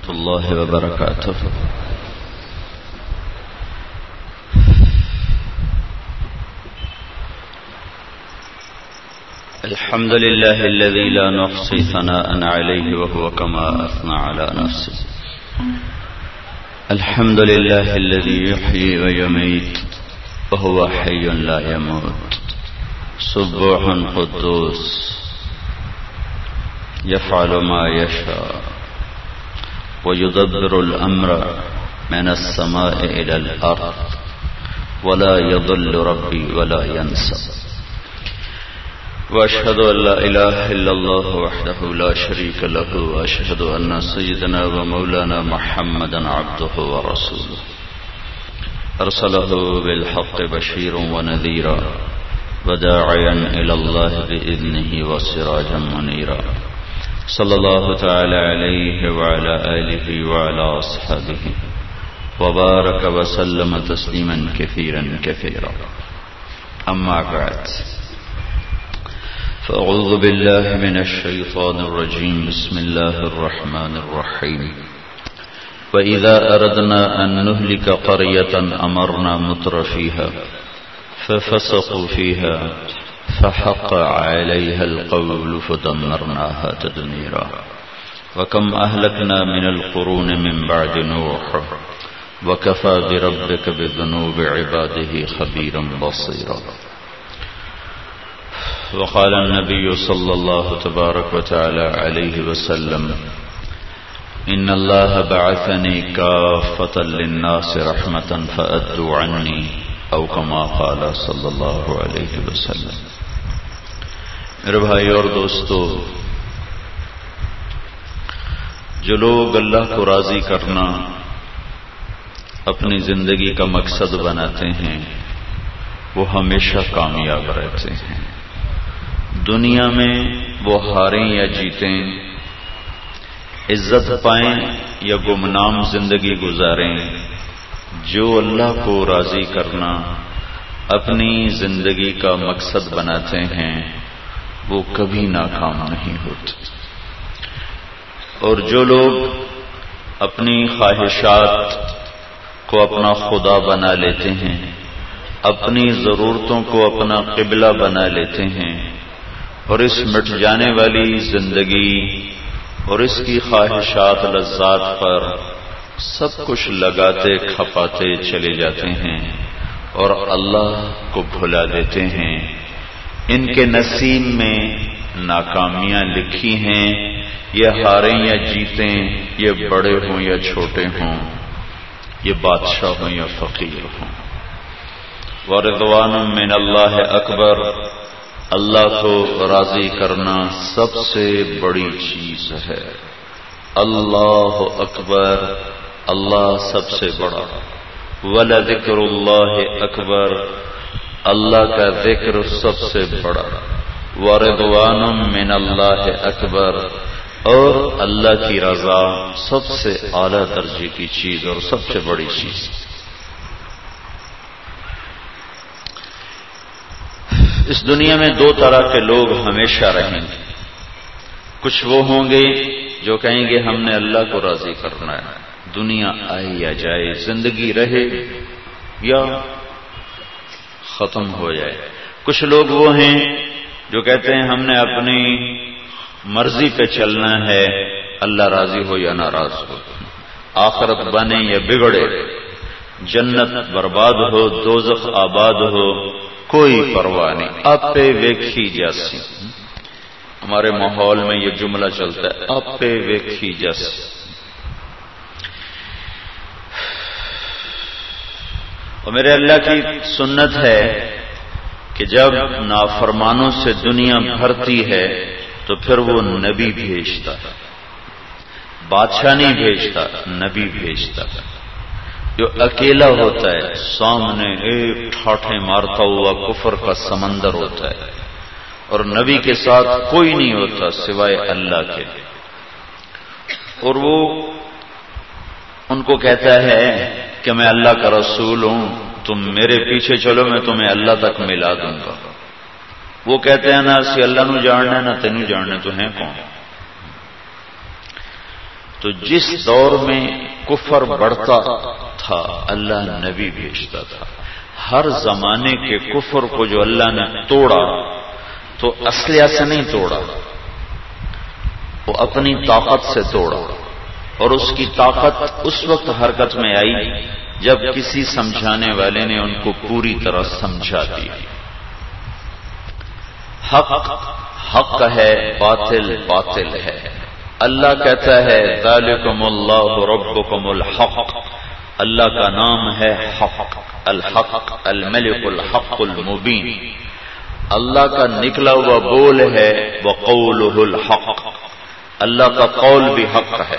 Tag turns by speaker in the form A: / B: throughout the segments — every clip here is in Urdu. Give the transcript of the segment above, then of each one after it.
A: ورحمة الله وبركاته. الحمد لله الذي لا نحصي ثناء عليه وهو كما أثنى على نفسه. الحمد لله الذي يحيي ويميت وهو حي لا يموت، سبوح قدوس يفعل ما يشاء ويدبر الأمر من السماء إلى الأرض ولا يضل ربي ولا ينسى. وأشهد أن لا إله إلا الله وحده لا شريك له، وأشهد أن سيدنا ومولانا محمدا عبده ورسوله أرسله بالحق بشيرا ونذيرا وداعيا إلى الله بإذنه وسراجا منيرا. صلى الله تعالى عليه وعلى آله وعلى أصحابه وبارك وسلم تسليما كثيرا كثيرا. أما بعد، فأعوذ بالله من الشيطان الرجيم. بسم الله الرحمن الرحيم. وإذا أردنا أن نهلك قرية أمرنا متر فيها ففسقوا فيها فحق عليها القول فدمرناها تدميرا. وكم أهلكنا من القرون من بعد نوح وكفى بربك بذنوب عباده خبيرا بصيرا. وقال النبي صلى الله تبارك وتعالى عليه وسلم: إن الله بعثني كافة للناس رحمة فأدوا عني، أو كما قال صلی اللہ علیہ وسلم. میرے بھائی اور دوستو، جو لوگ اللہ کو راضی کرنا اپنی زندگی کا مقصد بناتے ہیں وہ ہمیشہ کامیاب رہتے ہیں. دنیا میں وہ ہاریں یا جیتیں، عزت پائیں یا گمنام زندگی گزاریں، جو اللہ کو راضی کرنا اپنی زندگی کا مقصد بناتے ہیں وہ کبھی ناکام نہیں ہوتے. اور جو لوگ اپنی خواہشات کو اپنا خدا بنا لیتے ہیں، اپنی ضرورتوں کو اپنا قبلہ بنا لیتے ہیں، اور اس مٹ جانے والی زندگی اور اس کی خواہشات لذات پر سب کچھ لگاتے کھپاتے چلے جاتے ہیں اور اللہ کو بھلا دیتے ہیں، ان کے نصیب میں ناکامیاں لکھی ہیں. یہ ہاریں یا جیتیں، یہ بڑے ہوں یا چھوٹے ہوں، یہ بادشاہ ہوں یا فقیر ہوں. ورضوان من اللہ اکبر. اللہ کو راضی کرنا سب سے بڑی چیز ہے. اللہ اکبر، اللہ سب سے بڑا. وَلَذِكْرُ اللَّهِ اکبر، اللہ کا ذکر سب سے بڑا. وَرِضْوَانٌ مِّنَ اللَّهِ اکبر، اور اللہ کی رضا سب سے اعلیٰ درجے کی چیز اور سب سے بڑی چیز. اس دنیا میں دو طرح کے لوگ ہمیشہ رہیں گے. کچھ وہ ہوں گے جو کہیں گے ہم نے اللہ کو راضی کرنا ہے، دنیا آئے یا جائے، زندگی رہے یا ختم ہو جائے. کچھ لوگ وہ ہیں جو کہتے ہیں ہم نے اپنی مرضی پہ چلنا ہے، اللہ راضی ہو یا ناراض ہو، آخرت بنے یا بگڑے، جنت برباد ہو دوزخ آباد ہو، کوئی پرواہ نہیں، آپ پہ ویکھی جاسی. ہمارے ماحول میں یہ جملہ چلتا ہے، آپ پہ ویکھی جاسی. اور میرے اللہ کی سنت ہے کہ جب نافرمانوں سے دنیا بھرتی ہے تو پھر وہ نبی بھیجتا ہے. بادشاہ نہیں بھیجتا، نبی بھیجتا ہے جو اکیلا ہوتا ہے. سامنے ایک ٹھاٹھے مارتا ہوا کفر کا سمندر ہوتا ہے اور نبی کے ساتھ کوئی نہیں ہوتا سوائے اللہ کے. اور وہ ان کو کہتا ہے کہ میں اللہ کا رسول ہوں، تم میرے پیچھے چلو، میں تمہیں اللہ تک ملا دوں گا. وہ کہتے ہیں نہ اسی اللہ نو جاننا نہ تینوں جاننے، تو ہیں کون؟ تو جس دور میں کفر بڑھتا تھا اللہ نبی بھیجتا تھا. ہر زمانے کے کفر کو جو اللہ نے توڑا تو اسلحہ سے نہیں توڑا، وہ اپنی طاقت سے توڑا، اور اس کی طاقت اس وقت حرکت میں آئی جب کسی سمجھانے والے نے ان کو پوری طرح سمجھا دیا. حق حق ہے، باطل باطل ہے. اللہ کہتا ہے ذالکم اللہ ربکم الحق، اللہ کا نام ہے حق، الحق الملک الحق المبین. اللہ کا نکلا ہوا بول ہے وقولہ الحق، اللہ کا قول بھی حق ہے.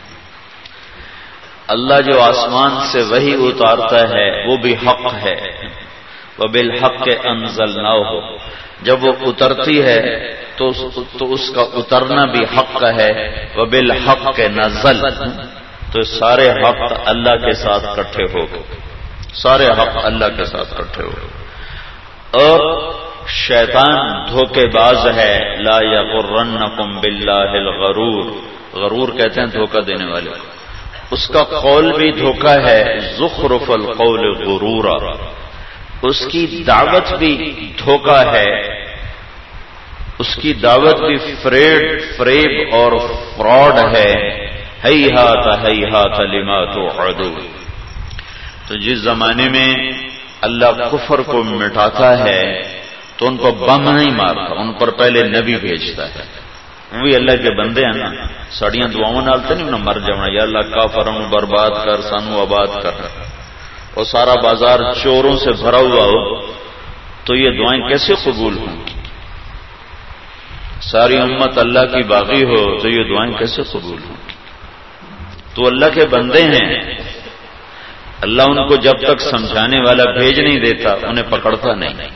A: اللہ جو آسمان سے وحی اتارتا ہے وہ بھی حق ہے. وبالحق انزلناہ، جب وہ اترتی ہے تو اس کا اترنا بھی حق ہے. وبالحق نزل، تو سارے حق اللہ کے ساتھ اکٹھے ہو گئے، سارے حق اللہ کے ساتھ اکٹھے ہو گئے. اور شیطان دھوکے باز ہے. لا یغرنکم باللہ الغرور، غرور کہتے ہیں دھوکہ دینے والے. اس کا قول بھی دھوکہ ہے. زخرف القول غرورا، اس کی دعوت بھی دھوکہ ہے، اس کی دعوت بھی فریب اور فراڈ ہے. ہیہات ہیہات لما توعدون. تو جس زمانے میں اللہ کفر کو مٹاتا ہے تو ان کو بم نہیں مارتا، ان پر پہلے نبی بھیجتا ہے. وہ اللہ کے بندے ہیں نا، سڑیاں دعاؤں نالتے نہیں انہیں مر جانا، یا اللہ کافروں برباد کر سانو آباد کر. اور سارا بازار چوروں سے بھرا ہوا ہو تو یہ دعائیں کیسے قبول ہوں گی؟ ساری امت اللہ کی باغی ہو تو یہ دعائیں کیسے قبول ہوں گی؟ تو اللہ کے بندے ہیں، اللہ ان کو جب تک سمجھانے والا بھیج نہیں دیتا انہیں پکڑتا نہیں.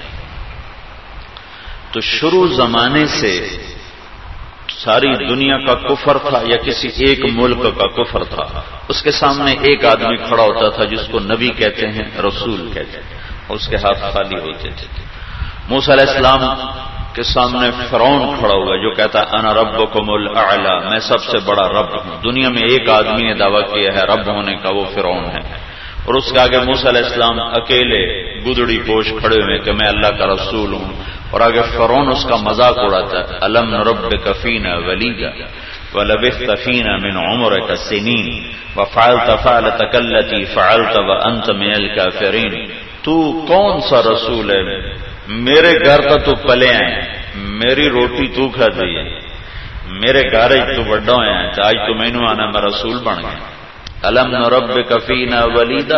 A: تو شروع زمانے سے ساری دنیا کا کفر تھا یا کسی ایک ملک کا کفر تھا، اس کے سامنے ایک آدمی کھڑا ہوتا تھا جس کو نبی کہتے ہیں، رسول کہتے ہیں، اور اس کے ہاتھ خالی ہوتے تھے. موسیٰ علیہ السلام کے سامنے فرعون کھڑا ہوا جو کہتا انا ربکم الاعلی، میں سب سے بڑا رب ہوں. دنیا میں ایک آدمی نے دعویٰ کیا ہے رب ہونے کا، وہ فرعون ہے. اور اس کے آگے موسیٰ علیہ السلام اکیلے گدڑی پوش کھڑے ہوئے کہ میں اللہ کا رسول ہوں. اور آگے فرعون اس کا مذاق اڑاتا ہے. الم نربک فینا ولیدا ولبثت فینا من عمرک سنین وفعلت فعلتک التی فعلت وانت من الکافرین. تو کون سا رسول ہے؟ میرے گھر کا تو پلے آئے، میری روٹی تو کھا دی ہے، میرے گھر تو بڑا ہوئے ہیں، آج تو میں نے آنا میں رسول بن گیا. الم نربک فینا ولیدا،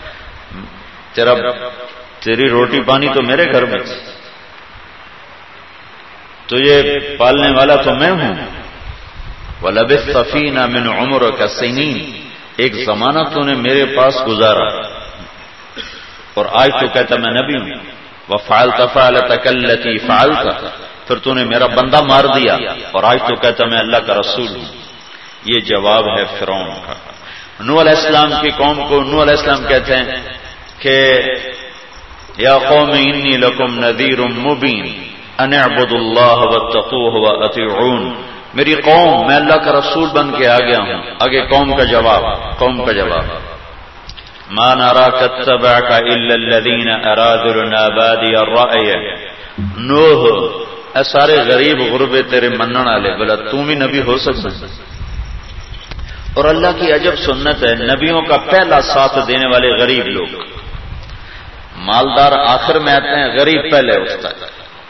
A: تیری روٹی پانی تو میرے گھر میں، تو یہ پالنے والا تو میں ہوں. وَلَبِثْتَ فِينَا مِنْ عُمُرِكَ سِنِينَ، ایک زمانہ تو نے میرے پاس گزارا اور آج تو کہتا میں نبی ہوں. وَفَعَلْتَ فَعْلَتَكَ الَّتِي فَعَلْتَ، پھر تو نے میرا بندہ مار دیا اور آج تو کہتا میں اللہ کا رسول ہوں. یہ جواب ہے فرعون کا. نوح علیہ السلام کی قوم کو نوح علیہ السلام کہتے ہیں کہ یا قوم انی لکم نذیر مبین ان اعبدوا اللہ واتقوہ واطیعون. میری قوم، میں اللہ کا رسول بن کے آ گیا ہوں. آگے قوم کا جواب ما نراک اتبعک الا الذین ارادلنا بادی الرأی. نوح، اے سارے غریب غربے تیرے منن والے، بلا تم بھی نبی ہو سکتا؟ اور اللہ کی عجب سنت ہے، نبیوں کا پہلا ساتھ دینے والے غریب لوگ. مالدار آخر میں آتے ہیں، غریب پہلے اٹھتا ہے.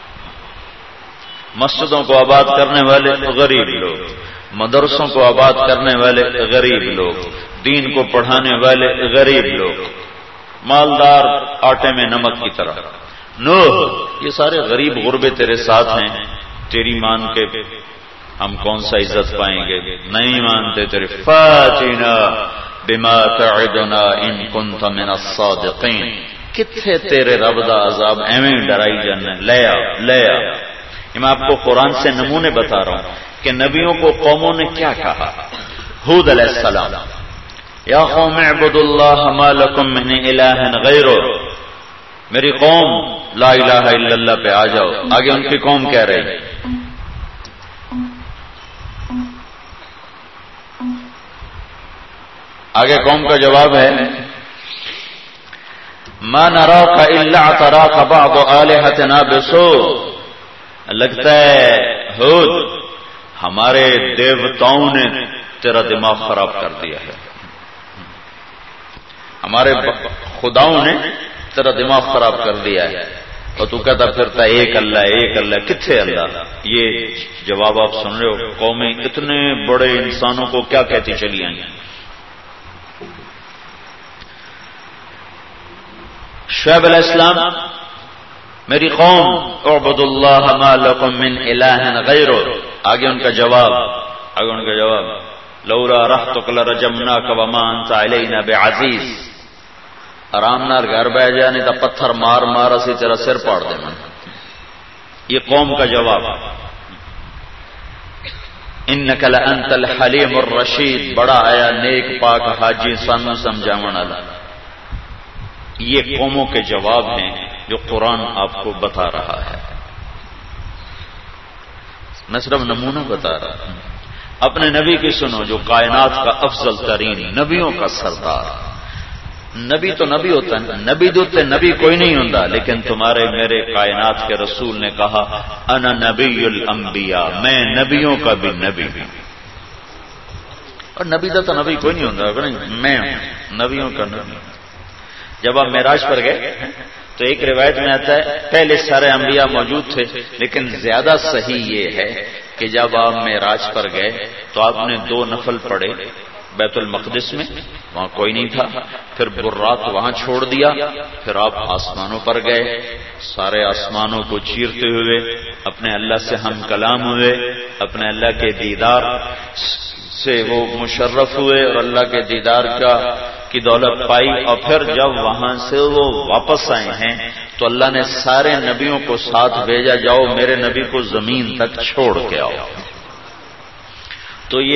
A: مسجدوں کو آباد کرنے والے غریب لوگ، مدرسوں کو آباد کرنے والے غریب لوگ، دین کو پڑھانے والے غریب لوگ، مالدار آٹے میں نمک کی طرح. نوح، یہ سارے غریب غربے تیرے ساتھ ہیں. تیری مان کے ہم کون سا عزت پائیں گے؟ نہیں مانتے تیرے. فاتنا بما تعدنا ان كنت من الصادقین. کتنے تیرے رب دا عذاب ایویں ڈرائی جانا، لے آ. میں آپ کو قرآن سے نمونے بتا رہا ہوں کہ نبیوں کو قوموں نے کیا کہا. ہود علیہ السلام یا قوم اعبدوا اللہ ما لکم من الہ غیرہ. میری قوم لا الہ الا اللہ پہ آ جاؤ. آگے ان کی قوم کہہ رہی آگے قوم کا جواب ہے ما نراک الا اعتراک بعض آلہتنا بسوء، لگتا ہے ہود ہمارے دیوتاؤں نے تیرا دماغ خراب کر دیا ہے، ہمارے خداؤں نے تیرا دماغ خراب کر دیا ہے، اور تو کہتا پھرتا ایک اللہ کتنے اللہ؟ یہ جواب آپ سن رہے ہو، قومیں اتنے بڑے انسانوں کو کیا کہتی چلی آئی ہیں۔ شعیب علیہ السلام، میری قوم اعبد اللہ ما لکم من الہ غیرہ، آگے ان کا جواب لولا رحتک لرجمناک وما انت علینا بعزیز، آرام نال گھر بہ جا نہیں تو پتھر مار مار اسی تیرا سر پاڑ دے من۔ یہ قوم کا جواب۔ انک لانت الحلیم الرشید، بڑا آیا نیک پاک حاجی سانو سمجھاون والا۔ یہ قوموں کے جواب ہیں جو قرآن آپ کو بتا رہا ہے۔ میں صرف نمونہ بتا رہا ہوں، اپنے نبی کی سنو جو کائنات کا افضل ترین نبیوں کا سردار۔ نبی تو نبی ہوتا ہے، نبی دوتے نبی کوئی نہیں ہوتا، لیکن تمہارے میرے کائنات کے رسول نے کہا انا نبی الانبیاء، میں نبیوں کا بھی نبی ہوں۔ اور نبی دا تو نبی کوئی نہیں ہوتا، میں ہوں نبیوں کا نبی۔ جب آپ معراج پر گئے تو ایک روایت میں آتا ہے پہلے سارے انبیاء موجود تھے، لیکن زیادہ صحیح یہ ہے کہ جب آپ معراج پر گئے تو آپ نے 2 نفل پڑھے بیت المقدس میں، وہاں کوئی نہیں تھا، پھر برات وہاں چھوڑ دیا، پھر آپ آسمانوں پر گئے، سارے آسمانوں کو چیرتے ہوئے اپنے اللہ سے ہم کلام ہوئے، اپنے اللہ کے دیدار سے وہ مشرف ہوئے اور اللہ کے دیدار کی دولت پائی، اور پھر جب وہاں سے وہ واپس آئے ہیں تو اللہ نے سارے نبیوں کو ساتھ بھیجا، جاؤ میرے نبی کو زمین تک چھوڑ کے آؤ۔ تو یہ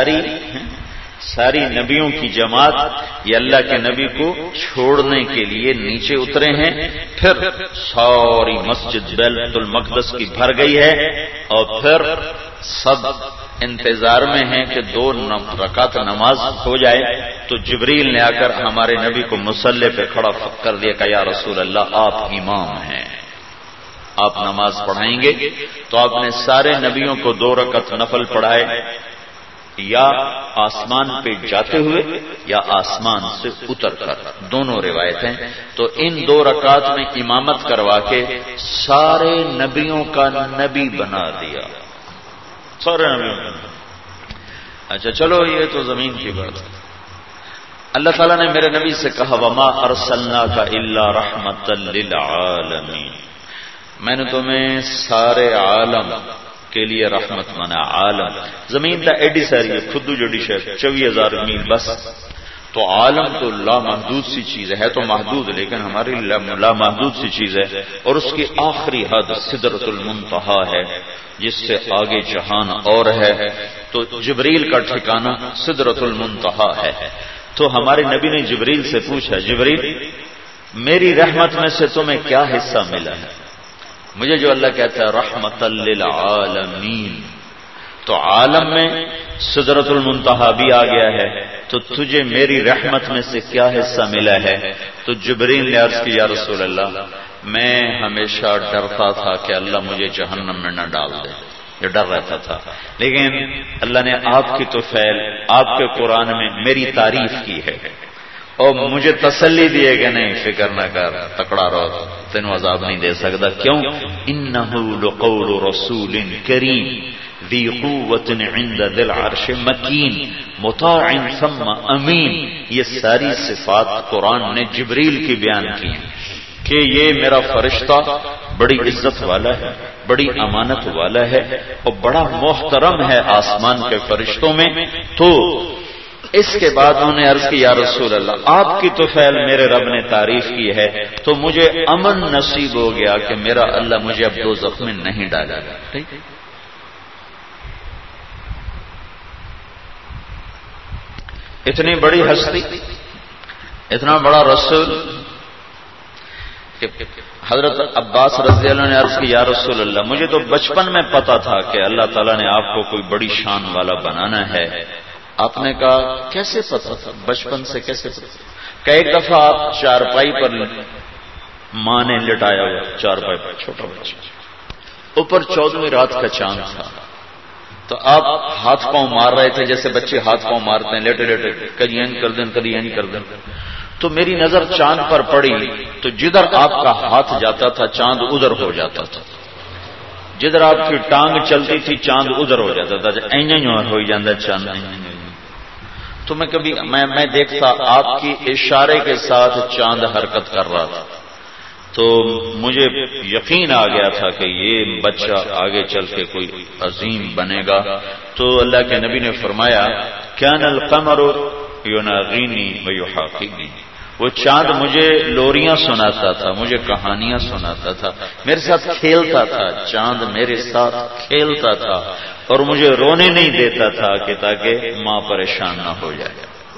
A: ساری نبیوں کی جماعت یہ اللہ کے نبی کو چھوڑنے کے لیے نیچے اترے ہیں، پھر ساری مسجد بیت المقدس کی بھر گئی ہے، اور پھر سب انتظار میں ہیں کہ 2 رکعت نماز ہو جائے، تو جبریل نے آ کر ہمارے نبی کو مصلی پہ کھڑا کر دیا کہ یا رسول اللہ آپ امام ہیں، آپ نماز پڑھائیں گے۔ تو آپ نے سارے نبیوں کو 2 رکعت نفل پڑھائے، یا آسمان پہ جاتے ہوئے یا آسمان سے اتر کر، دونوں روایتیں۔ تو ان 2 رکعات میں امامت کروا کے سارے نبیوں کا نبی بنا دیا، سارے نبیوں کا۔ اچھا چلو یہ تو زمین کی بات ہے۔ اللہ تعالیٰ نے میرے نبی سے کہا وما ارسلناک الا رحمتا للعالمین، میں نے تمہیں سارے عالم کے لیے رحمت منا۔ عالم زمین دا ایڈی ساری ہے، خود جڑی شہر 24,000 میل بس، تو عالم تو لامحدود سی چیز ہے تو محدود، لیکن ہماری لامحدود سی چیز ہے، اور اس کی آخری حد سدرۃ المنتہا ہے، جس سے آگے جہان اور ہے، تو جبریل کا ٹھکانہ سدرۃ المنتہا ہے۔ تو ہمارے نبی نے جبریل سے پوچھا جبریل میری رحمت میں سے تمہیں کیا حصہ ملا ہے؟ مجھے جو اللہ کہتا ہے رحمت للعالمین، تو عالم میں سدرۃ المنتہا بھی آ گیا ہے، تو تجھے میری رحمت میں سے کیا حصہ ملا ہے؟ تو جبریل نے عرض کی یا رسول اللہ میں ہمیشہ ڈرتا تھا کہ اللہ مجھے جہنم میں نہ ڈال دے، یہ ڈر رہتا تھا، لیکن اللہ نے آپ کی توفیل آپ کے قرآن میں میری تعریف کی ہے اور مجھے تسلی دیے کہ نہیں فکر نہ کر، تکڑا رہو، تینوں عذاب نہیں دے سکتا۔ کیوں؟ انہ لقول رسول کریم ذی قوت عند ذی العرش مکین مطاع ثم امین، یہ ساری صفات قرآن نے جبریل کی بیان کی کہ یہ میرا فرشتہ بڑی عزت والا ہے، بڑی امانت والا ہے اور بڑا محترم ہے آسمان کے فرشتوں میں۔ تو اس کے بعد انہوں نے عرض کی یا رسول اللہ آپ کی توفیل میرے رب نے تعریف کی ہے تو مجھے امن نصیب ہو گیا کہ میرا اللہ مجھے اب دوزخ میں نہیں ڈالے گا۔ اتنی بڑی ہستی، اتنا بڑا رسول کہ حضرت عباس رضی اللہ عنہ نے عرض کی یا رسول اللہ مجھے تو بچپن میں پتا تھا کہ اللہ تعالیٰ نے آپ کو کوئی بڑی شان والا بنانا ہے، آپ نے کہا کیسے پتا تھا؟ بچپن سے کیسے پتا؟ کہ ایک دفعہ آپ چارپائی پر ماں نے لٹایا ہوا چارپائی پر چھوٹا بچہ، اوپر 14ویں رات کا چاند تھا، تو آپ ہاتھ پاؤں مار رہے تھے جیسے بچے ہاتھ پاؤں مارتے ہیں لیٹے لیٹے، کدی این کر دیں کدی این کر دیں. تو میری نظر چاند پر پڑی تو جدھر آپ کا ہاتھ جاتا تھا چاند ادھر ہو جاتا تھا، جدھر آپ کی ٹانگ چلتی تھی چاند ادھر ہو جاتا تھا، ہو جاتا چاند. تو میں کبھی میں دیکھتا آپ کی اشارے کے ساتھ چاند حرکت کر رہا تھا، تو مجھے یقین آ گیا تھا کہ یہ بچہ آگے چل کے کوئی عظیم بنے گا. تو اللہ کے نبی نے فرمایا کان القمر یناغینی ویحاقینی، وہ چاند مجھے لوریاں سناتا تھا، مجھے کہانیاں سناتا تھا، میرے ساتھ کھیلتا تھا، چاند میرے ساتھ کھیلتا تھا اور مجھے رونے نہیں دیتا تھا کہ تاکہ ماں پریشان نہ ہو جائے.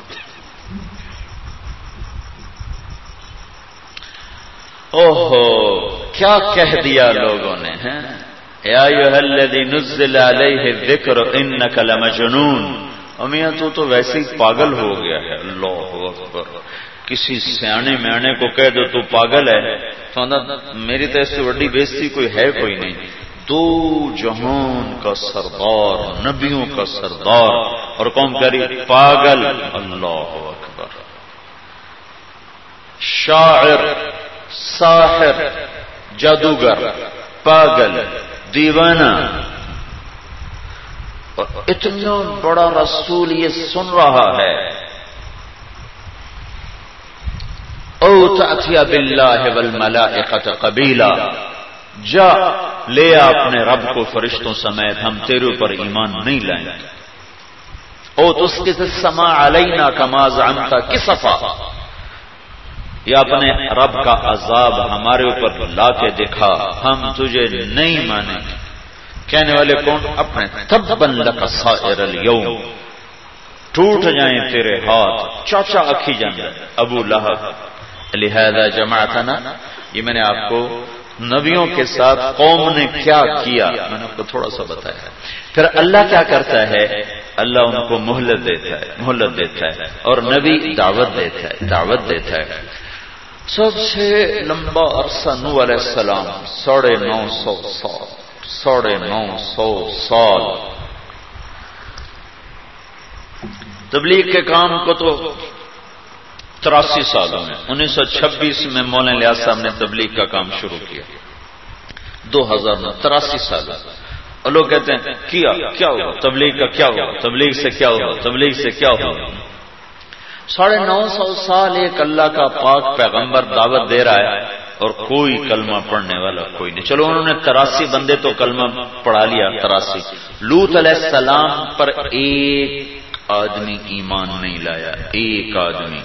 A: اوہو کیا کہہ دیا لوگوں نے، ہیں یا ایھا الذی نزل علیہ الذکر انک لمجنون. میاں تو ویسے ہی پاگل ہو گیا ہے. اللہ اکبر. کسی سیانے میانے کو کہہ دو تو پاگل ہے تو میری تو اس سے بڑی بےزتی کوئی ہے کوئی نہیں. دو جہان کا سردار، نبیوں کا سردار، اور قوم کری پاگل. اللہ اکبر. شاعر، ساحر، جادوگر، پاگل، دیوانہ، اور اتنا بڑا رسول یہ سن رہا ہے. او تأتی باللہ والملائکۃ قبیلا، جا لے اپنے رب کو فرشتوں سمیت، ہم تیرے اوپر ایمان نہیں لائیں گے. او تسقط السماء علینا کما زعمت کسفا، یا اپنے رب کا عذاب ہمارے اوپر لا کے دکھا، ہم تجھے نہیں مانیں گے. کہنے والے کون؟ اپنے تبا لک سائر الیوم، ٹوٹ جائیں تیرے ہاتھ، چاچا اکھی جان ابو لہب. لہذا جماعتنا، یہ میں نے آپ کو نبیوں کے ساتھ قوم نے کیا کیا میں نے آپ کو تھوڑا سا بتایا. پھر اللہ کیا کرتا ہے؟ اللہ ان کو مہلت دیتا ہے اور نبی دعوت دیتا ہے. سب سے لمبا عرصہ نوح علیہ السلام 950 سال تبلیغ کے کام کو تو 83 سالوں میں 1926 میں مولانا الیاس صاحب نے تبلیغ کا کام شروع کیا. 83 سال. اور لوگ کہتے ہیں کیا ہوا تبلیغ کا، کیا ہوا تبلیغ سے، کیا ہوا تبلیغ سے، کیا ہوا. 950 سال ایک اللہ کا پاک پیغمبر دعوت دے رہا ہے اور کوئی کلمہ پڑھنے والا کوئی نہیں. چلو انہوں نے 83 بندے تو کلمہ پڑھا لیا. 83 لوط علیہ السلام پر ایک آدمی ایمان نہیں لایا. ایک آدمی.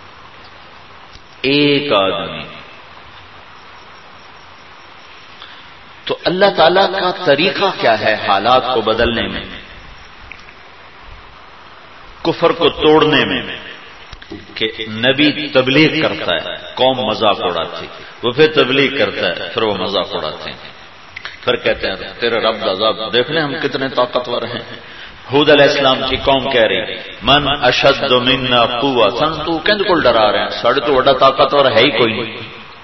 A: تو اللہ تعالی کا طریقہ کیا ہے حالات کو بدلنے میں، کفر کو توڑنے میں؟ کہ نبی تبلیغ کرتا ہے، قوم مذاق اڑاتی، وہ پھر تبلیغ کرتا ہے، پھر وہ مذاق اڑاتے ہیں، پھر کہتے ہیں تیرے رب کا عذاب دیکھ لیں ہم کتنے طاقتور ہیں. ہود علیہ السلام کی قوم کہہ رہی من اشد منا قوہ، تو کند کو ڈرا رہے ہیں، ساڑھے تو بڑا طاقتور ہے ہی کوئی نہیں.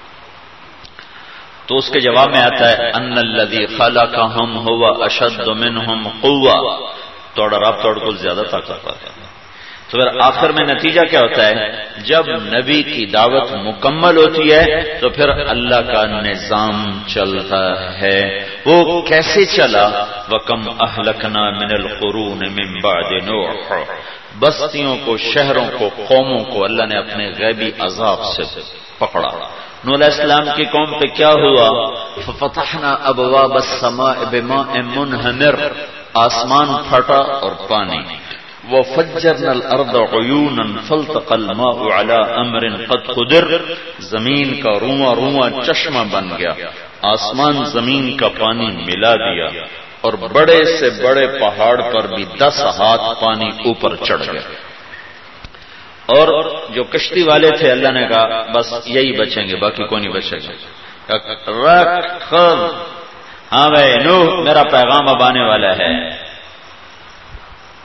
A: تو اس کے جواب میں آتا ہے ان الذی خلقہم هو اشد منہم قوہ، توڑا رب توڑ کو زیادہ طاقتور ہے. تو پھر آخر میں نتیجہ کیا ہوتا ہے؟ جب نبی کی دعوت مکمل ہوتی ہے تو پھر اللہ کا نظام چلتا ہے. وہ کیسے چلا؟ وَكَمْ أَهْلَكْنَا مِنَ الْقُرُونِ مِنْ بَعْدِ نُوحٍ، بستیوں کو، شہروں کو، قوموں کو اللہ نے اپنے غیبی عذاب سے پکڑا. نوح علیہ السلام کی قوم پہ کیا ہوا؟ فَفَتَحْنَا أَبْوَابَ السَّمَاءِ بِمَاءٍ مُنْهَمِرٍ، آسمان پھٹا اور پانی. وَفَجَّرْنَا الْأَرْضَ عُيُونًا فَالْتَقَى الْمَاءُ عَلَى أَمْرٍ قَدْ قُدِرَ، زمین کا رواں چشمہ بن گیا، آسمان زمین کا پانی ملا دیا، اور بڑے سے بڑے پہاڑ پر بھی 10 ہاتھ پانی اوپر چڑھ گیا. اور جو کشتی والے تھے اللہ نے کہا بس یہی بچیں گے، باقی کوئی نہیں بچے گا. ہاں بھائی نوح میرا پیغام اب آنے والا ہے.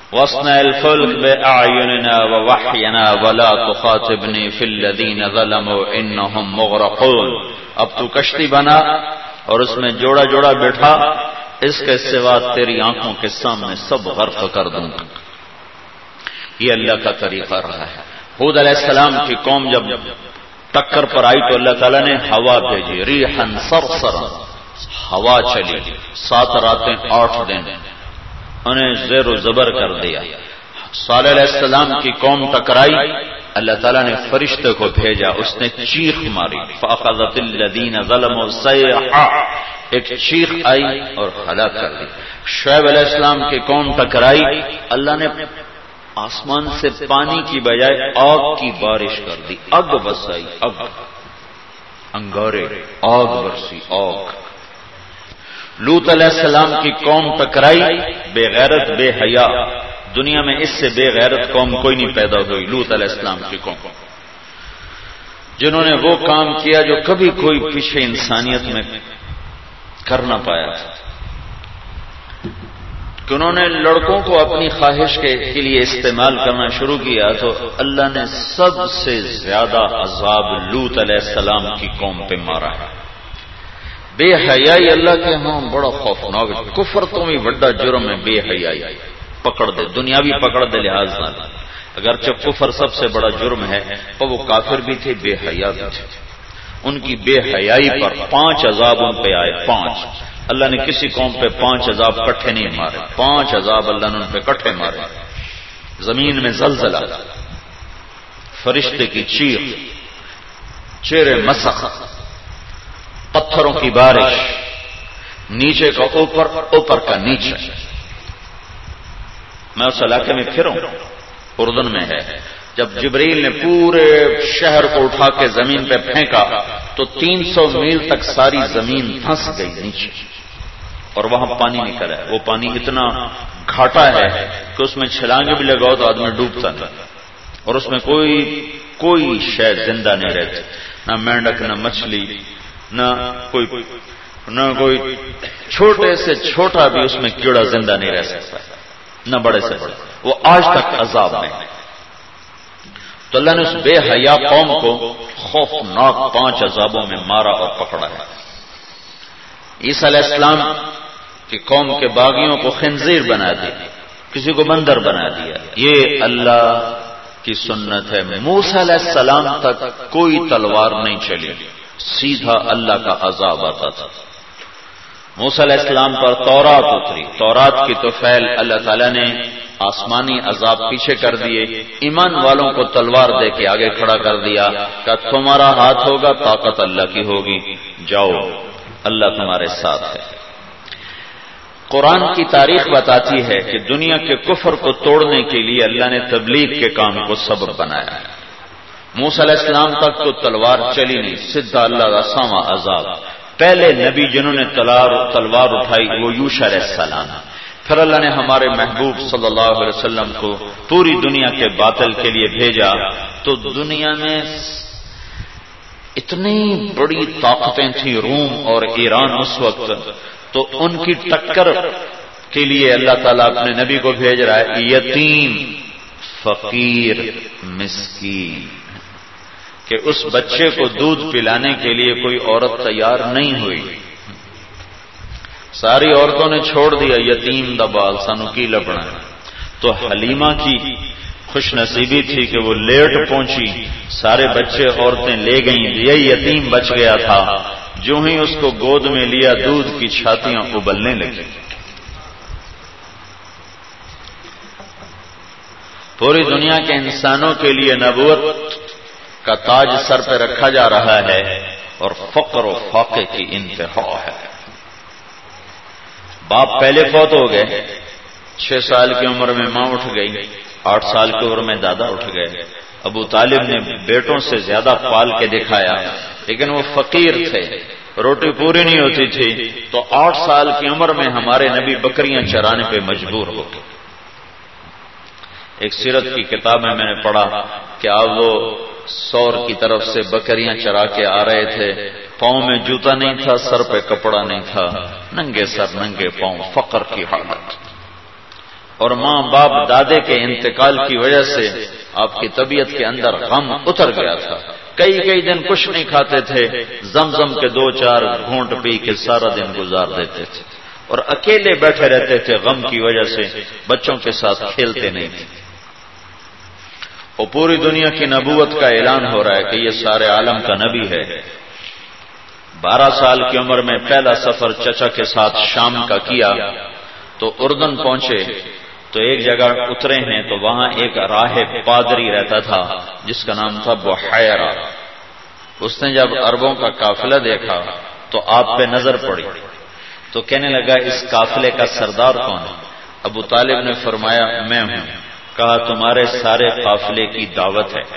A: واصنع الفلك بأعيننا ووحينا ولا تخاطبني في الذين ظلموا إنهم مغرقون. اب تو کشتی بنا اور اس میں جوڑا جوڑا بیٹھا، اس کے سوا تیری آنکھوں کے سامنے سب غرق کر دوں گا. یہ اللہ کا طریقہ رہا ہے. ہود علیہ السلام کی قوم جب ٹکر پر آئی تو اللہ تعالیٰ نے ہوا بھیجی، ریحاً صرصرا، ہوا چلی 7 راتیں 8 دن انہیں زیر و زبر کر دیا. صالح علیہ السلام کی قوم ٹکرائی، اللہ تعالیٰ نے فرشتے کو بھیجا، اس نے چیخ ماری، فأخذت الذین ظلموا الصیحہ، ایک چیخ آئی اور ہلاک کر دی. شعیب علیہ السلام کی قوم ٹکرائی، اللہ نے آسمان سے پانی کی بجائے آگ کی بارش کر دی، اگ برسائی، اگ، انگارے، آگ برسی، آگ. لوط علیہ السلام کی قوم ٹکرائی، بے غیرت بے حیا، دنیا میں اس سے بے غیرت قوم کوئی نہیں پیدا ہوئی. لوط علیہ السلام کی قوم، جنہوں نے وہ کام کیا جو کبھی کوئی پیچھے انسانیت میں کر نہ پایا تھا، کہ انہوں نے لڑکوں کو اپنی خواہش کے لیے استعمال کرنا شروع کیا تو اللہ نے سب سے زیادہ عذاب لوط علیہ السلام کی قوم پہ مارا ہے. بے حیائی اللہ کے ہاں بڑا خوفناک ہے. کفر تو بھی بڑا جرم ہے، بے حیائی پکڑ دے، دنیاوی پکڑ دے لحاظ نہ. اگرچہ کفر سب سے بڑا جرم ہے، پر وہ کافر بھی تھے، بے حیا بھی تھے. ان کی بے حیائی پر 5 عذاب ان پہ آئے. 5 اللہ نے کسی قوم پہ 5 عذاب کٹھے نہیں مارے، 5 عذاب اللہ نے ان پہ کٹھے مارے. زمین میں زلزلہ، فرشتے کی چیخ، چہرے مسخ، پتھروں کی بارش، نیچے کا اوپر، اوپر کا نیچے. میں اس علاقے میں پھروں، اردن میں ہے. جب جبریل نے پورے شہر کو اٹھا کے زمین پہ پھینکا تو 300 میل تک ساری زمین دھنس گئی نیچے، اور وہاں پانی نکلا ہے. وہ پانی اتنا گھاٹا ہے کہ اس میں چھلانگیں بھی لگاؤ تو آدمی ڈوبتا نہیں، اور اس میں کوئی شے زندہ نہیں رہتی، نہ مینڈک، نہ مچھلی، نہ کوئی چھوٹے سے چھوٹا بھی اس میں کیڑا زندہ نہیں رہ سکتا، نہ بڑے سے بڑے. وہ آج تک عذاب میں. تو اللہ نے اس بے حیا قوم کو خوفناک 5 عذابوں میں مارا اور پکڑا ہے. عیسیٰ علیہ السلام کی قوم کے باغیوں کو خنزیر بنا دیا، کسی کو بندر بنا دیا. یہ اللہ کی سنت ہے. موسیٰ علیہ السلام تک کوئی تلوار نہیں چلی، سیدھا اللہ کا عذاب آتا تھا. موسیٰ علیہ السلام پر تورات اتری، تورات کی تو فعل اللہ تعالیٰ نے آسمانی عذاب پیچھے کر دیے، ایمان والوں کو تلوار دے کے آگے کھڑا کر دیا کہ تمہارا ہاتھ ہوگا، طاقت اللہ کی ہوگی، جاؤ اللہ تمہارے ساتھ ہے. قرآن کی تاریخ بتاتی ہے کہ دنیا کے کفر کو توڑنے کے لیے اللہ نے تبلیغ کے کام کو سبب بنایا. موسیٰ علیہ السلام تک تو تلوار چلی نہیں، سیدھا اللہ کا سامع عذاب. پہلے نبی جنہوں نے تلوار اٹھائی وہ یوشع علیہ السلام. پھر اللہ نے ہمارے محبوب صلی اللہ علیہ وسلم کو پوری دنیا کے باطل کے لیے بھیجا. تو دنیا میں اتنی بڑی طاقتیں تھیں، روم اور ایران اس وقت، تو ان کی ٹکر کے لیے اللہ تعالیٰ اپنے نبی کو بھیج رہا ہے یتیم، فقیر، مسکین، کہ اس بچے کو دودھ پلانے کے لیے کوئی عورت تیار نہیں ہوئی. ساری عورتوں نے چھوڑ دیا، یتیم دا بال سانو کی لبنا. تو حلیمہ کی خوش نصیبی تھی کہ وہ لیٹ پہنچی، سارے بچے عورتیں لے گئیں، یہی یتیم بچ گیا تھا. جو ہی اس کو گود میں لیا دودھ کی چھاتیاں ابلنے لگی. پوری دنیا کے انسانوں کے لیے نبوت کا تاج سر پہ رکھا جا رہا ہے اور فقر و فاقے کی انتہا ہے. باپ پہلے فوت ہو گئے، 6 سال کی عمر میں ماں اٹھ گئی، 8 سال کی عمر میں دادا اٹھ گئے. ابو طالب نے بیٹوں سے زیادہ پال کے دکھایا، لیکن وہ فقیر تھے، روٹی پوری نہیں ہوتی تھی. تو 8 سال کی عمر میں ہمارے نبی بکریاں چرانے پہ مجبور ہو گئے. ایک سیرت کی کتاب میں نے پڑھا کہ اب وہ سور کی طرف سے بکریاں چرا کے آ رہے تھے، پاؤں میں جوتا نہیں تھا، سر پہ کپڑا نہیں تھا، ننگے سر ننگے پاؤں، فقر کی حالت. اور ماں باپ دادے کے انتقال کی وجہ سے آپ کی طبیعت کے اندر غم اتر گیا تھا. کئی دن کچھ نہیں کھاتے تھے، زمزم کے 2-4 گھونٹ پی کے سارا دن گزار دیتے تھے، اور اکیلے بیٹھے رہتے تھے غم کی وجہ سے، بچوں کے ساتھ کھیلتے نہیں تھے. اور پوری دنیا کی نبوت کا اعلان ہو رہا ہے کہ یہ سارے عالم کا نبی ہے. 12 سال کی عمر میں پہلا سفر چچا کے ساتھ شام کا کیا تو اردن پہنچے تو ایک جگہ اترے ہیں تو وہاں ایک راہب پادری رہتا تھا جس کا نام تھا بحیرہ. اس نے جب عربوں کا قافلہ دیکھا تو آپ پہ نظر پڑی تو کہنے لگا اس قافلے کا سردار کون ہے؟ ابو طالب نے فرمایا میں ہوں. کہا تمہارے سارے قافلے کی دعوت ہے.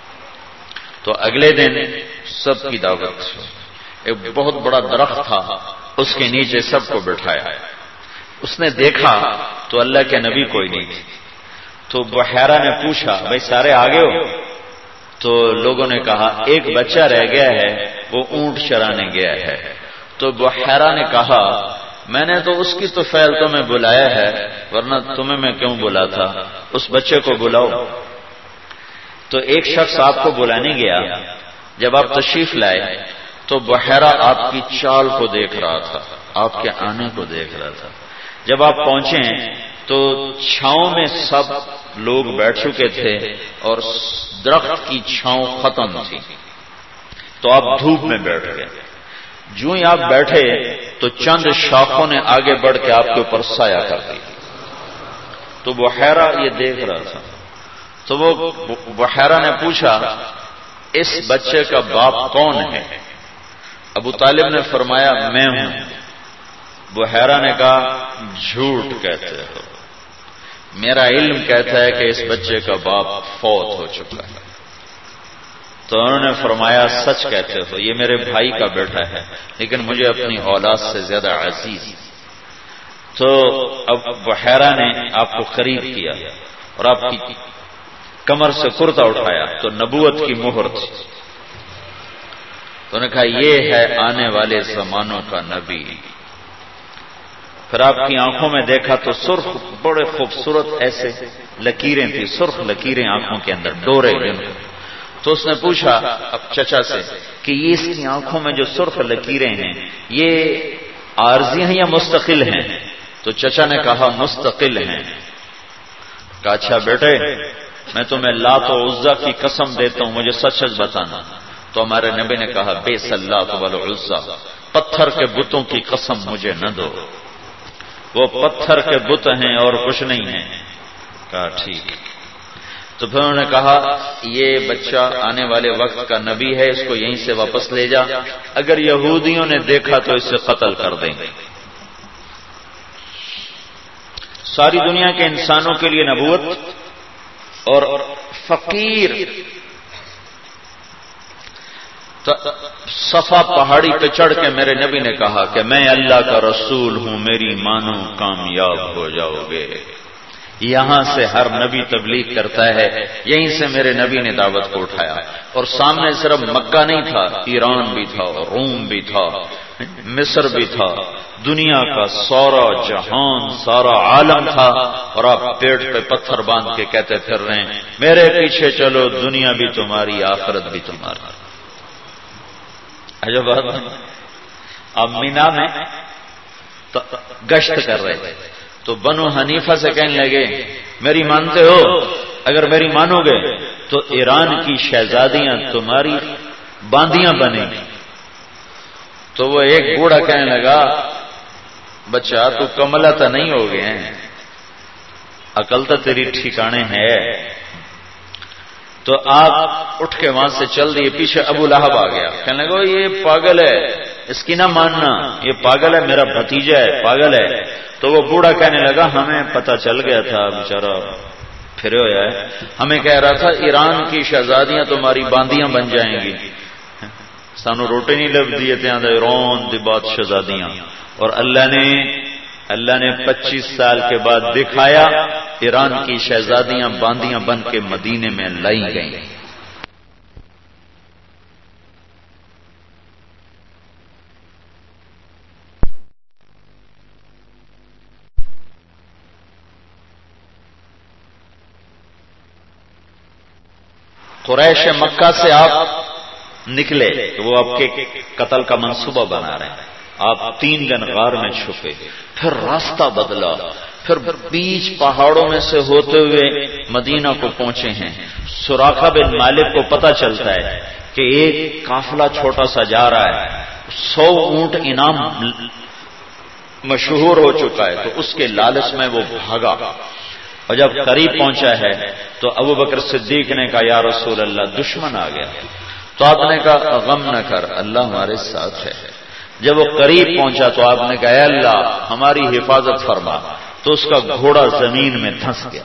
A: تو اگلے دن سب کی دعوت. ایک بہت بڑا درخت تھا، اس کے نیچے سب کو بٹھایا. اس نے دیکھا تو اللہ کے نبی کوئی نہیں تھے. تو بحیرہ نے پوچھا بھائی سارے آگے ہو؟ تو لوگوں نے کہا ایک بچہ رہ گیا ہے، وہ اونٹ چرانے گیا ہے. تو بحیرہ نے کہا میں نے تو اس کی تو فعل تمہیں بلایا ہے، ورنہ تمہیں میں کیوں بلاتا؟ اس بچے کو بلاؤ. تو ایک شخص آپ کو بلانے گیا. جب آپ تشریف لائے تو بحیرہ آپ کی چال کو دیکھ رہا تھا، آپ کے آنے کو دیکھ رہا تھا. جب آپ پہنچے تو چھاؤں میں سب لوگ بیٹھ چکے تھے اور درخت کی چھاؤں ختم تھی، تو آپ دھوپ میں بیٹھ گئے. جو ہی آپ بیٹھے تو چند شاخوں نے آگے بڑھ کے آپ کے اوپر سایہ کر دی. تو بحیرہ یہ دیکھ رہا تھا. تو وہ بحیرہ نے پوچھا اس بچے کا باپ کون ہے؟ ابو طالب نے فرمایا میں ہوں. بحیرہ نے کہا جھوٹ کہتے ہو، میرا علم کہتا ہے کہ اس بچے کا باپ فوت ہو چکا ہے. تو انہوں نے فرمایا سچ کہتے ہو، یہ میرے بھائی کا بیٹا ہے لیکن مجھے اپنی اولاد سے زیادہ عزیز. تو اب بحیرہ نے آپ کو قریب کیا اور آپ کی کمر سے کرتا اٹھایا تو نبوت کی مہر تھی. تو نے کہا یہ ہے آنے والے زمانوں کا نبی. پھر آپ کی آنکھوں میں دیکھا تو سرخ بڑے خوبصورت ایسے لکیریں تھیں، سرخ لکیریں آنکھوں کے اندر ڈورے. تو اس نے پوچھا اب چچا سے کہ یہ اس کی آنکھوں میں جو سرخ لکیریں ہیں یہ عارضی ہیں یا مستقل ہیں؟ تو چچا نے کہا مستقل ہیں. کہا اچھا بیٹے میں تمہیں لات و عزا کی قسم دیتا ہوں، مجھے سچ سچ بتانا. تو ہمارے نبی نے کہا بے سلات والعزا، پتھر کے بتوں کی قسم مجھے نہ دو، وہ پتھر کے بت ہیں اور کچھ نہیں ہیں. کہا ٹھیک. تو پھر انہوں نے کہا یہ بچہ آنے والے وقت کا نبی ہے، اس کو یہیں سے واپس لے جا، اگر یہودیوں نے دیکھا تو اسے قتل کر دیں گے. ساری دنیا کے انسانوں کے لیے نبوت. اور فقیر صفا پہاڑی پہ چڑھ کے میرے نبی نے کہا کہ میں اللہ کا رسول ہوں، میری مانو کامیاب ہو جاؤ گے. یہاں سے ہر نبی تبلیغ کرتا ہے، یہیں سے میرے نبی نے دعوت کو اٹھایا. اور سامنے صرف مکہ نہیں تھا، ایران بھی تھا، روم بھی تھا، مصر بھی تھا، دنیا کا سارا جہان سارا عالم تھا. اور آپ پیٹ پہ پتھر باندھ کے کہتے پھر رہے ہیں میرے پیچھے چلو، دنیا بھی تمہاری آخرت بھی تمہاری. عجب بات ہے. اب مینا میں گشت کر رہے تھے تو بنو حنیفہ سے کہنے لگے میری مانتے ہو؟ اگر میری مانو گے تو ایران کی شہزادیاں تمہاری باندیاں بنیں گی. تو وہ ایک بوڑھا کہنے لگا بچہ تو کملا تو نہیں ہو گئے ہیں، عقل تو تیری ٹھکانے ہے. تو آپ اٹھ کے وہاں سے چل دیے. پیچھے ابو لہب آ گیا، کہنے لگا یہ پاگل ہے، اس کی نہ ماننا، یہ پاگل ہے، میرا بھتیجا ہے، پاگل ہے. تو وہ بوڑھا کہنے لگا ہمیں پتہ چل گیا تھا، بیچارہ پھرے ہوا ہے، ہمیں کہہ رہا تھا ایران کی شہزادیاں تمہاری باندیاں بن جائیں گی. سانو روٹی نہیں لب دیے تھے ایران دی بات شہزادیاں. اور اللہ نے 25 سال کے بعد دکھایا، ایران کی شہزادیاں باندیاں بن کے مدینے میں لائی گئیں. قریش مکہ سے آپ نکلے تو وہ آپ کے قتل کا منصوبہ بنا رہے ہیں. آپ 3 دن غار میں چھپے، پھر راستہ بدلا، پھر بیچ پہاڑوں میں سے ہوتے ہوئے مدینہ کو پہنچے ہیں. سراقہ بن مالک کو پتہ چلتا ہے کہ ایک قافلہ چھوٹا سا جا رہا ہے، 100 اونٹ انعام مشہور ہو چکا ہے، تو اس کے لالچ میں وہ بھاگا. اور جب قریب پہنچا ہے تو ابو بکر صدیق نے کہا یا رسول اللہ دشمن آ گیا. تو آپ نے کہا غم نہ کر، اللہ ہمارے ساتھ ہے. جب وہ قریب پہنچا تو آپ نے کہا اے اللہ ہماری حفاظت فرما. تو اس کا گھوڑا زمین میں دھنس گیا.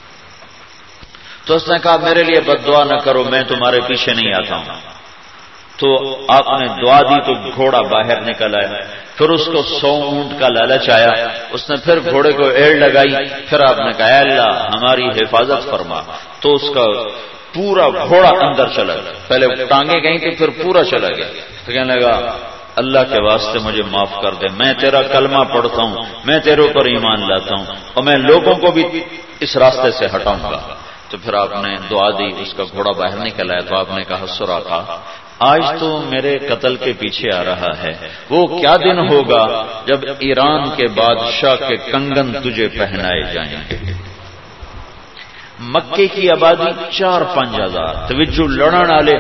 A: تو اس نے کہا میرے لیے بد دعا نہ کرو، میں تمہارے پیچھے نہیں آتا ہوں. تو آپ نے دعا دی تو گھوڑا باہر نکل آیا. پھر اس کو 100 اونٹ کا لالچ آیا، اس نے پھر گھوڑے کو ایڑ لگائی. پھر آپ نے کہا اے اللہ ہماری حفاظت فرما. تو اس کا پورا گھوڑا اندر چلا گیا. پہلے ٹانگیں گئی تھی پھر پورا چلا گیا. تو کہنے لگا اللہ کے واسطے مجھے معاف کر دے، میں تیرا کلمہ پڑھتا ہوں، میں تیرے اوپر ایمان لاتا ہوں، اور میں لوگوں کو بھی اس راستے سے ہٹاؤں گا. تو پھر آپ نے دعا دی، اس کا گھوڑا باہر نکل آیا. تو آپ نے کہا سراقہ آج تو میرے قتل کے پیچھے آ رہا ہے، وہ کیا دن ہوگا جب ایران کے بادشاہ کے کنگن تجھے پہنائے جائیں گے. مکے کی آبادی 4-5 ہزار، توجہ لڑن والے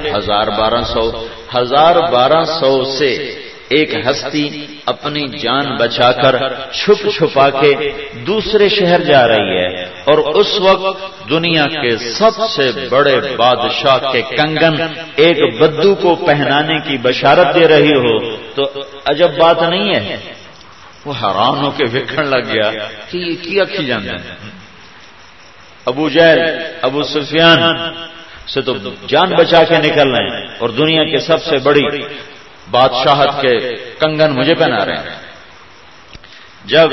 A: 1200 سے ایک ہستی اپنی جان بچا کر چھپ چھپا کے دوسرے شہر جا رہی ہے، اور اس وقت دنیا کے سب سے بڑے بادشاہ کے کنگن ایک بدو کو پہنانے کی بشارت دے رہی ہو تو عجب بات نہیں ہے. وہ حیران ہو کے وکھن لگ گیا کہ یہ کیا کی جانا ہے. ابو جہل ابو سفیان سے تو جان بچا کے نکل رہے ہیں، اور دنیا کے سب سے بڑی بادشاہت کے کنگن مجھے پہنا رہے ہیں. جب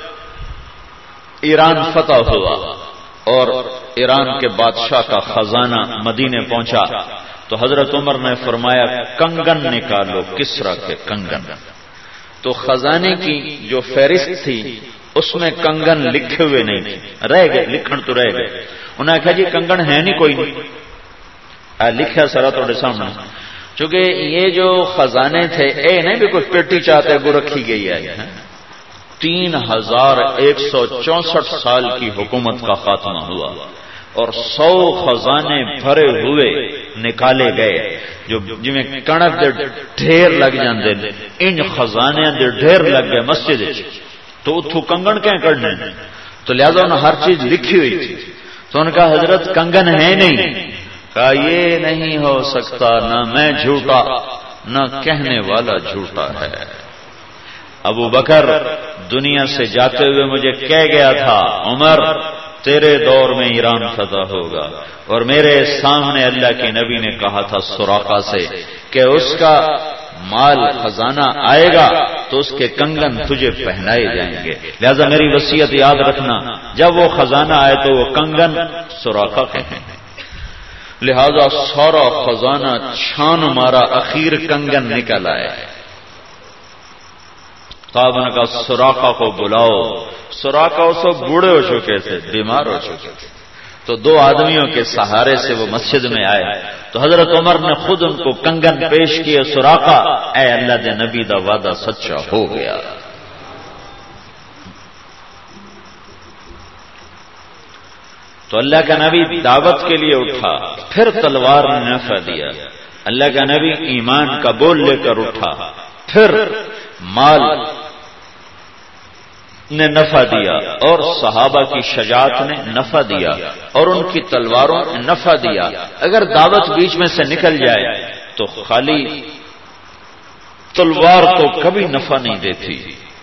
A: ایران فتح ہوا اور ایران کے بادشاہ کا خزانہ مدینے پہنچا تو حضرت عمر نے فرمایا کنگن نکالو، کسرا کے کنگن. تو خزانے کی جو فہرست تھی اس میں کنگن لکھے ہوئے نہیں تھے، رہ گئے، لکھن تو رہ گئے. انہوں نے کہا جی کنگن ہے نہیں، کوئی نہیں لکھا سرا تھوڑے سامنے. چونکہ یہ جو خزانے تھے اے نہیں بھی کوئی پیٹی چاہتے وہ رکھی گئی ہے. 3164 سال کی حکومت کا خاتمہ ہوا اور 100 خزانے بھرے ہوئے نکالے گئے جو جی میں کنک دے ڈھیر لگ جاندے، ان خزانے دے ڈھیر لگ گئے مسجد. تو اتھو کنگن کہیں کرنے، تو لہذا انہوں نے ہر چیز لکھی ہوئی تھی. تو ان کا حضرت کنگن ہے نہیں. کہا یہ نہیں ہو سکتا، نہ میں جھوٹا نہ کہنے والا جھوٹا ہے. ابو بکر دنیا سے جاتے ہوئے مجھے کہہ گیا تھا عمر تیرے دور میں ایران فتح ہوگا، اور میرے سامنے اللہ کے نبی نے کہا تھا سراقہ سے کہ اس کا مال خزانہ آئے گا تو اس کے کنگن تجھے پہنائے جائیں گے. لہذا میری وصیت یاد رکھنا، جب وہ خزانہ آئے تو وہ کنگن سراقہ کے ہیں. لہذا سارا خزانہ چھان مارا، اخیر کنگن نکل آئے. صاحب نے کہا سراقہ کو بلاؤ. سراقہ اس وقت بوڑھے ہو چکے تھے، بیمار ہو چکے تھے. تو 2 آدمیوں کے سہارے سے وہ مسجد میں آئے. تو حضرت عمر نے خود ان کو کنگن پیش کیے. سراقہ اے اللہ دے نبی دا وعدہ سچا ہو گیا. تو اللہ کا نبی دعوت کے لیے اٹھا، پھر تلوار نے نفع دیا. اللہ کا نبی ایمان کا بول لے کر اٹھا، پھر مال نے نفع دیا، اور صحابہ کی شجاعت نے نفع دیا، اور ان کی تلواروں نے نفع دیا. اگر دعوت بیچ میں سے نکل جائے تو خالی تلوار تو کبھی نفع نہیں دیتی.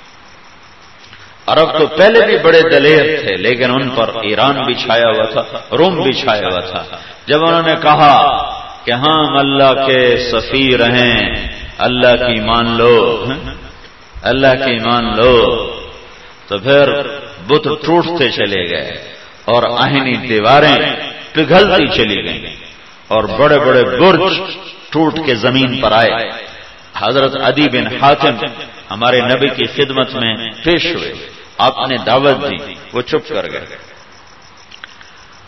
A: عرب تو پہلے بھی بڑے دلیر تھے، لیکن ان پر ایران بھی چھایا ہوا تھا، روم بھی چھایا ہوا تھا. جب انہوں نے کہا کہ ہم اللہ کے سفیر ہیں، اللہ کی مان لو، اللہ کی مان لو، تو پھر بت ٹوٹتے چلے گئے اور آہنی دیواریں پگھلتی چلی گئیں اور بڑے بڑے برج ٹوٹ کے زمین پر آئے. حضرت عدی بن حاتم ہمارے نبی کی خدمت میں پیش ہوئے، آپ نے دعوت دی، وہ چپ کر گئے.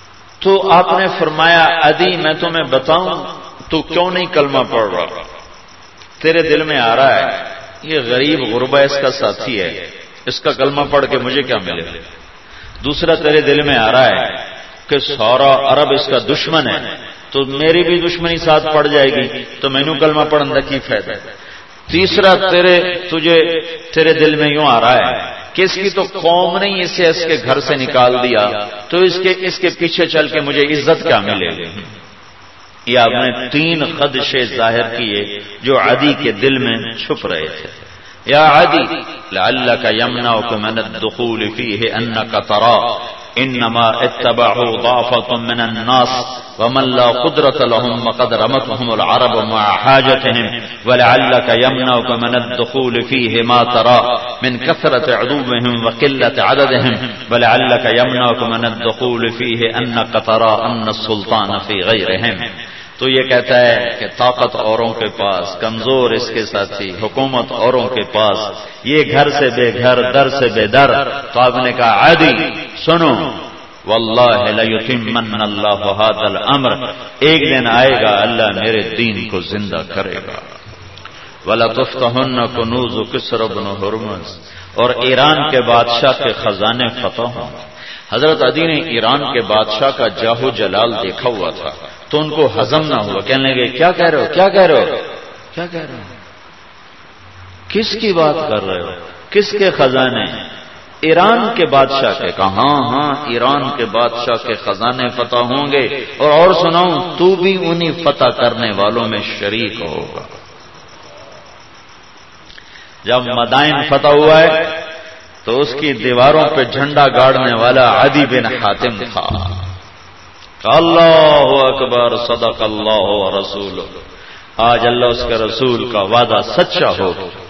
A: تو آپ نے فرمایا عدی میں تمہیں بتاؤں تو کیوں نہیں کلمہ پڑھ رہا؟ تیرے دل میں آ رہا ہے یہ غریب غربا اس کا ساتھی ہے، اس کا کلمہ پڑھ کے مجھے کیا ملے؟ دوسرا تیرے دل میں آ رہا ہے کہ سارا عرب اس کا دشمن ہے، تو میری بھی دشمنی ساتھ پڑ جائے گی، تو مینوں کلمہ پڑھنے کی فائدہ ہے۔ تیسرا تیرے دل میں یوں آ رہا ہے کہ اس کی تو قوم نہیں اسے اس کے گھر سے نکال دیا، تو اس کے پیچھے چل کے مجھے عزت کیا ملے گی؟ یہ آپ نے 3 خدشے ظاہر کیے جو عدی کے دل میں چھپ رہے تھے۔ یا عدی لعلک یمنعک من الدخول فیہ انک ترى انما اتبعوا ضعفة من الناس ومن لا قدرة لهم وقد رمتهم العرب مع حاجتهم ولعلك يمنعك من الدخول فيه ما ترى من كثرة عدوهم وقلة عددهم ولعلك يمنعك من الدخول فيه انك ترى ان السلطان في غيرهم۔ تو یہ کہتا ہے کہ طاقت اوروں کے پاس، کمزور اس کے ساتھی، حکومت اوروں کے پاس، یہ گھر سے بے گھر، در سے بے در۔ تو آپ نے کہا عادی سنو، واللہ لیتمن اللہ ھذا الامر، ایک دن آئے گا اللہ میرے دین کو زندہ کرے گا۔ وَلَتُفْتَحُنَّ كُنُوزُ كِسْرَ بْنِ ہرمز، اور ایران کے بادشاہ کے خزانے فتح ہوں۔ حضرت عدی نے ایران کے بادشاہ کا جاہ و جلال دیکھا ہوا تھا، تو ان کو ہضم نہ ہوا، کہنے لگے کیا کہہ رہے ہو، کیا کہہ رہے ہو، کیا کہہ رہے ہو، کس کی بات کر رہے ہو، کس کے خزانے؟ ایران کے بادشاہ کے۔ کہا ہاں ایران کے بادشاہ کے خزانے فتح ہوں گے، اور سناؤں تو بھی انہی فتح کرنے والوں میں شریک ہوگا۔ جب مدائن فتح ہوا ہے تو اس کی دیواروں پہ جھنڈا گاڑنے والا عدی بن حاتم تھا۔ اللہ اکبر، صدق اللہ ورسولہ، آج اللہ اس کے رسول کا وعدہ سچا ہو۔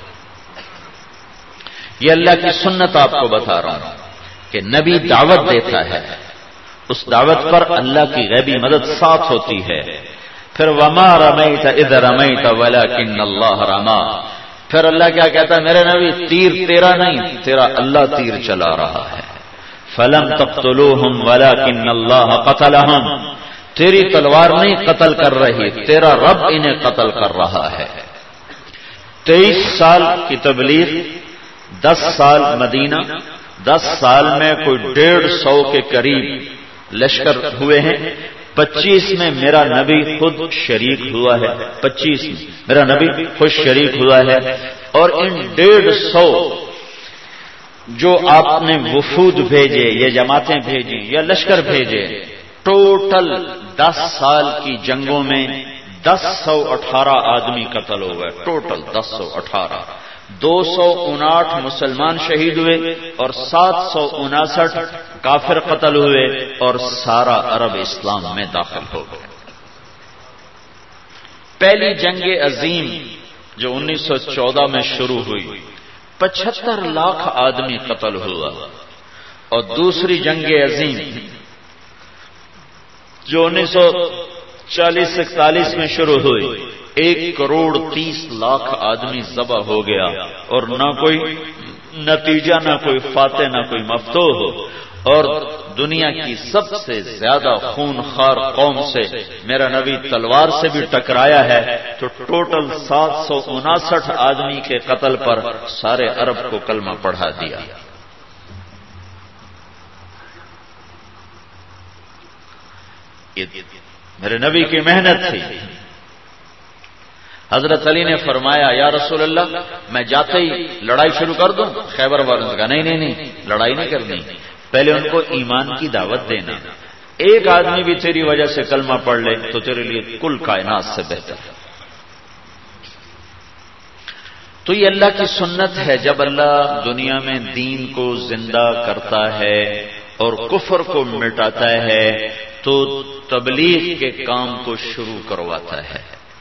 A: یہ اللہ کی سنت آپ کو بتا رہا ہوں کہ نبی دعوت دیتا ہے، اس دعوت پر اللہ کی غیبی مدد ساتھ ہوتی ہے۔ پھر وما رمیت اذ رمیت ولکن اللہ رما، پھر اللہ کیا کہتا ہے میرے نبی تیر تیرا نہیں، تیرا اللہ تیر چلا رہا ہے۔ فلم تقتلوہم ولکن اللہ قتلہم، تیری تلوار نہیں قتل کر رہی، تیرا رب انہیں قتل کر رہا ہے۔ 23 سال کی تبلیغ، 10 سال مدینہ، 10 سال میں کوئی 150 کے قریب لشکر ہوئے ہیں۔ 25 میں میرا نبی خود شریک ہوا ہے، 25 میں میرا نبی خود شریک ہوا ہے، اور ان 150 جو آپ نے وفود بھیجے یا جماعتیں بھیجی یا لشکر بھیجے، ٹوٹل 10 سال کی جنگوں میں 1018 آدمی قتل ہو گئے، ٹوٹل 1018۔ 259 مسلمان شہید ہوئے اور 759 کافر قتل ہوئے، اور سارا عرب اسلام میں داخل ہو گئے۔ پہلی جنگ عظیم جو 1914 میں شروع ہوئی، 75 لاکھ آدمی قتل ہوا، اور دوسری جنگ عظیم جو 1940-41 میں شروع ہوئی، 1,30,00,000 آدمی ذبح ہو گیا، اور نہ کوئی نتیجہ، نہ کوئی فاتح، نہ کوئی مفتوح، اور دنیا کی سب سے زیادہ خونخوار قوم سے میرا نبی تلوار سے بھی ٹکرایا ہے۔ تو ٹوٹل 759 آدمی کے قتل پر سارے عرب کو کلمہ پڑھا دیا۔ میرے نبی کی محنت تھی۔ حضرت علی نے فرمایا یا رسول اللہ میں جاتے ہی لڑائی شروع کر دوں؟ خیبر والوں نے کہا نہیں، لڑائی نہیں کرنی، پہلے ان کو ایمان کی دعوت دینا۔ ایک آدمی بھی تیری وجہ سے کلمہ پڑھ لے تو تیرے لیے کل کائنات سے بہتر ہے۔ تو یہ اللہ کی سنت ہے، جب اللہ دنیا میں دین کو زندہ کرتا ہے اور کفر کو مٹاتا ہے تو تبلیغ کے کام کو شروع کرواتا ہے۔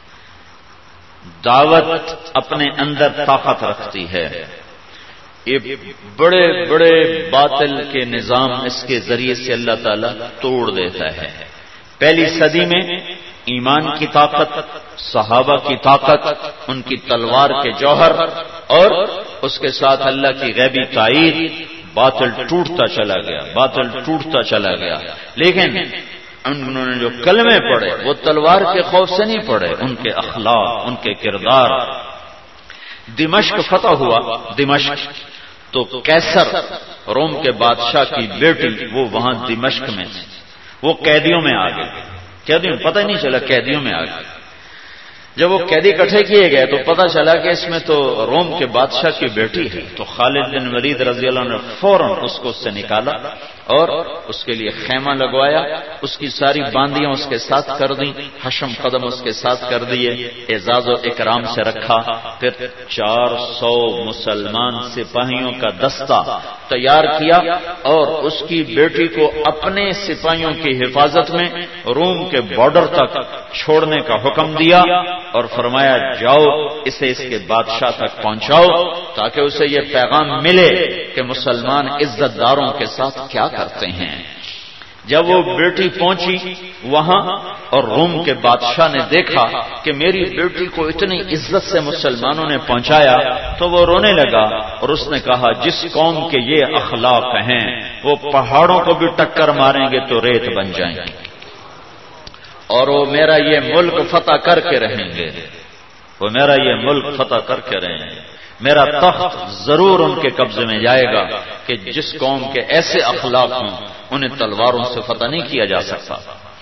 A: دعوت اپنے اندر طاقت رکھتی ہے، یہ بڑے بڑے باطل کے نظام اس کے ذریعے سے اللہ تعالیٰ توڑ دیتا ہے۔ پہلی صدی میں ایمان کی طاقت، صحابہ کی طاقت، ان کی تلوار کے جوہر، اور اس کے ساتھ اللہ کی غیبی تائید، باطل ٹوٹتا چلا گیا، باطل ٹوٹتا چلا گیا۔ لیکن انہوں نے جو کلمے پڑھے وہ تلوار کے خوف سے نہیں پڑھے، ان کے اخلاق، ان کے کردار۔ دمشق فتح ہوا، دمشق تو کیسر روم کے بادشاہ کی بیٹی وہ وہاں دمشق میں تھی، وہ قیدیوں میں آ گئی، قیدیوں پتہ ہی نہیں چلا قیدیوں میں آ گئی۔ جب وہ قیدی اکٹھے کیے گئے تو پتہ چلا کہ اس میں تو روم کے بادشاہ کی بیٹی ہے، تو خالد بن ولید رضی اللہ عنہ نے فوراً اس کو اس سے نکالا اور اس کے لیے خیمہ لگوایا، اس کی ساری باندیاں اس کے ساتھ کر دیں، حشم قدم اس کے ساتھ کر دیے، اعزاز و اکرام سے رکھا، پھر 400 مسلمان سپاہیوں کا دستہ تیار کیا اور اس کی بیٹی کو اپنے سپاہیوں کی حفاظت میں روم کے بارڈر تک چھوڑنے کا حکم دیا اور فرمایا جاؤ اسے اس کے بادشاہ تک پہنچاؤ تاکہ اسے یہ پیغام ملے کہ مسلمان عزت داروں کے ساتھ کیا کرتے ہیں۔ جب وہ بیٹی پہنچی وہاں اور روم کے بادشاہ نے دیکھا کہ میری بیٹی کو اتنی عزت سے مسلمانوں نے پہنچایا تو وہ رونے لگا اور اس نے کہا جس قوم کے یہ اخلاق ہیں وہ پہاڑوں کو بھی ٹکر ماریں گے تو ریت بن جائیں گے اور وہ میرا یہ ملک فتح کر کے رہیں گے، وہ میرا یہ ملک فتح کر کے رہیں گے، میرا تخت ضرور ان کے قبضے میں جائے گا کہ جس قوم کے ایسے اخلاق ہوں انہیں تلواروں سے فتح نہیں کیا جا سکتا۔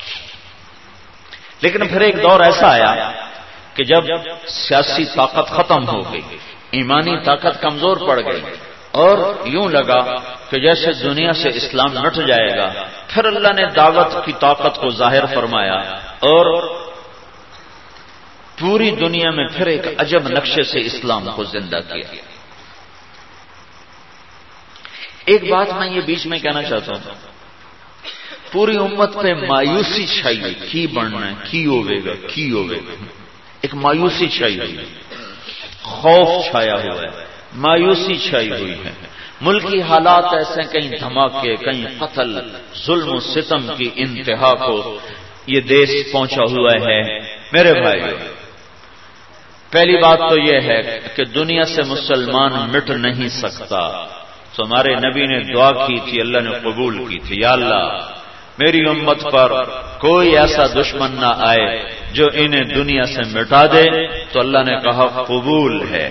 A: لیکن پھر ایک دور ایسا آیا کہ جب سیاسی طاقت ختم ہو گئی، ایمانی طاقت کمزور پڑ گئی اور یوں لگا کہ جیسے دنیا سے اسلام مٹ جائے گا، پھر اللہ نے دعوت کی طاقت کو ظاہر فرمایا اور پوری دنیا میں پھر ایک عجب نقشے سے اسلام کو زندہ کیا۔ ایک بات میں یہ بیچ میں کہنا چاہتا ہوں، پوری امت پہ مایوسی چھائی ہوئی، کی بڑھنا ہے، کی ہوے گا، کی ہوے گا، ایک مایوسی چھائی ہوئی، خوف چھایا ہوا ہے، مایوسی چھائی ہوئی ہے، ملکی حالات ایسے کہیں دھماکے، کہیں قتل، ظلم و ستم کی انتہا کو یہ دیش پہنچا ہوا ہے۔ میرے بھائیو، پہلی بات تو یہ ہے کہ دنیا سے مسلمان مٹ نہیں سکتا، تو ہمارے نبی نے دعا کی تھی، اللہ نے قبول کی تھی، یا اللہ میری امت پر کوئی ایسا دشمن نہ آئے جو انہیں دنیا سے مٹا دے، تو اللہ نے کہا قبول ہے۔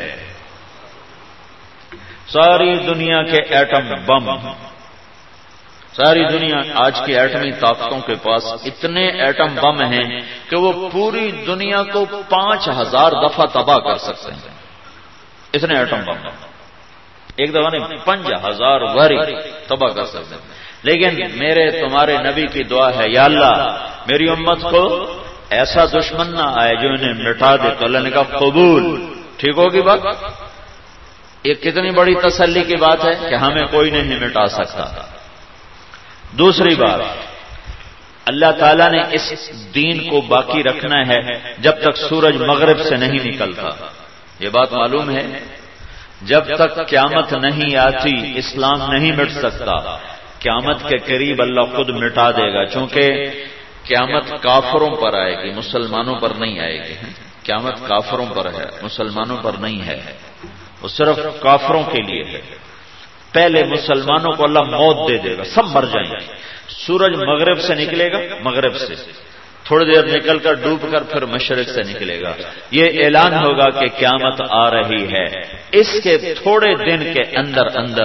A: ساری دنیا کے ایٹم بم، ساری دنیا آج کی ایٹمی طاقتوں کے پاس اتنے ایٹم بم ہیں کہ وہ پوری دنیا کو 5000 دفعہ تباہ کر سکتے ہیں، اتنے ایٹم بم، ایک دفعہ نہیں 5000 باری تباہ کر سکتے ہیں۔ لیکن میرے تمہارے نبی کی دعا ہے، یا اللہ میری امت کو ایسا دشمن نہ آئے جو انہیں مٹا دے، تو اللہ نے کہا قبول۔ ٹھیک ہوگی بات؟ یہ کتنی بڑی تسلی کی بات ہے کہ ہمیں کوئی نہیں مٹا سکتا۔ دوسری بات، اللہ تعالیٰ نے اس دین کو باقی رکھنا ہے جب تک سورج مغرب سے نہیں نکلتا، یہ بات معلوم ہے، جب تک قیامت نہیں آتی اسلام نہیں مٹ سکتا۔ قیامت کے قریب اللہ خود مٹا دے گا، چونکہ قیامت کافروں پر آئے گی، مسلمانوں پر نہیں آئے گی۔ قیامت کافروں پر ہے، مسلمانوں پر نہیں ہے، وہ صرف کافروں کے لیے ہے۔ پہلے مسلمانوں کو اللہ موت دے دے گا، سب مر جائیں گے۔ سورج مغرب سے نکلے گا، مغرب سے تھوڑی دیر نکل کر ڈوب کر پھر مشرق سے نکلے گا، یہ اعلان ہوگا کہ قیامت آ رہی ہے۔ اس کے تھوڑے دن کے اندر اندر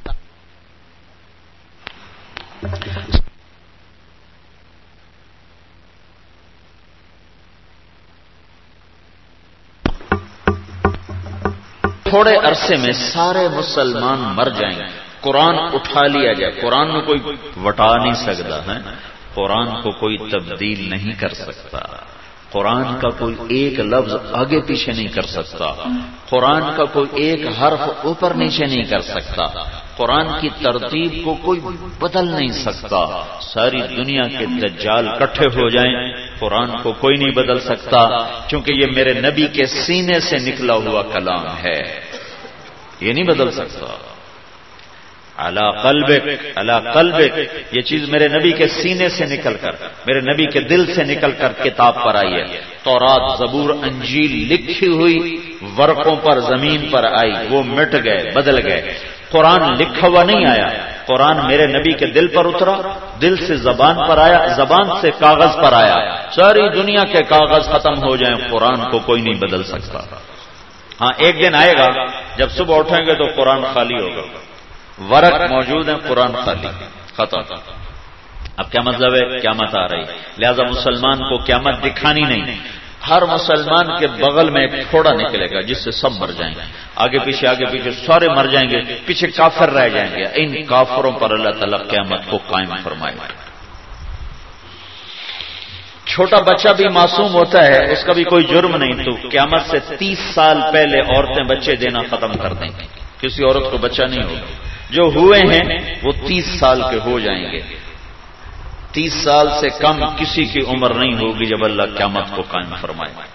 A: تھوڑے عرصے میں سارے مسلمان مر جائیں گے، قرآن اٹھا لیا جائے۔ قرآن میں کوئی وٹا نہیں سکتا ہے، قرآن کو کوئی تبدیل نہیں کر سکتا، قرآن کا کوئی ایک لفظ آگے پیچھے نہیں کر سکتا، قرآن کا کوئی ایک حرف اوپر نیچے نہیں کر سکتا، قرآن کی ترتیب کو کوئی بدل نہیں سکتا۔ ساری دنیا کے دجال اکٹھے ہو جائیں، قرآن کو کوئی نہیں بدل سکتا، کیونکہ یہ میرے نبی کے سینے سے نکلا ہوا کلام ہے، یہ نہیں بدل سکتا۔ علی قلبک، علی قلبک، یہ چیز میرے نبی کے سینے سے نکل کر، میرے نبی کے دل سے نکل کر کتاب پر آئی ہے۔ تورات، زبور، انجیل لکھی ہوئی ورقوں پر زمین پر آئی، وہ مٹ گئے، بدل گئے۔ قرآن لکھا ہوا نہیں آیا، قرآن میرے نبی کے دل پر اترا، دل سے زبان پر آیا، زبان سے کاغذ پر آیا، ساری دنیا کے کاغذ ختم ہو جائیں، قرآن کو کوئی نہیں بدل سکتا۔ ہاں ایک دن آئے گا جب صبح اٹھیں گے تو قرآن خالی ہوگا، ورق موجود ہے، قرآن خالی، ختم۔ اب کیا مطلب ہے؟ قیامت آ رہی، لہذا مسلمان کو قیامت دکھانی نہیں، ہر مسلمان کے بغل میں ایک پھوڑا نکلے گا جس سے سب مر جائیں گے، آگے پیچھے سارے مر جائیں گے، پیچھے کافر رہ جائیں گے، ان کافروں پر اللہ تعالیٰ قیامت کو قائم فرمائے گا۔ چھوٹا بچہ بھی معصوم ہوتا ہے، اس کا بھی کوئی جرم نہیں، تو قیامت سے 30 سال پہلے عورتیں بچے دینا ختم کر دیں گے، کسی عورت کو بچہ نہیں ہوگا، جو ہوئے ہیں وہ 30 سال کے ہو جائیں گے، 30 سال سے کم کسی کی عمر نہیں ہوگی جب اللہ قیامت کو قائم فرمائے گا۔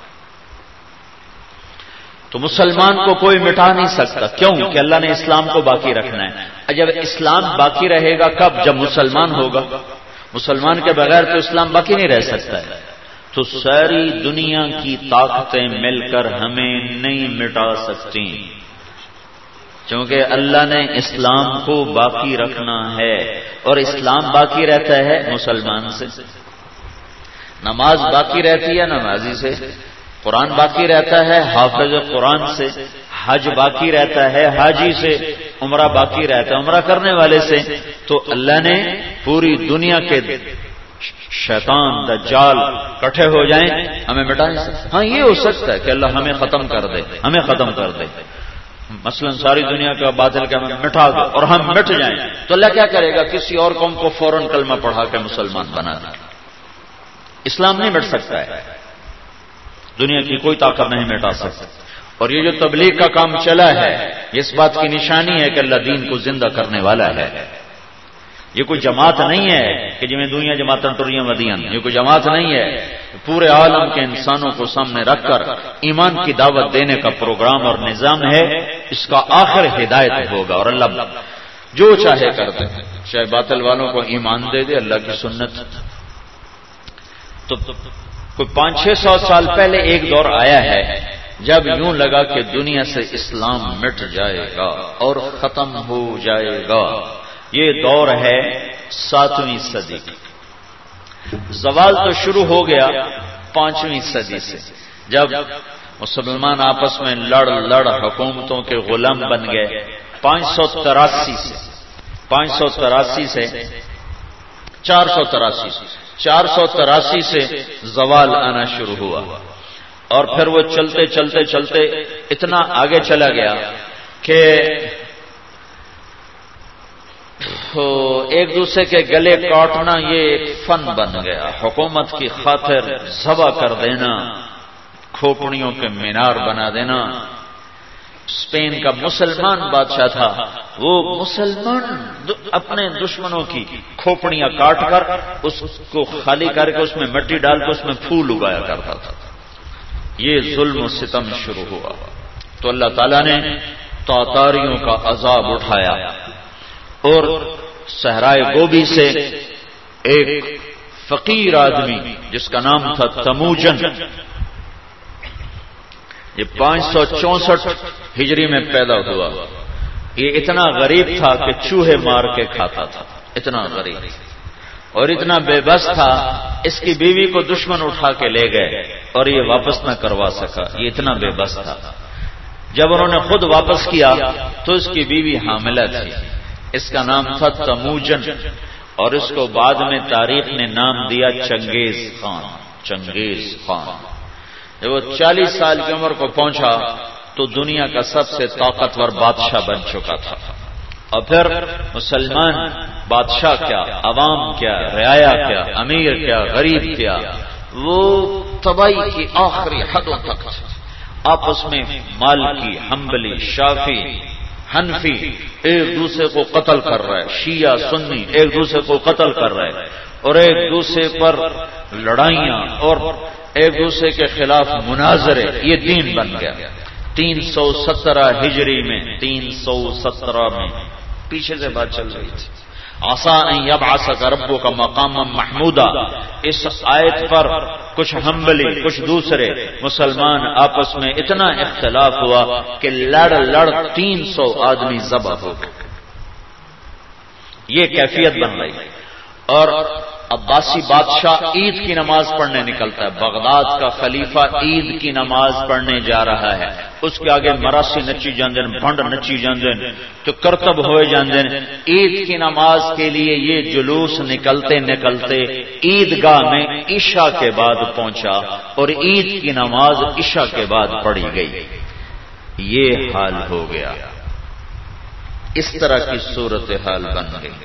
A: تو مسلمان کو کوئی مٹا نہیں سکتا، کیوں کہ اللہ نے اسلام کو باقی رکھنا ہے۔ جب اسلام باقی رہے گا کب؟ جب مسلمان ہوگا، مسلمان کے بغیر تو اسلام باقی نہیں رہ سکتا ہے۔ تو ساری دنیا کی طاقتیں مل کر ہمیں نہیں مٹا سکتی، کیونکہ اللہ نے اسلام کو باقی رکھنا ہے، اور اسلام باقی رہتا ہے مسلمان سے، نماز باقی رہتی ہے نمازی سے، قرآن باقی رہتا ہے حافظ قرآن سے، حج باقی رہتا ہے حاجی سے، عمرہ باقی رہتا ہے عمرہ کرنے والے سے۔ تو اللہ نے پوری دنیا کے شیطان دجال کٹھے ہو جائیں، ہمیں مٹا نہیں سکتے۔ ہاں یہ ہو سکتا ہے کہ اللہ ہمیں ختم کر دے، ہمیں ختم کر دے، مثلا ساری دنیا کا باطل کا مٹا دو اور ہم مٹ جائیں، تو اللہ کیا کرے گا؟ کسی اور قوم کو فوراً کلمہ پڑھا کے مسلمان بنا دے۔ اسلام نہیں مٹ سکتا ہے، دنیا کی کوئی طاقت نہیں مٹا سکتی۔ اور یہ جو تبلیغ کا کام چلا ہے، اس بات کی نشانی ہے کہ اللہ دین کو زندہ کرنے والا ہے۔ یہ کوئی جماعت نہیں ہے کہ جی میں دنیا جماعتیں ٹریاں ودیاں، یہ کوئی جماعت نہیں ہے، پورے عالم کے انسانوں کو سامنے رکھ کر ایمان کی دعوت دینے کا پروگرام اور نظام ہے، اس کا آخر ہدایت ہوگا، اور اللہ جو چاہے کرتے ہیں، چاہے باطل والوں کو ایمان دے دے، اللہ کی سنت۔ تو کوئی 500-600 سال پہلے ایک دور آیا ہے جب یوں لگا کہ دنیا سے اسلام مٹ جائے گا اور ختم ہو جائے گا۔ یہ دور ہے 7ویں صدی کی۔ زوال تو شروع ہو گیا 5ویں صدی سے، جب مسلمان آپس میں لڑ حکومتوں کے غلام بن گئے۔ 583 سے 483 سے زوال آنا شروع ہوا، اور پھر وہ چلتے اتنا آگے چلا گیا کہ ایک دوسرے کے گلے کاٹنا یہ ایک فن بن گیا، حکومت کی خاطر ذبح کر دینا، کھوپڑیوں کے مینار بنا دینا۔ اسپین کا مسلمان بادشاہ تھا، وہ مسلمان اپنے دشمنوں کی کھوپڑیاں کاٹ کر اس کو خالی کر کے اس میں مٹی ڈال کے اس میں پھول اگایا کرتا تھا۔ یہ ظلم و ستم شروع ہوا، تو اللہ تعالیٰ نے تاتاریوں کا عذاب اٹھایا، اور صحرائے گوبی سے ایک فقیر آدمی جس کا نام تھا تموجن، یہ 564 ہجری میں پیدا ہوا۔ یہ اتنا غریب تھا کہ چوہے مار کے کھاتا تھا، اتنا غریب اور اتنا بے بس تھا، اس کی بیوی کو دشمن اٹھا کے لے گئے اور یہ واپس نہ کروا سکا، یہ اتنا بے بس تھا۔ جب انہوں نے خود واپس کیا تو اس کی بیوی حاملہ تھی، اس کا نام تھا تموجن، اور اس کو بعد میں تاریخ نے نام دیا چنگیز خان۔ جب وہ 40 سال کی عمر کو پہنچا تو دنیا کا سب سے طاقتور بادشاہ بن چکا تھا، اور پھر مسلمان بادشاہ کیا، عوام کیا، رعایا کیا، امیر کیا، غریب کیا، وہ تباہی کی آخری حدوں تک آپس میں مالکی، حنبلی، شافعی، حنفی ایک دوسرے کو قتل کر رہا ہے، شیعہ سنی ایک دوسرے کو قتل کر رہے ہیں، اور ایک دوسرے پر لڑائیاں اور ایک دوسرے کے خلاف مناظرے، یہ دین بن گیا۔ 317 ہجری میں 317 میں پیچھے سے بات چل رہی تھی، عسیٰ ان یبعثک ربک مقاما محمودا۔ اس آیت پر کچھ حنبلی کچھ دوسرے مسلمان آپس میں اتنا اختلاف ہوا کہ لڑ 300 آدمی ذبح ہو گئے، یہ کیفیت بن رہی ہے. اور عباسی بادشاہ عید کی نماز پڑھنے نکلتا ہے، بغداد کا خلیفہ عید کی نماز پڑھنے جا رہا ہے، اس کے آگے مراسی نچی جاندن، بھنڈ نچی جاندن، تو کرتب ہوئے جاندن. عید کی نماز کے لیے یہ جلوس نکلتے نکلتے عیدگاہ میں عشاء کے بعد پہنچا اور عید کی نماز عشاء کے بعد پڑھی گئی. یہ حال ہو گیا. اس طرح کی صورتحال بن گئی.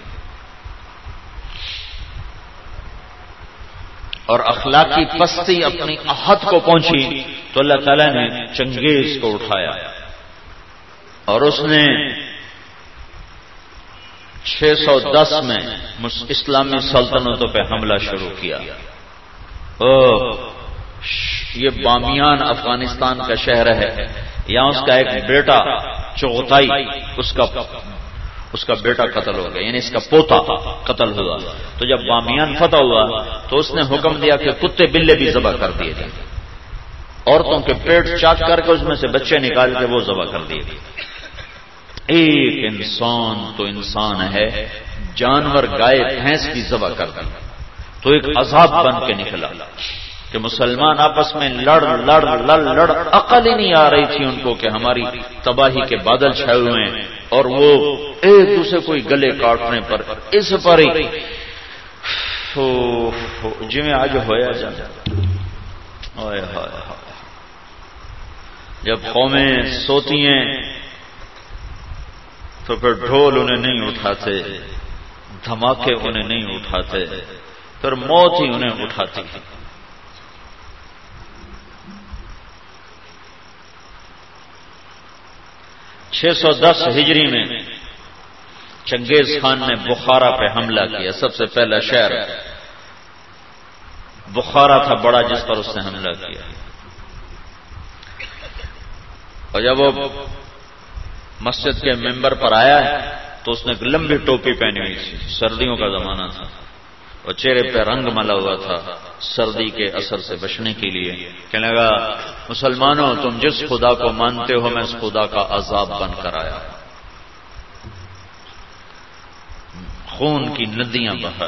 A: اور اخلاقی پستی اپنی حد کو پہنچی تو اللہ تعالیٰ نے چنگیز کو اٹھایا اور اس نے 610 میں اسلامی سلطنتوں پہ حملہ شروع کیا. یہ بامیان افغانستان کا شہر ہے، یہاں اس کا ایک بیٹا چغتائی، اس کا بیٹا قتل ہو گیا، یعنی اس کا پوتا قتل ہوا. تو جب بامیان فتح ہوا تو اس نے حکم دیا کہ کتے بلے بھی ذبح کر دیے جائیں، عورتوں کے پیٹ چاک کر کے اس میں سے بچے نکال کے وہ ذبح کر دیے گئے. ایک انسان تو انسان ہے، جانور گائے بھینس بھی ذبح کر دی. تو ایک عذاب بن کے نکلا کہ مسلمان آپس میں لڑ لڑ لڑ لڑ عقل ہی نہیں آ رہی تھی ان کو کہ ہماری تباہی کے بادل چھائے ہوئے ہیں، اور وہ ایک دوسرے کو گلے کاٹنے پر اس پر ہی جی میں آج ہویا جاتا. جب قومیں سوتی ہیں تو پھر ڈھول انہیں نہیں اٹھاتے، دھماکے انہیں نہیں اٹھاتے، پھر موت ہی انہیں اٹھاتی. 610 ہجری میں چنگیز خان نے بخارا پہ حملہ کیا. سب سے پہلا شہر بخارا تھا بڑا جس پر اس نے حملہ کیا. اور جب وہ مسجد کے ممبر پر آیا تو اس نے ایک لمبی ٹوپی پہنی ہوئی تھی، سردیوں کا زمانہ تھا، اور چہرے پہ رنگ ملا ہوا تھا سردی کے اثر سے بچنے کے لیے. کہنے لگا مسلمانوں تم جس خدا کو مانتے ہو میں اس خدا کا عذاب بن کر آیا. خون کی ندیاں بہا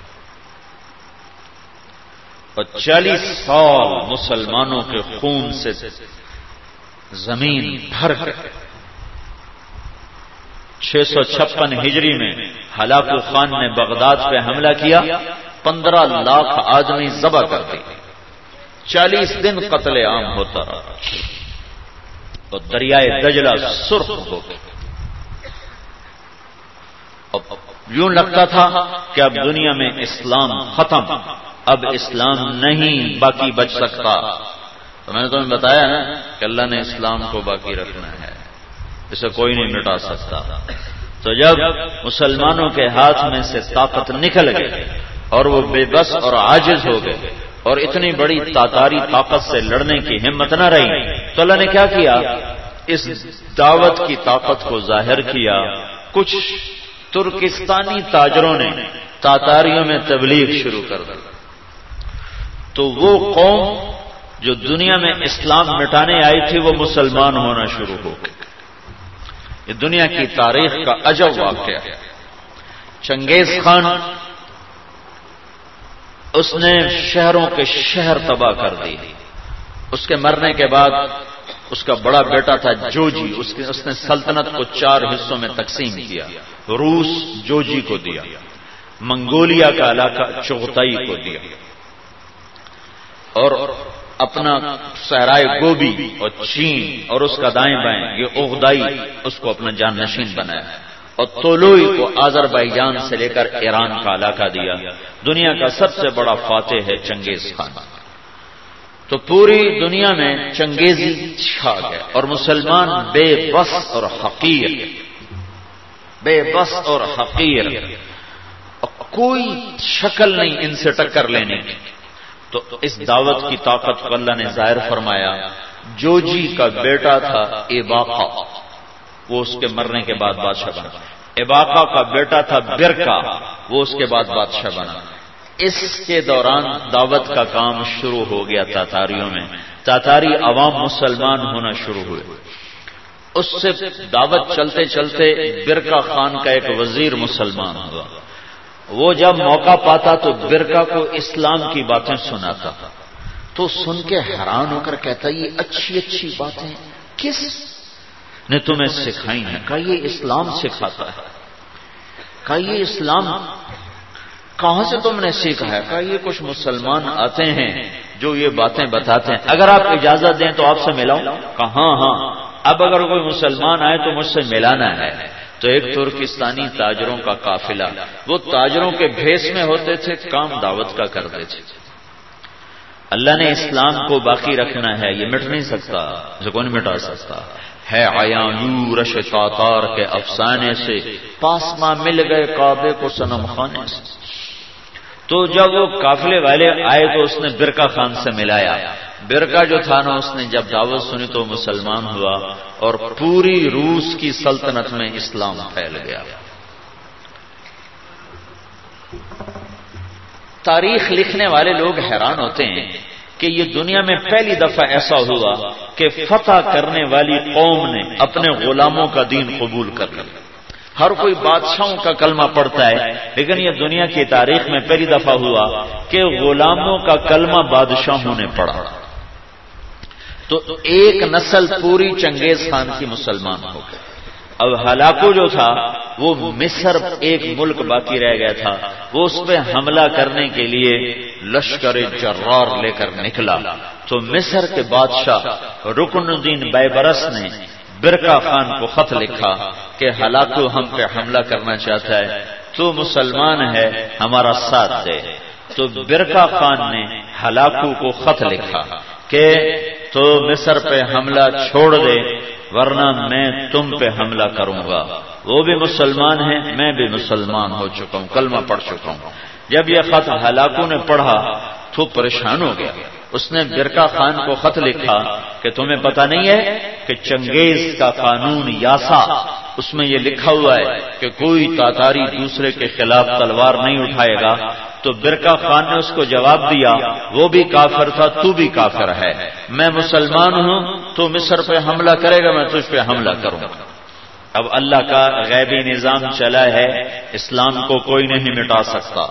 A: اور 40 سال مسلمانوں کے خون سے زمین بھر کر 656 ہجری میں ہلاکو خان نے بغداد پہ حملہ کیا، 15 لاکھ آدمی ذبح کر دی. 40 دن قتل عام ہوتا رہا اور دریائے دجلہ سرخ ہو گیا. یوں لگتا تھا کہ اب دنیا میں اسلام ختم، اب اسلام نہیں باقی بچ سکتا. تو میں نے تمہیں بتایا نا کہ اللہ نے اسلام کو باقی رکھنا ہے، اسے کوئی نہیں مٹا سکتا. تو جب مسلمانوں کے ہاتھ میں سے طاقت نکل گئی اور وہ بے بس اور عاجز ہو گئے اور اتنی بڑی تاتاری طاقت سے لڑنے کی ہمت نہ رہی، تو اللہ نے کیا کیا؟ اس دعوت کی طاقت کو ظاہر کیا. کچھ ترکستانی تاجروں نے تاتاریوں میں تبلیغ شروع کر دی. تو وہ قوم جو دنیا میں اسلام مٹانے آئی تھی وہ مسلمان ہونا شروع ہو گئی. یہ دنیا کی تاریخ کا عجب واقعہ ہے. چنگیز خان اس نے شہروں کے شہر تباہ کر دی. اس کے مرنے کے بعد اس کا بڑا بیٹا تھا جوجی، اس نے سلطنت کو 4 حصوں میں تقسیم کیا. روس جوجی کو دیا، منگولیا کا علاقہ چغتائی کو دیا، اور اپنا صحرائے گوبی اور چین اور اس کا دائیں بائیں یہ اغدائی اس کو اپنا جان نشین بنایا، اور تولوئی کو آذربائیجان سے لے کر ایران کا علاقہ دیا. دنیا کا سب سے بڑا فاتح ہے چنگیز خان. تو پوری دنیا میں چنگیزی چھا گیا اور مسلمان بے بس اور حقیر، بے بس اور حقیر، کوئی شکل نہیں ان سے ٹکر لینے کی. تو اس دعوت کی طاقت کو اللہ نے ظاہر فرمایا. جوجی کا بیٹا تھا ایباقا، وہ اس کے مرنے کے بعد بادشاہ بنا. ایباقا کا بیٹا تھا برکا، وہ اس کے بعد بادشاہ بنا. اس کے دوران دعوت کا کام شروع ہو گیا تاتاریوں میں. تاتاری عوام مسلمان ہونا شروع ہوئے اس سے دعوت چلتے چلتے برقع خان کا ایک وزیر مسلمان ہوا. وہ جب موقع پاتا تو برقع کو اسلام کی باتیں سناتا، تو سن کے حیران ہو کر کہتا یہ اچھی اچھی باتیں کس نے تمہیں سکھائی ہیں؟ کہا یہ اسلام سکھاتا ہے. کہا یہ اسلام کہاں سے تم نے سیکھا ہے؟ کہا یہ کچھ مسلمان آتے ہیں جو یہ باتیں بتاتے ہیں، اگر آپ اجازت دیں تو آپ سے ملاؤں؟ کہا ہاں. اب اگر کوئی مسلمان آئے تو مجھ سے ملانا ہے. تو ایک ترکستانی تاجروں کا قافلہ، وہ تاجروں کے بھیس میں ہوتے تھے، کام دعوت کا کرتے تھے. اللہ نے اسلام کو باقی رکھنا ہے، یہ مٹ نہیں سکتا، اسے کون مٹا سکتا ہے. عیاں یورش تاتار کے افسانے سے پاسما مل گئے کعبے کو صنم خانے سے. تو جب وہ قافلے والے آئے تو اس نے برقع خان سے ملایا. برقع جو تھا نا، اس نے جب دعوت سنی تو مسلمان ہوا اور پوری روس کی سلطنت میں اسلام پھیل گیا. تاریخ لکھنے والے لوگ حیران ہوتے ہیں کہ یہ دنیا میں پہلی دفعہ ایسا ہوا کہ فتح کرنے والی قوم نے اپنے غلاموں کا دین قبول کر لیا. ہر کوئی بادشاہوں کا کلمہ پڑھتا ہے، لیکن یہ دنیا کی تاریخ میں پہلی دفعہ ہوا کہ غلاموں کا کلمہ بادشاہوں نے پڑھا. تو ایک نسل پوری چنگیز خان کی مسلمان ہو گئی. اب ہلاکو جو تھا وہ مصر ایک ملک باقی رہ گیا تھا، وہ اس پہ حملہ کرنے کے لیے لشکر جرار لے کر نکلا. تو مصر کے بادشاہ رکن الدین بیبرس نے برقع خان کو خط لکھا کہ ہلاکو ہم پہ حملہ کرنا چاہتا ہے، تو مسلمان ہے ہمارا ساتھ دے. تو برقع خان نے ہلاکو کو خط لکھا کہ تو مصر پہ حملہ چھوڑ دے ورنہ میں تم پہ حملہ کروں گا. وہ بھی مسلمان ہیں، میں بھی مسلمان ہو چکا ہوں، کلمہ پڑھ چکا ہوں. جب یہ خط ہلاکو نے پڑھا تو پریشان ہو گیا. اس نے برقع خان کو خط لکھا کہ تمہیں پتہ نہیں ہے کہ چنگیز کا قانون یاسا، اس میں یہ لکھا ہوا ہے کہ کوئی تاتاری دوسرے کے خلاف تلوار نہیں اٹھائے گا. تو برقع خان نے اس کو جواب دیا وہ بھی کافر تھا، تو بھی کافر ہے، میں مسلمان ہوں، تو مصر پہ حملہ کرے گا، میں تجھ پہ حملہ کروں گا. اب اللہ کا غیبی نظام چلا ہے، اسلام کو کوئی نہیں مٹا سکتا.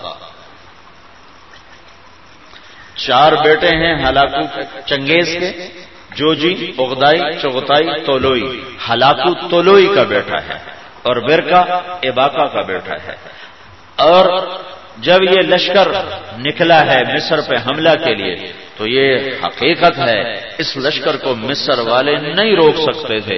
A: 4 بیٹے ہیں ہلاکو چنگیز کے، جوجی، اغدائی، چغتائی، تولوئی. ہلاکو تولوئی کا بیٹا ہے اور برقع ایباکا کا بیٹا ہے. اور جب یہ لشکر نکلا ہے مصر پہ حملہ کے لیے تو یہ حقیقت ہے اس لشکر کو مصر والے نہیں روک سکتے تھے.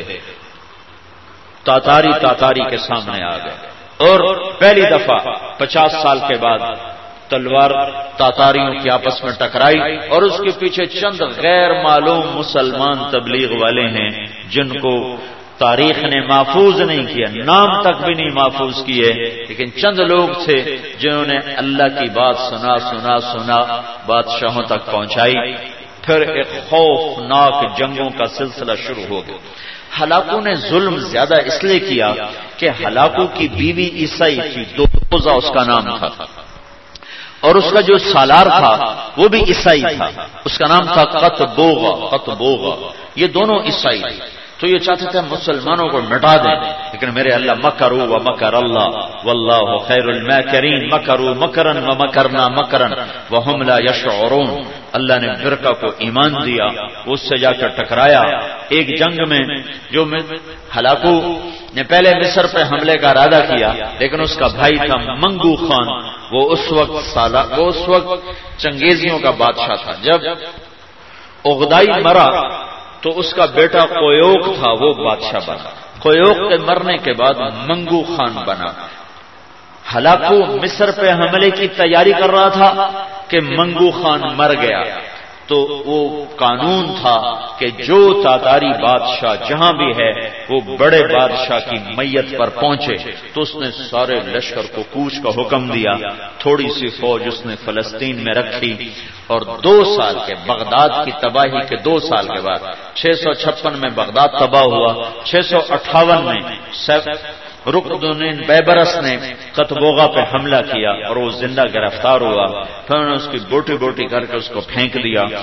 A: تاتاری کے سامنے آ گئے اور پہلی دفعہ 50 سال کے بعد تلوار تاتاریوں کی آپس میں ٹکرائی اور اس کے پیچھے چند غیر معلوم مسلمان تبلیغ والے ہیں جن کو تاریخ نے محفوظ نہیں کیا، نام تک بھی نہیں محفوظ کیے، لیکن چند لوگ تھے جنہوں نے اللہ کی بات سنا بادشاہوں تک پہنچائی. پھر ایک خوفناک جنگوں کا سلسلہ شروع ہو گیا. ہلاکو نے ظلم زیادہ اس لیے کیا کہ ہلاکو کی بیوی عیسائی تھی، دوزہ اس کا نام تھا، اور اس کا جو سالار تھا وہ بھی عیسائی تھا، اس کا نام تھا قطبوغا. یہ دونوں عیسائی تھے. تو یہ چاہتے تھے مسلمانوں کو مٹا دیں، لیکن میرے اللہ مکروا ومکر اللہ واللہ خیر الماکرین. مکروا مکرا ومکرنا مکرا وهم لا يشعرون. اللہ نے برقع کو ایمان دیا، اس سے جا کر ٹکرایا ایک جنگ میں. جو ہلاکو نے پہلے مصر پہ حملے کا ارادہ کیا، لیکن اس کا بھائی تھا منگو خان، وہ اس وقت چنگیزیوں کا بادشاہ تھا. جب اغدائی مرا تو اس کا بیٹا قیوق تھا، وہ بادشاہ بنا. قیوق کے مرنے کے بعد منگو خان بنا. ہلاکو مصر پہ حملے کی تیاری کر رہا تھا کہ منگو خان مر گیا. تو وہ قانون تھا کہ جو تاتاری بادشاہ جہاں بھی ہے وہ بڑے بادشاہ کی میت پر پہنچے. تو اس نے سارے لشکر کو کوچ کا حکم دیا. تھوڑی سی فوج اس نے فلسطین میں رکھی اور 2 سال کے بغداد کی تباہی کے 2 سال کے بعد 656 میں بغداد تباہ ہوا. 658 میں رکن الدین بیبرس نے قطبوغا پہ حملہ کیا اور وہ زندہ گرفتار ہوا. پھر انہوں نے اس کی بوٹی کر کے اس کو پھینک دیا.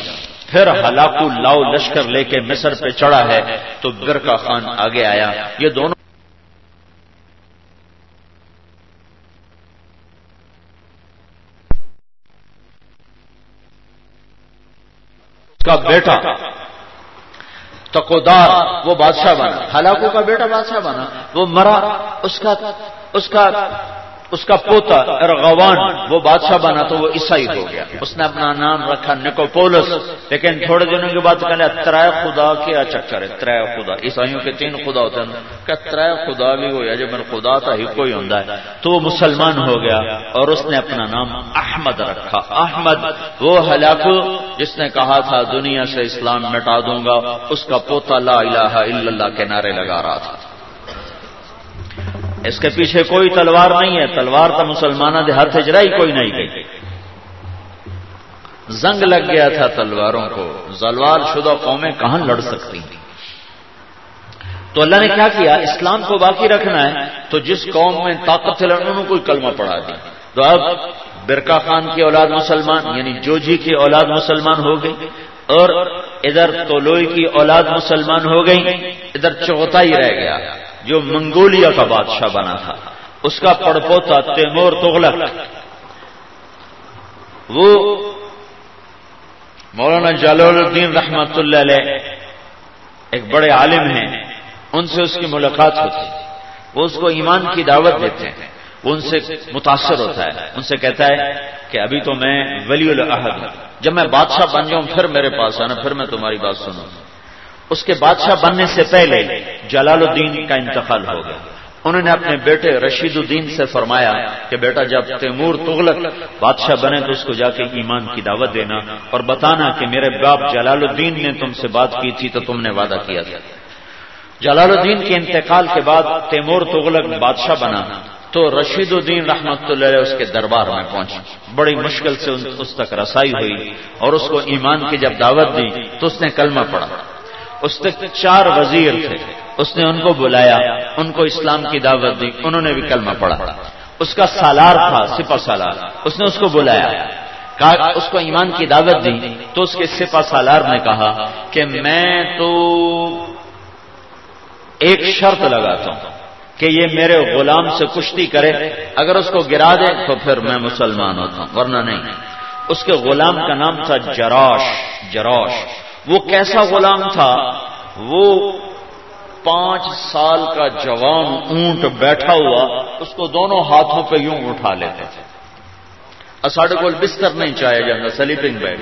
A: پھر ہلاکو لاؤ لشکر لے کے مصر پہ چڑھا ہے تو برقع خان آگے آیا. یہ دونوں کا بیٹا تقودار وہ بادشاہ بنا، ہلاکو کا بیٹا بادشاہ بنا، وہ مرا، اس کا پوتا ارغوان وہ بادشاہ بنا تو وہ عیسائی ہو گیا. اس نے اپنا نام رکھا نکوپولس. لیکن تھوڑے دنوں کے بعد کہنے ترائے خدا کیا چکر ہے، ترائے خدا، عیسائیوں کے 3 خدا ہوتے ہیں، کہ ترائے خدا بھی ہو یا جب میں خدا تھا ہی کوئی ہوں. تو وہ مسلمان ہو گیا اور اس نے اپنا نام احمد رکھا. احمد وہ ہلاکو جس نے کہا تھا دنیا سے اسلام مٹا دوں گا، اس کا پوتا لا الہ الا اللہ کے نعرے لگا رہا تھا. اس کے پیچھے کوئی تلوار نہیں ہے، تلوار تو مسلمانوں کے ہاتھ اجرائی کوئی نہیں گئی، زنگ لگ گیا تھا تلواروں کو. زوال شدہ قومیں کہاں لڑ سکتی ہیں؟ تو اللہ نے کیا کیا، اسلام کو باقی رکھنا ہے تو جس قوم میں طاقت ہے انہوں نے کوئی کلمہ پڑھا دیا. تو اب برقع خان کی اولاد مسلمان یعنی جوجی کی اولاد مسلمان ہو گئی، اور ادھر طولوئی کی اولاد مسلمان ہو گئی. ادھر چغتائی رہ گیا جو منگولیا کا بادشاہ بنا تھا، اس کا پڑپوتا تیمور تغلق. وہ مولانا جلال الدین رحمت اللہ علیہ ایک بڑے عالم ہیں، ان سے اس کی ملاقات ہوتی، وہ اس کو ایمان کی دعوت دیتے ہیں. وہ ان سے متاثر ہوتا ہے، ان سے کہتا ہے کہ ابھی تو میں ولی العہد ہوں، جب میں بادشاہ بن جاؤں پھر میرے پاس آنا، پھر میں تمہاری بات سنوں. اس کے بادشاہ بننے سے پہلے جلال الدین کا انتقال ہو گیا. انہوں نے اپنے بیٹے رشید الدین سے فرمایا کہ بیٹا جب تیمور تغلق بادشاہ بنے تو اس کو جا کے ایمان کی دعوت دینا اور بتانا کہ میرے باپ جلال الدین نے تم سے بات کی تھی تو تم نے وعدہ کیا تھا. جلال الدین کے انتقال کے بعد تیمور تغلق بادشاہ بنا تو رشید الدین رحمت اللہ علیہ اس کے دربار میں پہنچے. بڑی مشکل سے اس تک رسائی ہوئی اور اس کو ایمان کی جب دعوت دی تو اس نے کلمہ پڑھا. اس تک 4 وزیر تھے، اس نے ان کو بلایا، ان کو اسلام کی دعوت دی، انہوں نے بھی کلمہ پڑھا. اس کا سالار تھا سپہ سالار، اس نے اس کو بلایا، کہا اس کو ایمان کی دعوت دی. تو اس کے سپہ سالار نے کہا کہ میں تو ایک شرط لگاتا ہوں کہ یہ میرے غلام سے کشتی کرے، اگر اس کو گرا دے تو پھر میں مسلمان ہوتا ہوں ورنہ نہیں. اس کے غلام کا نام تھا جراش. وہ کیسا غلام تھا، وہ 5 سال کا جوان اونٹ بیٹھا ہوا اس کو دونوں ہاتھوں پہ یوں اٹھا لیتے تھے. ساڑھے کو بستر نہیں چاہے جانا سلیپنگ بیگ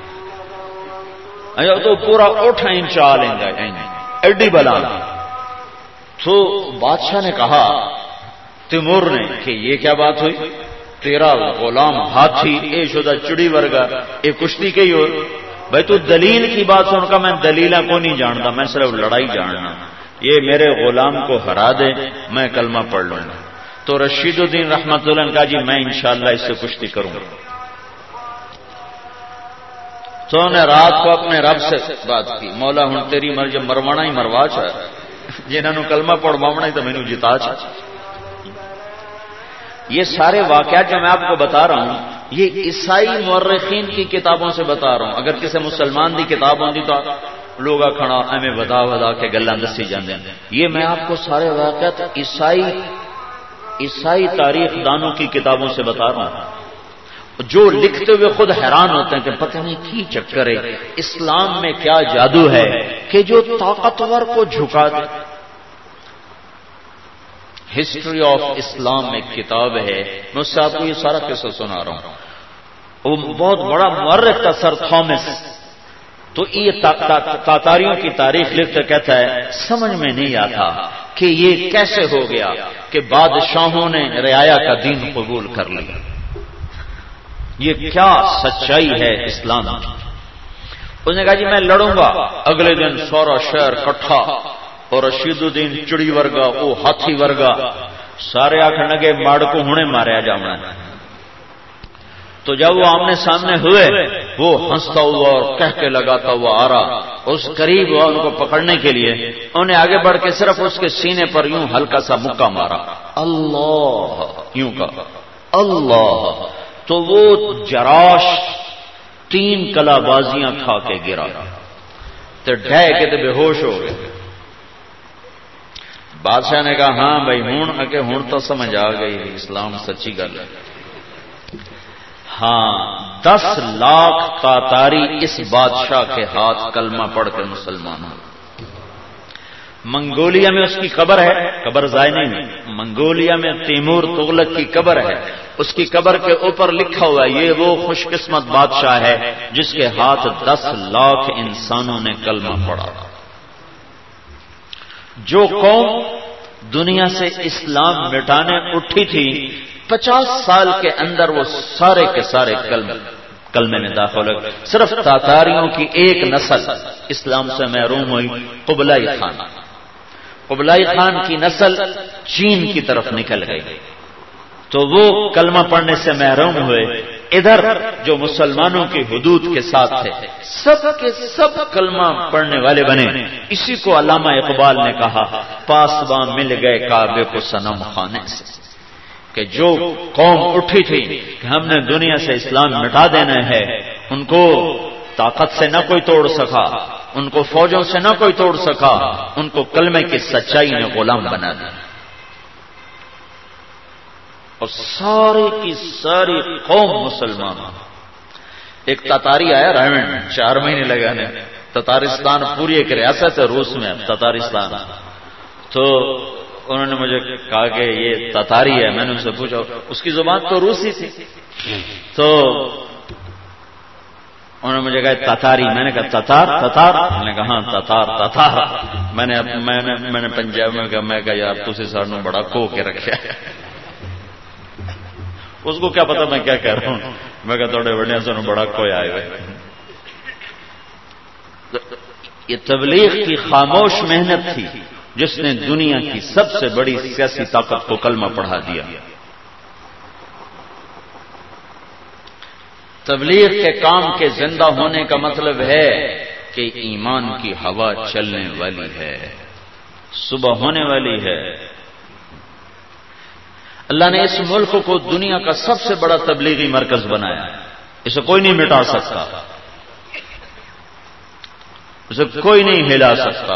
A: تو پورا اٹھا چاہ لیں گا ایڈی بلا. تو بادشاہ نے کہا تیمور نے کہ یہ کیا بات ہوئی، تیرا غلام ہاتھی اے شدہ چڑی ورگا اے کشتی کے ہی ہو. بھائی تو دلیل کی بات سن کا، میں دلیلہ کو نہیں جانتا، میں صرف لڑائی جاننا. یہ میرے غلام کو ہرا دے میں کلمہ پڑھ لوں گا. تو رشید الدین رحمت اللہ نے کہا جی میں انشاءاللہ اس سے کشتی کروں گا. تو نے رات کو اپنے رب سے بات کی، مولا ہوں تیری مرضی مروانا ہی مروا چاہے، جنہوں نے کلمہ پڑھوانا ہی تو میں نے جتا چاہے. یہ سارے واقعات جو میں آپ کو بتا رہا ہوں یہ عیسائی مورخین کی کتابوں سے بتا رہا ہوں. اگر کسی مسلمان دی کتاب ہوتی تو لوگ کھڑا ہمیں ودا کے گلاں دسی جاندے. یہ میں آپ کو سارے واقعات عیسائی تاریخ دانوں کی کتابوں سے بتا رہا ہوں، جو لکھتے ہوئے خود حیران ہوتے ہیں کہ پتہ نہیں کی چکر ہے، اسلام میں کیا جادو ہے کہ جو طاقتور کو جھکا دے. ہسٹری آف اسلام ایک کتاب ہے، میں اس سے آپ کو یہ سارا قصہ سنا رہا ہوں. وہ بہت بڑا مورخ تھا سر تھامس. تو یہ تاتاریوں کی تاریخ لکھتا کہتا ہے سمجھ میں نہیں آتا کہ یہ کیسے ہو گیا کہ بادشاہوں نے رعایا کا دین قبول کر لیا. یہ کیا سچائی ہے اسلام کی. اس نے کہا جی میں لڑوں گا. اگلے دن سورا شہر کٹھا اور رشید الدین چڑی ورگا وہ ہاتھی ورگا سارے آخر لگے ماڑ کو ہونے ماریا جانا. تو جب وہ آمنے سامنے ہوئے وہ ہنستا ہوا اور کہہ کے لگاتا ہوا آ رہا، اس قریب ہوا ان کو پکڑنے کے لیے. انہیں آگے بڑھ کے صرف اس کے سینے پر یوں ہلکا سا مکہ مارا، اللہ یوں کہا اللہ. تو وہ جراش 3 کلا بازیاں کھا کے گرا تے ڈھے کے تے بے ہوش ہو گئے. بادشاہ نے کہا ہاں بھائی ہوں تو سمجھ آ گئی اسلام سچی گل ہے. ہاں 10 لاکھ تاتاری اس بادشاہ کے ہاتھ کلمہ پڑھ کے مسلمان ہو. منگولیا میں اس کی قبر ہے، قبر ضائع نہیں ہے. منگولیا میں تیمور تغلق کی قبر ہے، اس کی قبر کے اوپر لکھا ہوا ہے یہ وہ خوش قسمت بادشاہ ہے جس کے ہاتھ 10 لاکھ انسانوں نے کلمہ پڑھا. جو قوم دنیا سے اسلام مٹانے اٹھی تھی 50 سال کے اندر وہ سارے کے سارے کلمے میں داخل ہو گئے. صرف تاتاریوں کی ایک نسل اسلام سے محروم ہوئی، قبلائی خان. قبلائی خان کی نسل چین کی طرف نکل گئی تو وہ کلمہ پڑھنے سے محروم ہوئے. ادھر جو مسلمانوں کی حدود کے ساتھ تھے سب کے سب کلمہ پڑھنے والے بنے. اسی کو علامہ اقبال نے کہا پاسباں مل گئے کعبے کو صنم خانے سے، کہ جو قوم اٹھی تھی کہ ہم نے دنیا سے اسلام مٹا دینا ہے ان کو طاقت سے نہ کوئی توڑ سکا، ان کو فوجوں سے نہ کوئی توڑ سکا، ان کو کلمے کی سچائی نے غلام بنا دیا. اور سارے کی ساری قوم مسلمان. ایک تاتاری آیا رائمنڈ 4 مہینے لگانے. تتارستان پوری ایک ریاست ہے روس میں تتارستان. تو انہوں نے مجھے کہا کہ یہ تاتاری ہے. میں نے ان سے پوچھا اس کی زبان تو روسی تھی. تو انہوں نے مجھے کہا تاتاری. میں نے کہا تتار. میں نے کہا ہاں تتار. میں نے پنجاب میں کہا میں کہا یار تسی سانو بڑا کو کے رکھا ہے. اس کو کیا پتا میں کیا کہہ رہا ہوں. میں کہا تھوڑے بڑے سانو بڑا کوئی آئے ہوئے. یہ تبلیغ کی خاموش محنت تھی جس نے دنیا کی سب سے بڑی سیاسی طاقت کو کلمہ پڑھا دیا. تبلیغ کے کام کے زندہ ہونے کا مطلب ہے کہ ایمان کی ہوا چلنے والی ہے، صبح ہونے والی ہے. اللہ نے اس ملک کو دنیا کا سب سے بڑا تبلیغی مرکز بنایا. اسے کوئی نہیں مٹا سکتا، اسے کوئی نہیں ہلا سکتا.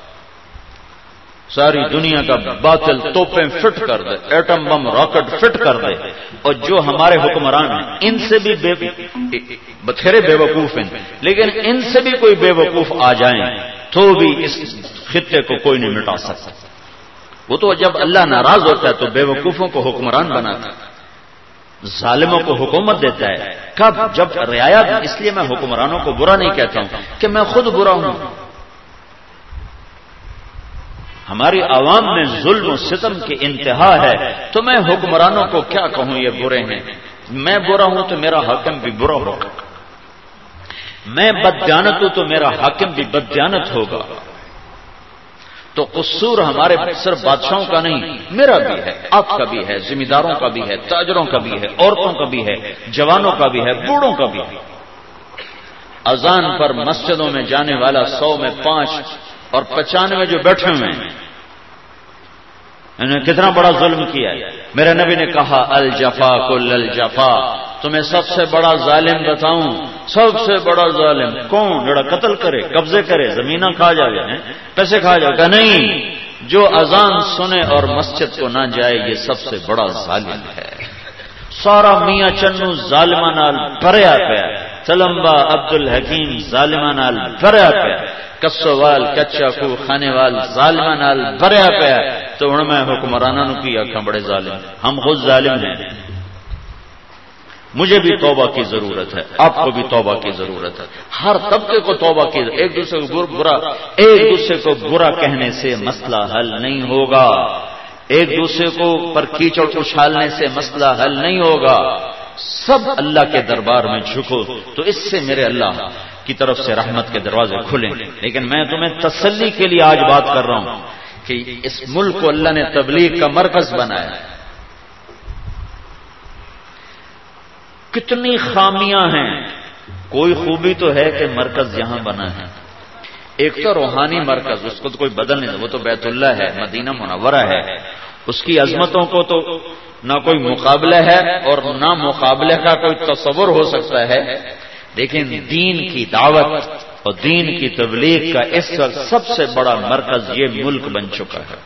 A: ساری دنیا کا باطل توپیں فٹ کر دے، ایٹم بم راکٹ فٹ کر دے. اور جو ہمارے حکمران ہیں ان سے بھی بتھیرے بے وقوف ہیں، لیکن ان سے بھی کوئی بے وقوف آ جائیں تو بھی اس خطے کو کوئی نہیں مٹا سکتا. وہ تو جب اللہ ناراض ہوتا ہے تو بے وقوفوں کو حکمران بناتا ہے، ظالموں کو حکومت دیتا ہے. کب؟ جب رعایت. اس لیے میں حکمرانوں کو برا نہیں کہتا ہوں کہ میں خود برا ہوں. ہماری عوام میں ظلم و ستم کی انتہا ہے تو میں حکمرانوں کو کیا کہوں یہ برے ہیں. میں برا ہوں تو میرا حاکم بھی برا ہوگا. میں بددیانت ہوں تو میرا حاکم بھی بددیانت ہوگا. تو قصور ہمارے صرف بادشاہوں کا نہیں، میرا بھی ہے، آپ کا بھی ہے، ذمہ داروں کا بھی ہے، تاجروں کا بھی ہے، عورتوں کا بھی ہے، جوانوں کا بھی ہے، بوڑھوں کا بھی ہے. اذان پر مسجدوں میں جانے والا 100 میں 5 اور 95 جو بیٹھے ہوئے ہیں انہوں نے کتنا بڑا ظلم کیا ہے. میرے نبی نے کہا الجفا کل الجفا. تمہیں سب سے بڑا ظالم بتاؤں؟ سب سے بڑا ظالم کون؟ جڑا قتل کرے، قبضے کرے، زمینہ کھا جائے، پیسے کھا جائے. کہ نہیں، جو اذان سنے اور مسجد کو نہ جائے یہ سب سے بڑا ظالم ہے. سارا میاں چنو ظالماں نال بھریا پیا، چلمبا عبد الحکیم ظالماں نال بھریا پیا، کسووال کچا کو کھانے وال ظالماں نال بھریا پیا. تو ہن میں حکمراناں نوں کی آکھاں بڑے ظالم. ہم خود ظالم ہیں. مجھے بھی توبہ کی ضرورت ہے، آپ کو بھی توبہ کی ضرورت ہے. ہر طبقے کو توبہ کی. ایک دوسرے کو برا کہنے سے مسئلہ حل نہیں ہوگا. ایک دوسرے کو پر کیچڑ اچھالنے سے مسئلہ حل نہیں ہوگا. سب اللہ کے دربار میں جھکو تو اس سے میرے اللہ کی طرف سے رحمت کے دروازے کھلیں. لیکن میں تمہیں تسلی کے لیے آج بات کر رہا ہوں کہ اس ملک کو اللہ نے تبلیغ کا مرکز بنایا. کتنی خامیاں ہیں. کوئی خوبی تو ہے کہ مرکز یہاں بنا ہے. ایک تو روحانی مرکز، اس کو تو کوئی بدل نہیں. وہ تو بیت اللہ ہے، مدینہ منورہ ہے. اس کی عظمتوں کو تو نہ کوئی مقابلہ ہے اور نہ مقابلے کا کوئی تصور ہو سکتا ہے. لیکن دین کی دعوت اور دین کی تبلیغ کا اس وقت سب سے بڑا مرکز یہ ملک بن چکا ہے.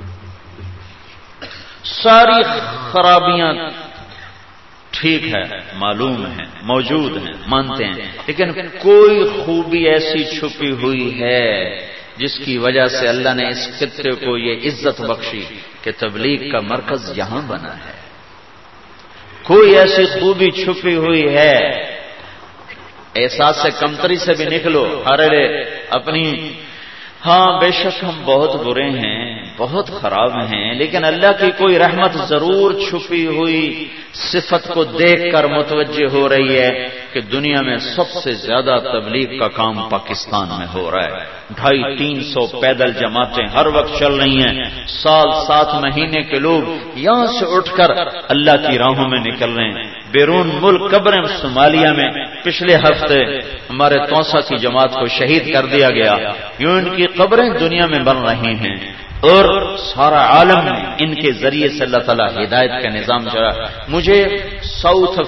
A: ساری خرابیاں ٹھیک ہے، معلوم ہیں، موجود ہیں، مانتے ہیں، لیکن کوئی خوبی ایسی چھپی ہوئی ہے جس کی وجہ سے اللہ نے اس خطے کو یہ عزت بخشی کہ تبلیغ کا مرکز یہاں بنا ہے. کوئی ایسی خوبی چھپی ہوئی ہے. احساس سے کمتری سے بھی نکلو. ارے اپنی ہاں بے شک ہم بہت برے ہیں، بہت خراب ہیں، لیکن اللہ کی کوئی رحمت ضرور چھپی ہوئی صفت کو دیکھ کر متوجہ ہو رہی ہے کہ دنیا میں سب سے زیادہ تبلیغ کا کام پاکستان میں ہو رہا ہے. 250-300 پیدل جماعتیں ہر وقت چل رہی ہیں. 7 مہینے کے لوگ یہاں سے اٹھ کر اللہ کی راہوں میں نکل رہے ہیں. بیرون ملک قبریں صومالیہ میں پچھلے ہفتے ہمارے توسا کی جماعت کو شہید کر دیا گیا. یوں ان کی قبریں دنیا میں بن رہی ہیں اور سارا عالم میں ان کے ذریعے سے اللہ تعالیٰ ہدایت کا نظام چلا. مجھے ساؤتھ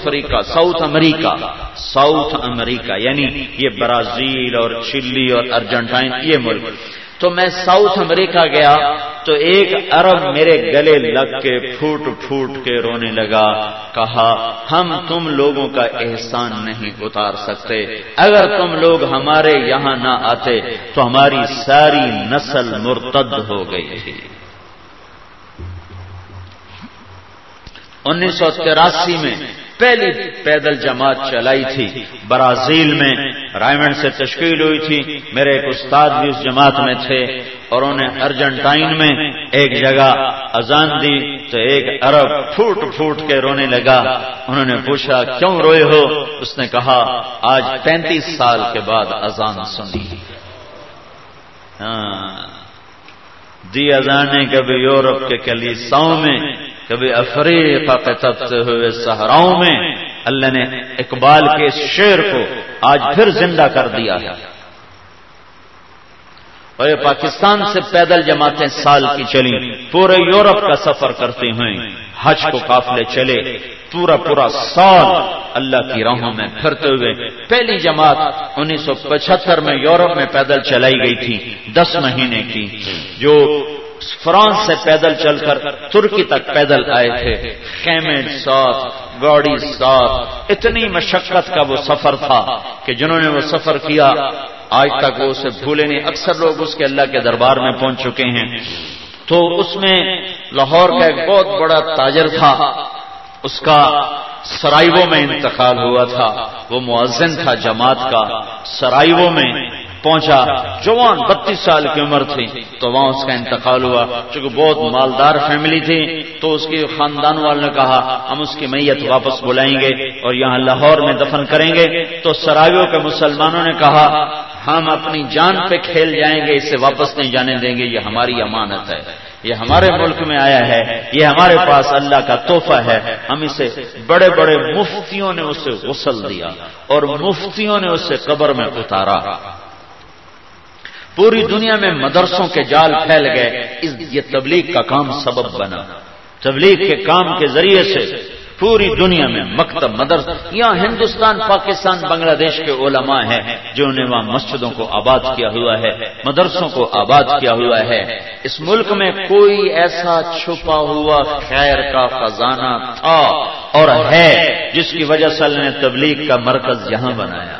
A: امریکہ یعنی یہ برازیل اور چلی اور ارجنٹائن یہ ملک، تو میں ساؤتھ امریکہ گیا تو ایک عرب میرے گلے لگ کے پھوٹ پھوٹ کے رونے لگا. کہا ہم تم لوگوں کا احسان نہیں اتار سکتے. اگر تم لوگ ہمارے یہاں نہ آتے تو ہماری ساری نسل مرتد ہو گئی تھی. 1983 میں پہلی پیدل جماعت چلائی تھی برازیل میں، رائمنڈ سے تشکیل ہوئی تھی. میرے ایک استاد بھی اس جماعت میں تھے اور انہیں ارجنٹائن میں ایک جگہ اذان دی تو ایک عرب پھوٹ پھوٹ کے رونے لگا. انہوں نے پوچھا کیوں روئے ہو؟ اس نے کہا آج 35 سال کے بعد اذان سنی. دی اذانیں کبھی یورپ کے کلیساؤں میں، کبھی افریقہ کے تپتے ہوئے صحراؤں میں. اللہ نے اقبال کے اس شعر کو آج پھر زندہ کر دیا ہے. اور یہ پاکستان سے پیدل جماعتیں سال کی چلی، پورے یورپ کا سفر کرتے ہوئے حج کو قافلے چلے، پورا سال اللہ کی راہوں میں پھرتے ہوئے. پہلی جماعت 1975 میں یورپ میں پیدل چلائی گئی تھی 10 مہینے کی، جو فرانس سے پیدل چل کر ترکی تک پیدل آئے تھے. خیمے ساتھ، گاڑی ساتھ، اتنی مشقت کا وہ سفر تھا کہ جنہوں نے وہ سفر کیا آج تک وہ اسے بھولے نہیں. اکثر لوگ اس کے اللہ کے دربار میں پہنچ چکے ہیں. تو اس میں لاہور کا ایک بہت بڑا تاجر تھا، اس کا سرائیوو میں انتقال ہوا تھا. وہ مؤذن تھا جماعت کا. سرائیوو میں پہنچا، جوان 32 سال کی عمر تھی، تو وہاں اس کا انتقال ہوا. چونکہ بہت مالدار فیملی تھی تو اس کے خاندان والوں نے کہا ہم اس کی میت واپس بلائیں گے اور یہاں لاہور میں دفن کریں گے. تو سرائیوو کے مسلمانوں نے کہا ہم اپنی جان پہ کھیل جائیں گے، اسے واپس نہیں جانے دیں گے، یہ ہماری امانت ہے، یہ ہمارے ملک میں آیا ہے، یہ ہمارے پاس اللہ کا تحفہ ہے. ہم اسے بڑے بڑے مفتیوں نے اسے غسل دیا اور مفتیوں نے اسے قبر میں اتارا. پوری دنیا میں مدرسوں کے جال پھیل گئے. یہ تبلیغ کا کام سبب بنا. تبلیغ کے کام کے ذریعے سے پوری دنیا میں مکتب، مدرسہ، یہاں ہندوستان، پاکستان، بنگلہ دیش کے علماء ہیں جنہوں نے وہاں مسجدوں کو آباد کیا ہوا ہے، مدرسوں کو آباد کیا ہوا ہے. اس ملک میں کوئی ایسا چھپا ہوا خیر کا خزانہ تھا اور ہے جس کی وجہ سے اللہ نے تبلیغ کا مرکز یہاں بنایا.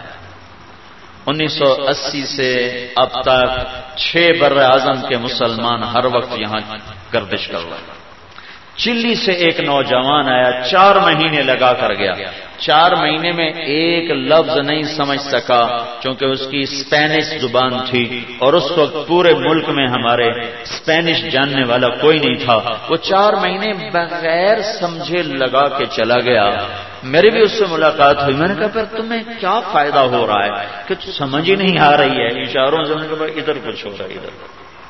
A: 1980 سے اب تک 6 بر اعظم کے مسلمان ہر وقت یہاں گردش کر رہے ہیں. چلی سے ایک نوجوان آیا، 4 مہینے لگا کر گیا. 4 مہینے میں ایک لفظ نہیں سمجھ سکا کیونکہ اس کی اسپینش زبان تھی اور اس وقت پورے ملک میں ہمارے اسپینش جاننے والا کوئی نہیں تھا. وہ 4 مہینے بغیر سمجھے لگا کے چلا گیا. میری بھی اس سے ملاقات ہوئی. میں نے کہا پھر تمہیں کیا فائدہ ہو رہا ہے کہ سمجھ ہی نہیں آ رہی ہے؟ اشاروں سے ادھر کچھ ہو رہا ہے ادھر.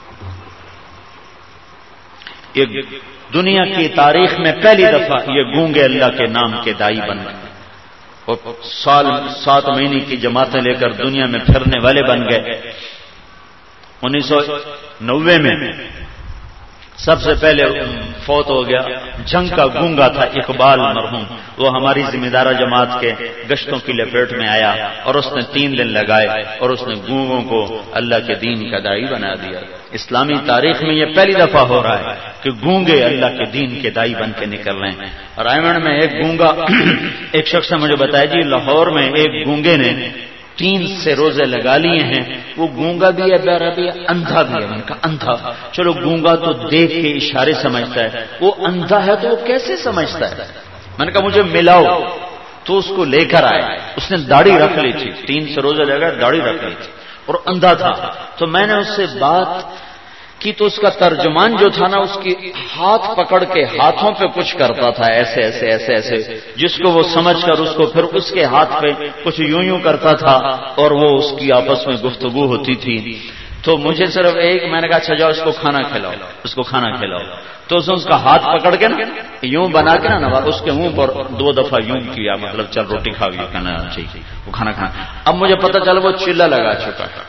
A: یہ دنیا کی تاریخ میں پہلی دفعہ یہ گونگے اللہ کے نام کے دائی بن گئے اور 7 مہینے کی جماعتیں لے کر دنیا میں پھرنے والے بن گئے. 1990 میں سب سے پہلے فوت ہو گیا جنگ کا گونگا تھا اقبال مرحوم، وہ ہماری ذمہ دارہ جماعت کے گشتوں کی لپیٹ میں آیا اور اس نے 3 دن لگائے اور اس نے گونگوں کو اللہ کے دین کا داعی بنا دیا۔ اسلامی تاریخ میں یہ پہلی دفعہ ہو رہا ہے کہ گونگے اللہ کے دین کے داعی بن کے نکل رہے ہیں۔ اور ایوان میں ایک گونگا، ایک شخص نے مجھے بتایا جی لاہور میں ایک گونگے نے 3 سے روزے لگا لیے ہیں، وہ گونگا بھی ہے بہرا بھی ہے اندھا بھی ہے۔ میں نے کہا اندھا، چلو گونگا تو دیکھ کے اشارے سمجھتا ہے، وہ اندھا ہے تو وہ کیسے سمجھتا ہے؟ میں نے کہا مجھے ملاؤ، تو اس کو لے کر آئے۔ اس نے داڑھی رکھ لی تھی، 3 سے روزے لگا داڑھی رکھ لی تھی اور اندھا تھا۔ تو میں نے اس سے بات کی تو اس کا ترجمان جو تھا نا، اس کی ہاتھ پکڑ کے ہاتھوں پہ کچھ کرتا تھا ایسے ایسے ایسے ایسے، جس کو وہ سمجھ کر اس کو پھر اس کے ہاتھ پہ کچھ یوں یوں کرتا تھا اور وہ اس کی آپس میں گفتگو ہوتی تھی۔ تو مجھے صرف ایک، میں نے کہا اچھا جاؤ اس کو کھانا کھلاؤ، اس کو کھانا کھلاؤ۔ تو اس نے اس کا ہاتھ پکڑ کے نا یوں بنا کے نا اس کے منہ پر 2 دفعہ یوں کیا، مطلب چل روٹی کھا گیا، کہنا ٹھیک وہ کھانا کھانا۔ اب مجھے پتہ چلا وہ چلہ لگا چکا ہے۔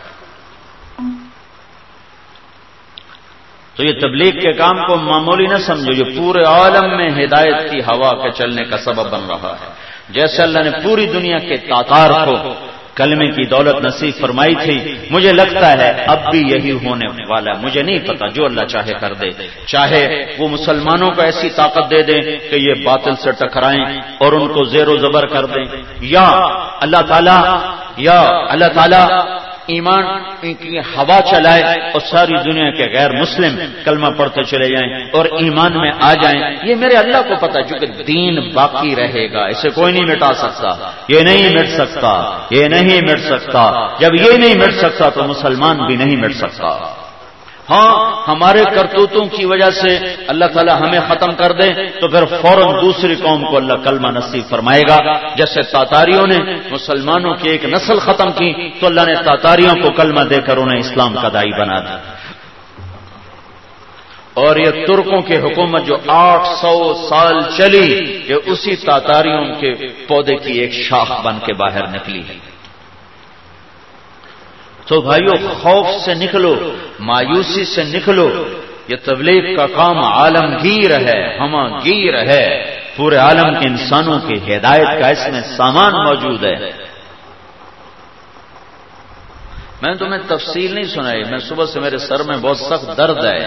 A: تو یہ تبلیغ کے کام کو معمولی نہ سمجھو، یہ پورے عالم میں ہدایت کی ہوا کے چلنے کا سبب بن رہا ہے۔ جیسے اللہ نے پوری دنیا کے تاتار کو کلمے کی دولت نصیب فرمائی تھی، مجھے لگتا ہے اب بھی یہی ہونے والا ہے۔ مجھے نہیں پتا، جو اللہ چاہے کر دے، چاہے وہ مسلمانوں کو ایسی طاقت دے دے کہ یہ باطل سے ٹکرائیں اور ان کو زیر و زبر کر دیں، یا اللہ تعالی ایمان کی ہوا چلائے اور ساری دنیا کے غیر مسلم کلمہ پڑھتے چلے جائیں اور ایمان میں آ جائیں۔ یہ میرے اللہ کو پتا، چونکہ دین باقی رہے گا، اسے کوئی نہیں مٹا سکتا، یہ نہیں مٹ سکتا، یہ نہیں مٹ سکتا۔ جب یہ نہیں مٹ سکتا تو مسلمان بھی نہیں مٹ سکتا۔ ہاں ہمارے کرتوتوں کی وجہ سے اللہ تعالی ہمیں ختم کر دے تو پھر فوراً دوسری قوم کو اللہ کلمہ نصیب فرمائے گا۔ جیسے تاتاریوں نے مسلمانوں کی ایک نسل ختم کی تو اللہ نے تاتاریوں کو کلمہ دے کر انہیں اسلام کا داعی بنا دیا۔ اور یہ ترکوں کی حکومت جو 800 سال چلی، یہ اسی تاتاریوں کے پودے کی ایک شاخ بن کے باہر نکلی ہے۔ تو بھائیو خوف سے نکلو، مایوسی سے نکلو، یہ تبلیغ کا کام عالمگیر ہے، ہماگیر ہے، پورے عالم کے انسانوں کی ہدایت کا اس میں سامان موجود ہے۔ میں نے تمہیں تفصیل نہیں سنائی، میں صبح سے میرے سر میں بہت سخت درد ہے۔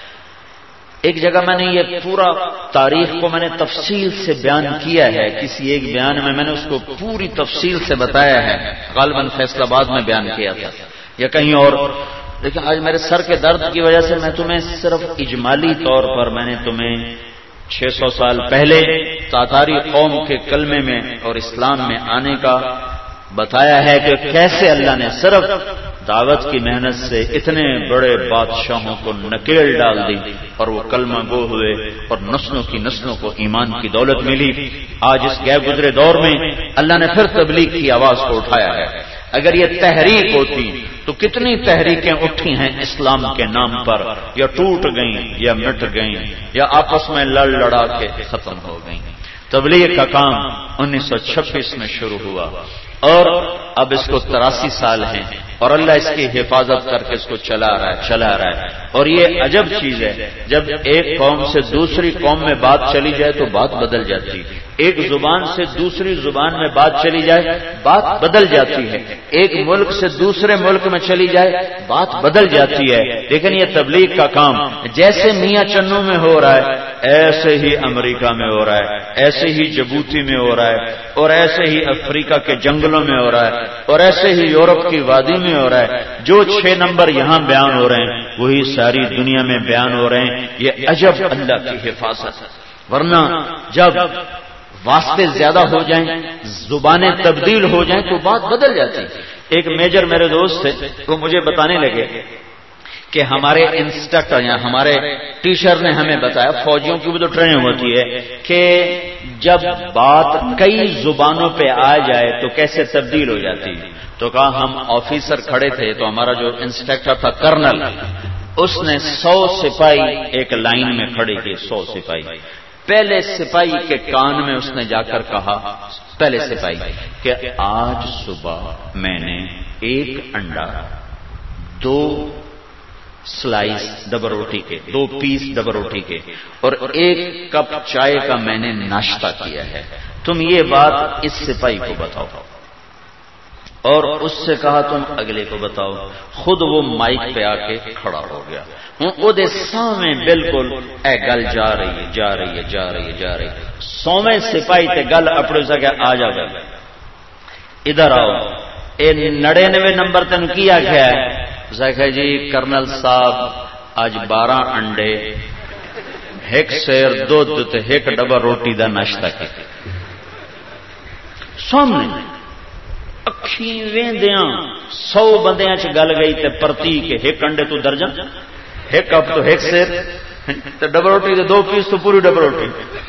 A: ایک جگہ میں نے یہ پورا تاریخ کو میں نے تفصیل سے بیان کیا ہے، کسی ایک بیان میں میں نے اس کو پوری تفصیل سے بتایا ہے، غالباً فیصل آباد میں بیان کیا تھا یا کہیں اور، لیکن آج میرے سر کے درد کی وجہ سے میں تمہیں صرف اجمالی طور پر میں نے تمہیں 600 سال پہلے تاتاری قوم کے کلمے میں اور اسلام میں آنے کا بتایا ہے کہ کیسے اللہ نے صرف دعوت کی محنت سے اتنے بڑے بادشاہوں کو نکیل ڈال دی اور وہ کلمہ گو ہوئے اور نسلوں کی نسلوں کو ایمان کی دولت ملی۔ آج اس گئے گزرے دور میں اللہ نے پھر تبلیغ کی آواز کو اٹھایا ہے۔ اگر یہ تحریک ہوتی تو کتنی تحریکیں اٹھی ہیں اسلام کے نام پر، یا ٹوٹ گئیں یا مٹ گئیں یا آپس میں لڑ لڑا کے ختم ہو گئیں۔ تبلیغ کا کام 1926 میں شروع ہوا اور اب اس کو 83 سال ہیں اور اللہ اس کی حفاظت کر کے اس کو چلا رہا ہے۔ اور یہ عجب چیز ہے، جب ایک قوم سے دوسری قوم میں بات چلی جائے تو بات بدل جاتی ہے، ایک زبان سے دوسری زبان میں بات چلی جائے بات بدل جاتی ہے، ایک ملک سے دوسرے ملک میں چلی جائے بات بدل جاتی ہے۔ لیکن یہ تبلیغ کا کام جیسے میاں چنو میں ہو رہا ہے ایسے ہی امریکہ میں ہو رہا ہے، ایسے ہی جبوتی میں ہو رہا ہے، اور ایسے ہی افریقہ کے جنگلوں میں ہو رہا ہے، اور ایسے ہی یورپ کی وادی میں ہو رہا ہے۔ جو 6 نمبر یہاں بیان ہو رہے ہیں وہی ساری دنیا میں بیان ہو رہے ہیں۔ یہ عجب اللہ کی حفاظت ہے، ورنہ جب واسطے زیادہ ہو جائیں، زبانیں تبدیل ہو جائیں تو بات بدل جاتی۔ ایک میجر میرے دوست تھے، وہ مجھے بتانے لگے کہ ہمارے انسٹرکٹر یا ہمارے ٹیچر نے ہمیں بتایا، فوجیوں کی بھی تو ٹریننگ ہوتی ہے، کہ جب بات کئی زبانوں پہ آ جائے تو کیسے تبدیل ہو جاتی ہے۔ تو کہا ہم آفیسر کھڑے تھے تو ہمارا جو انسٹرکٹر تھا کرنل، اس نے 100 سپاہی ایک لائن میں کھڑے کیے، 100 سپاہی۔ پہلے سپاہی کے کان میں اس نے جا کر کہا، پہلے سپاہی، کہ آج صبح میں نے 1 انڈا 2 سلائس ڈبل روٹی کے، 2 پیس ڈبل روٹی کے، اور 1 کپ چائے کا میں نے ناشتہ کیا ہے، تم یہ بات اس سپاہی کو بتاؤ۔ اور اس سے کہا تم اگلے کو بتاؤ۔ خود وہ مائک پہ آ کے کھڑا ہو گیا، وہ دے سامنے بالکل اے گل جا رہی ہے جا رہی ہے جا رہی ہے جا رہی ہے۔ 100ویں سپاہی تے گل اپنے سے کہ آ جا گل ادھر آؤ، اے 99 نمبر تین کی آخیا ہے؟ کہ جی کرنل صاحب آج 12 انڈے، 1 سیر دودھ تے 1 ڈبہ روٹی دا ناشتہ کیا۔ سامنے اکھی ویندیاں 100 بندیاں چ گل گئی تے پرتی کہ 1 انڈے تو درجن، 1 کپ تو 1 سیر تے ڈبل روٹی تے 2 پیس تو پوری ڈبل روٹی۔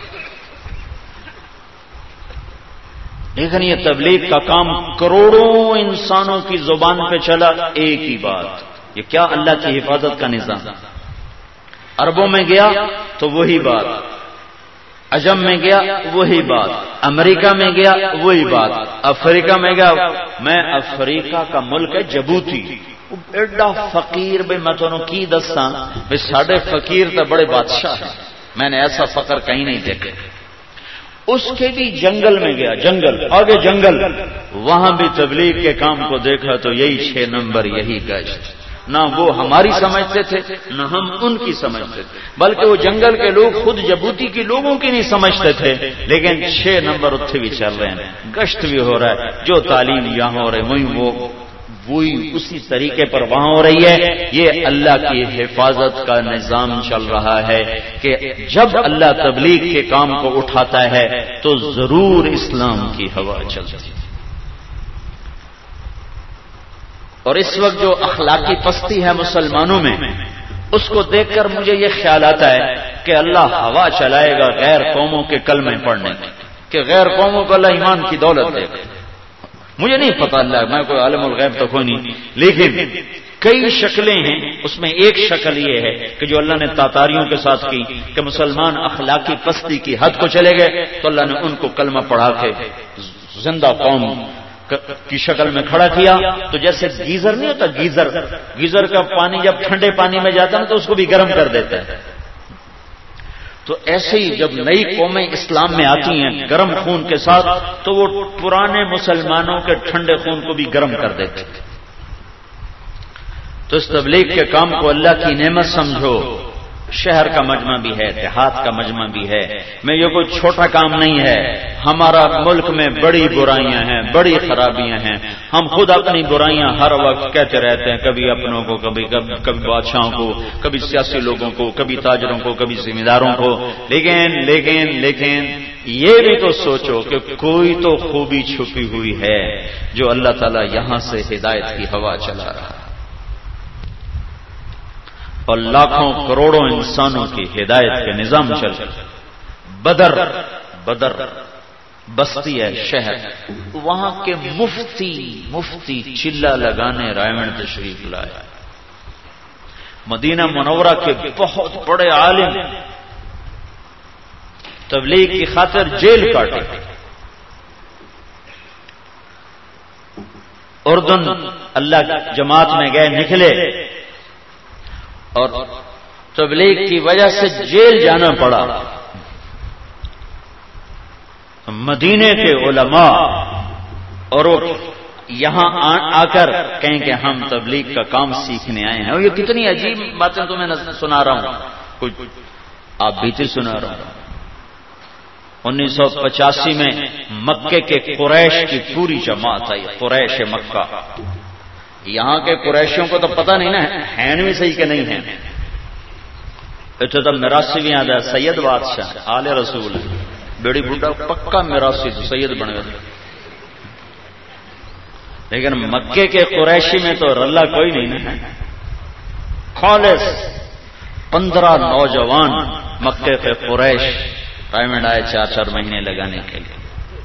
A: لیکن یہ تبلیغ کا کام کروڑوں انسانوں کی زبان پہ چلا ایک ہی بات، یہ کیا اللہ کی حفاظت کا نظام۔ عربوں میں گیا تو وہی بات، عجم میں گیا وہی بات، امریکہ میں گیا وہی بات، افریقہ میں گیا۔ میں افریقہ کا ملک ہے جبوتی، ایڈا فقیر بھائی میں تمہیں کی دساں بھائی ساڈے فقیر تو بڑے بادشاہ ہیں، میں نے ایسا فقر کہیں نہیں دیکھا۔ اس کے بھی جنگل میں گیا، جنگل آگے جنگل، وہاں بھی تبلیغ کے کام کو دیکھا تو یہی 6 نمبر یہی گشت، نہ وہ ہماری سمجھتے تھے نہ ہم ان کی سمجھتے تھے، بلکہ وہ جنگل کے لوگ خود جبوتی کے لوگوں کی نہیں سمجھتے تھے، لیکن 6 نمبر اتنے بھی چل رہے ہیں، گشت بھی ہو رہا ہے، جو تعلیم یہاں ہو رہی وہی اسی طریقے پر وہاں ہو رہی ہے۔ یہ اللہ کی حفاظت کا نظام چل رہا ہے کہ جب اللہ تبلیغ کے کام کو اٹھاتا ہے تو ضرور اسلام کی ہوا چلتی ہے۔ اور اس وقت جو اخلاقی پستی ہے مسلمانوں میں، اس کو دیکھ کر مجھے یہ خیال آتا ہے کہ اللہ ہوا چلائے گا غیر قوموں کے کلمے پڑھنے کہ غیر قوموں کو اللہ ایمان کی دولت دے گا۔ مجھے نہیں پتا اللہ، میں کوئی عالم الغیب تو کوئی نہیں، لیکن کئی شکلیں ہیں، اس میں ایک شکل یہ ہے کہ جو اللہ نے تاتاریوں کے ساتھ کی کہ مسلمان اخلاقی پستی کی حد کو چلے گئے تو اللہ نے ان کو کلمہ پڑھا کے زندہ قوم کی شکل میں کھڑا کیا۔ تو جیسے گیزر نہیں ہوتا، گیزر کا پانی جب ٹھنڈے پانی میں جاتا ہے تو اس کو بھی گرم کر دیتا ہے، تو ایسے ہی جب نئی قومیں اسلام میں آتی ہیں گرم خون کے ساتھ تو وہ پرانے مسلمانوں کے ٹھنڈے خون کو بھی گرم کر دیتے ہیں۔ تو اس تبلیغ کے کام کو اللہ کی نعمت سمجھو، شہر کا مجمع بھی ہے، دیہات کا مجمع بھی ہے، میں یہ کوئی چھوٹا کام نہیں ہے۔ ہمارا ملک میں بڑی برائیاں ہیں، بڑی خرابیاں ہیں، ہم خود اپنی برائیاں ہر وقت کہتے رہتے ہیں، کبھی اپنوں کو، کبھی بادشاہوں کو، کبھی سیاسی لوگوں کو، کبھی تاجروں کو، کبھی ذمہ داروں کو، لیکن یہ بھی تو سوچو کہ کوئی تو خوبی چھپی ہوئی ہے جو اللہ تعالیٰ یہاں سے ہدایت کی ہوا چلا رہا ہے اور لاکھوں کروڑوں انسانوں کی ہدایت کے نظام چل رہا ہے۔ بدر بستی ہے، شہر، وہاں کے مفتی چلہ لگانے رائمن تشریف لائے۔ مدینہ منورہ کے بہت بڑے عالم تبلیغ کی خاطر جیل کاٹے، اردن اللہ جماعت میں گئے، نکلے اور تبلیغ کی وجہ سے جیل جانا پڑا۔ مدینے کے علماء اور یہاں آ کر کہیں کہ ہم تبلیغ کا کام سیکھنے آئے ہیں، اور یہ کتنی عجیب باتیں تمہیں سنا رہا ہوں، کچھ آپ بیتی سنا رہا ہوں۔ 1985 میں مکے کے قریش کی پوری جماعت آئی، قریش مکہ۔ یہاں کے قریشیوں کو تو پتہ نہیں نا ہیں بھی صحیح کہ نہیں ہیں، اتنے تو میراثی بھی آتا ہے، سید بادشاہ آل رسول بیڑی بڈھا پکا میراثی سید بنے ہوئے، لیکن مکے کے قریشی میں تو رلا کوئی نہیں ہے۔ خالص 15 نوجوان مکے کے قریش ٹائمنڈ آئے 4 مہینے لگانے کے لیے۔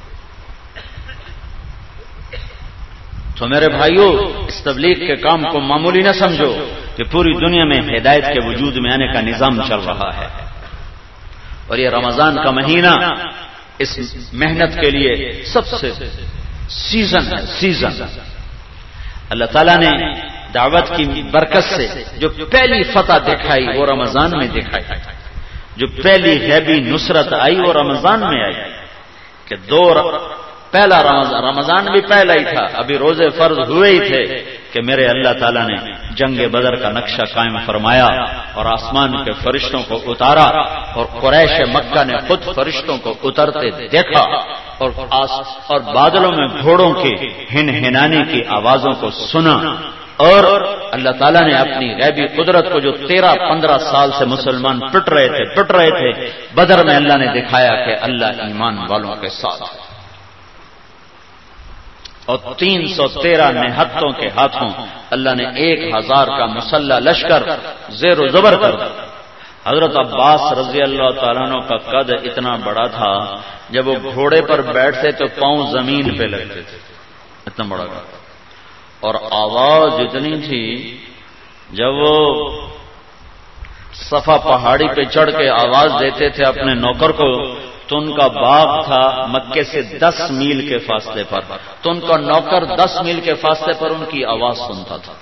A: تو میرے بھائیوں، اس تبلیغ کے کام کو معمولی نہ سمجھو کہ پوری دنیا میں ہدایت کے وجود میں آنے کا نظام چل رہا ہے، اور یہ رمضان کا مہینہ اس محنت کے لیے سب سے سیزن ہے، سیزن۔ اللہ تعالیٰ نے دعوت کی برکت سے جو پہلی فتح دکھائی وہ رمضان میں دکھائی، جو پہلی غیبی نصرت آئی وہ رمضان میں آئی کہ پہلا رمضان بھی پہلا ہی تھا، ابھی روزے فرض ہوئے ہی تھے کہ میرے اللہ تعالیٰ نے جنگ بدر کا نقشہ قائم فرمایا اور آسمان کے فرشتوں کو اتارا اور قریش مکہ نے خود فرشتوں کو اترتے دیکھا اور بادلوں میں گھوڑوں کے ہنہنانے کی آوازوں کو سنا، اور اللہ تعالیٰ نے اپنی غیبی قدرت کو جو 13-15 سال سے مسلمان پٹ رہے تھے بدر میں اللہ نے دکھایا کہ اللہ ایمان والوں کے ساتھ ہے، اور 313 نہتوں کے ہاتھوں اللہ نے 1000 کا مسلح لشکر زیر و زبر کر دیا۔ حضرت عباس رضی اللہ تعالیٰ عنہ کا قد اتنا بڑا تھا، جب وہ گھوڑے پر بیٹھتے تو پاؤں زمین پہ لگتے تھے، اتنا بڑا تھا، اور آواز اتنی تھی جب وہ صفا پہاڑی پہ چڑھ کے آواز دیتے تھے اپنے نوکر کو تو ان کا باغ تھا مکے سے 10 میل کے فاصلے پر، تو ان کا نوکر 10 میل کے فاصلے پر ان کی آواز سنتا تھا۔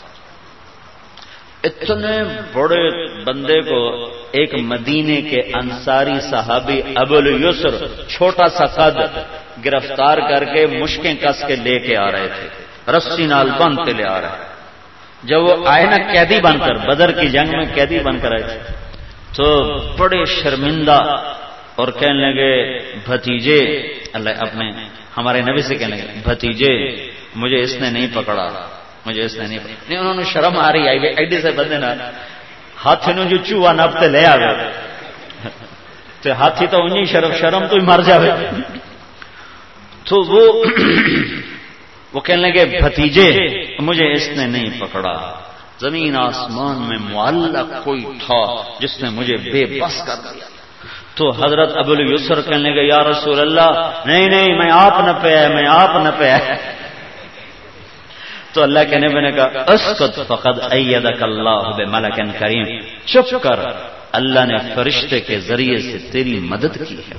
A: اتنے بڑے بندے کو ایک مدینے کے انصاری صحابی ابو الیسر چھوٹا سا قد گرفتار کر کے مشکیں کس کے لے کے آ رہے تھے، رسی نال باندھ کے لے آ رہے۔ جب وہ آئے نا قیدی بن کر، بدر کی جنگ میں قیدی بن کر آئے تھے، تو بڑے شرمندہ اور کہنے لگے بھتیجے، اللہ اپنے ہمارے نبی سے کہنے لگے بھتیجے مجھے اس نے نہیں پکڑا، مجھے اس نے نہیں پکڑا۔ نہیں، انہوں نے شرم آ رہی آئی ایڈے سے بندے نا ہاتھی نو جو چوہا نپتے لے آئے تو ہاتھی تو انہیں شرم تو ہی مر جاوے، تو وہ کہنے لگے بھتیجے مجھے اس نے نہیں پکڑا، زمین آسمان میں معلق کوئی تھا جس نے مجھے بے بس کر دیا۔ تو حضرت ابو الیسر کہنے لگے یا رسول اللہ نہیں میں آپ نہ پہ آئے، میں آپ نہ پہ آئے۔ تو اللہ کے نبی نے کہا اسکت فقد ایدک اللہ بملک کریم، چپ کر، اللہ نے فرشتے کے ذریعے سے تیری مدد کی ہے۔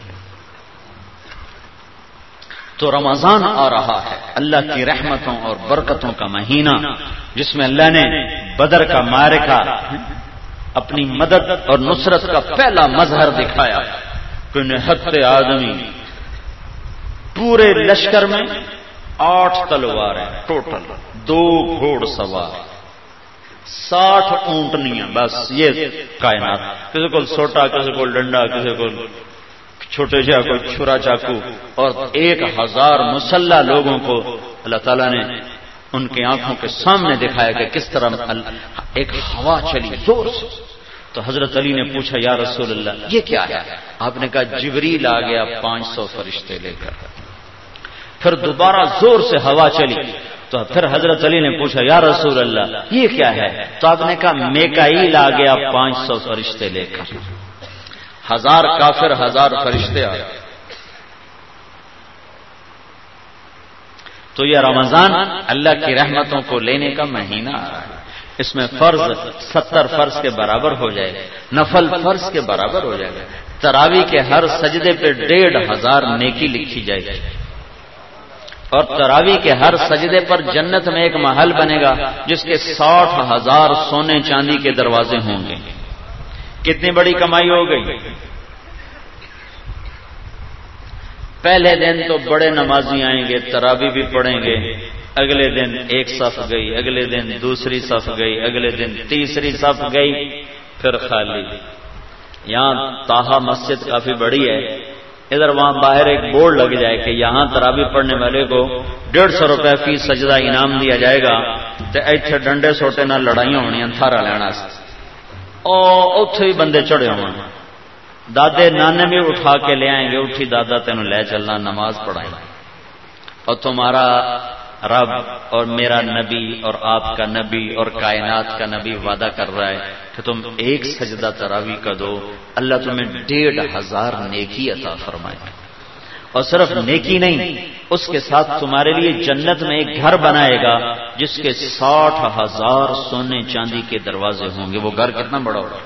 A: تو رمضان آ رہا ہے، اللہ کی رحمتوں اور برکتوں کا مہینہ، جس میں اللہ نے بدر کا معرکہ اپنی مدد اور نصرت کا پہلا مظہر دکھایا کہ نہت آدمی، پورے لشکر میں 8 تلواریں ٹوٹل، 2 گھوڑ سوار، 60 اونٹنیاں، بس یہ کائنات، کسی کو سوٹا، کسی کو ڈنڈا، کسی کو چھوٹے جا کوئی چھرا چاقو، اور 1000 مسلح لوگوں کو اللہ تعالیٰ نے ان کی آنکھوں کے سامنے دکھایا کہ کس طرح ایک ہوا چلی زور سے۔ تو حضرت علی نے پوچھا یا رسول اللہ یہ کیا ہے؟ آپ نے کہا جبریل آ گیا 500 فرشتے لے کر۔ پھر دوبارہ زور سے ہوا چلی، تو پھر حضرت علی نے پوچھا یا رسول اللہ یہ کیا ہے؟ تو آپ نے کہا میکائیل آ گیا 500 فرشتے لے کر۔ 1000 کافر، 1000 فرشتے آ گئے۔ تو یہ رمضان اللہ کی رحمتوں کو لینے کا مہینہ آ رہا ہے، اس میں فرض 70 فرض کے برابر ہو جائے گا، نفل فرض کے برابر ہو جائے گا، تراویح کے ہر سجدے پہ 1500 نیکی لکھی جائے گی، اور تراویح کے ہر سجدے پر جنت میں ایک محل بنے گا جس کے 60,000 سونے چاندی کے دروازے ہوں گے۔ کتنی بڑی کمائی ہو گئی۔ پہلے دن تو بڑے نمازی آئیں گے، تراویح بھی پڑھیں گے، اگلے دن ایک صف گئی، اگلے دن دوسری صف گئی، اگلے دن تیسری صف گئی، پھر خالی۔ یہاں طاہا مسجد کافی بڑی ہے، ادھر وہاں باہر ایک بورڈ لگ جائے کہ یہاں تراویح پڑھنے والے کو 150 روپے فی سجدہ انعام دیا جائے گا، تو ایتھے ڈنڈے سوٹے نال لڑائیاں ہونیاں تھارا لینا سے، اوتھے ہی بندے چڑھے ہوں، دادے نانے بھی اٹھا کے لے آئیں گے، اٹھی دادا تینوں لے چلنا، نماز پڑھائیں گے، اور تمہارا رب اور میرا نبی اور آپ کا نبی اور کائنات کا نبی وعدہ کر رہا ہے کہ تم ایک سجدہ تراویح کا دو، اللہ تمہیں 1500 نیکی عطا فرمائے، اور صرف نیکی نہیں، اس کے ساتھ تمہارے لیے جنت میں ایک گھر بنائے گا جس کے 60,000 سونے چاندی کے دروازے ہوں گے۔ وہ گھر کتنا بڑا ہوگا؟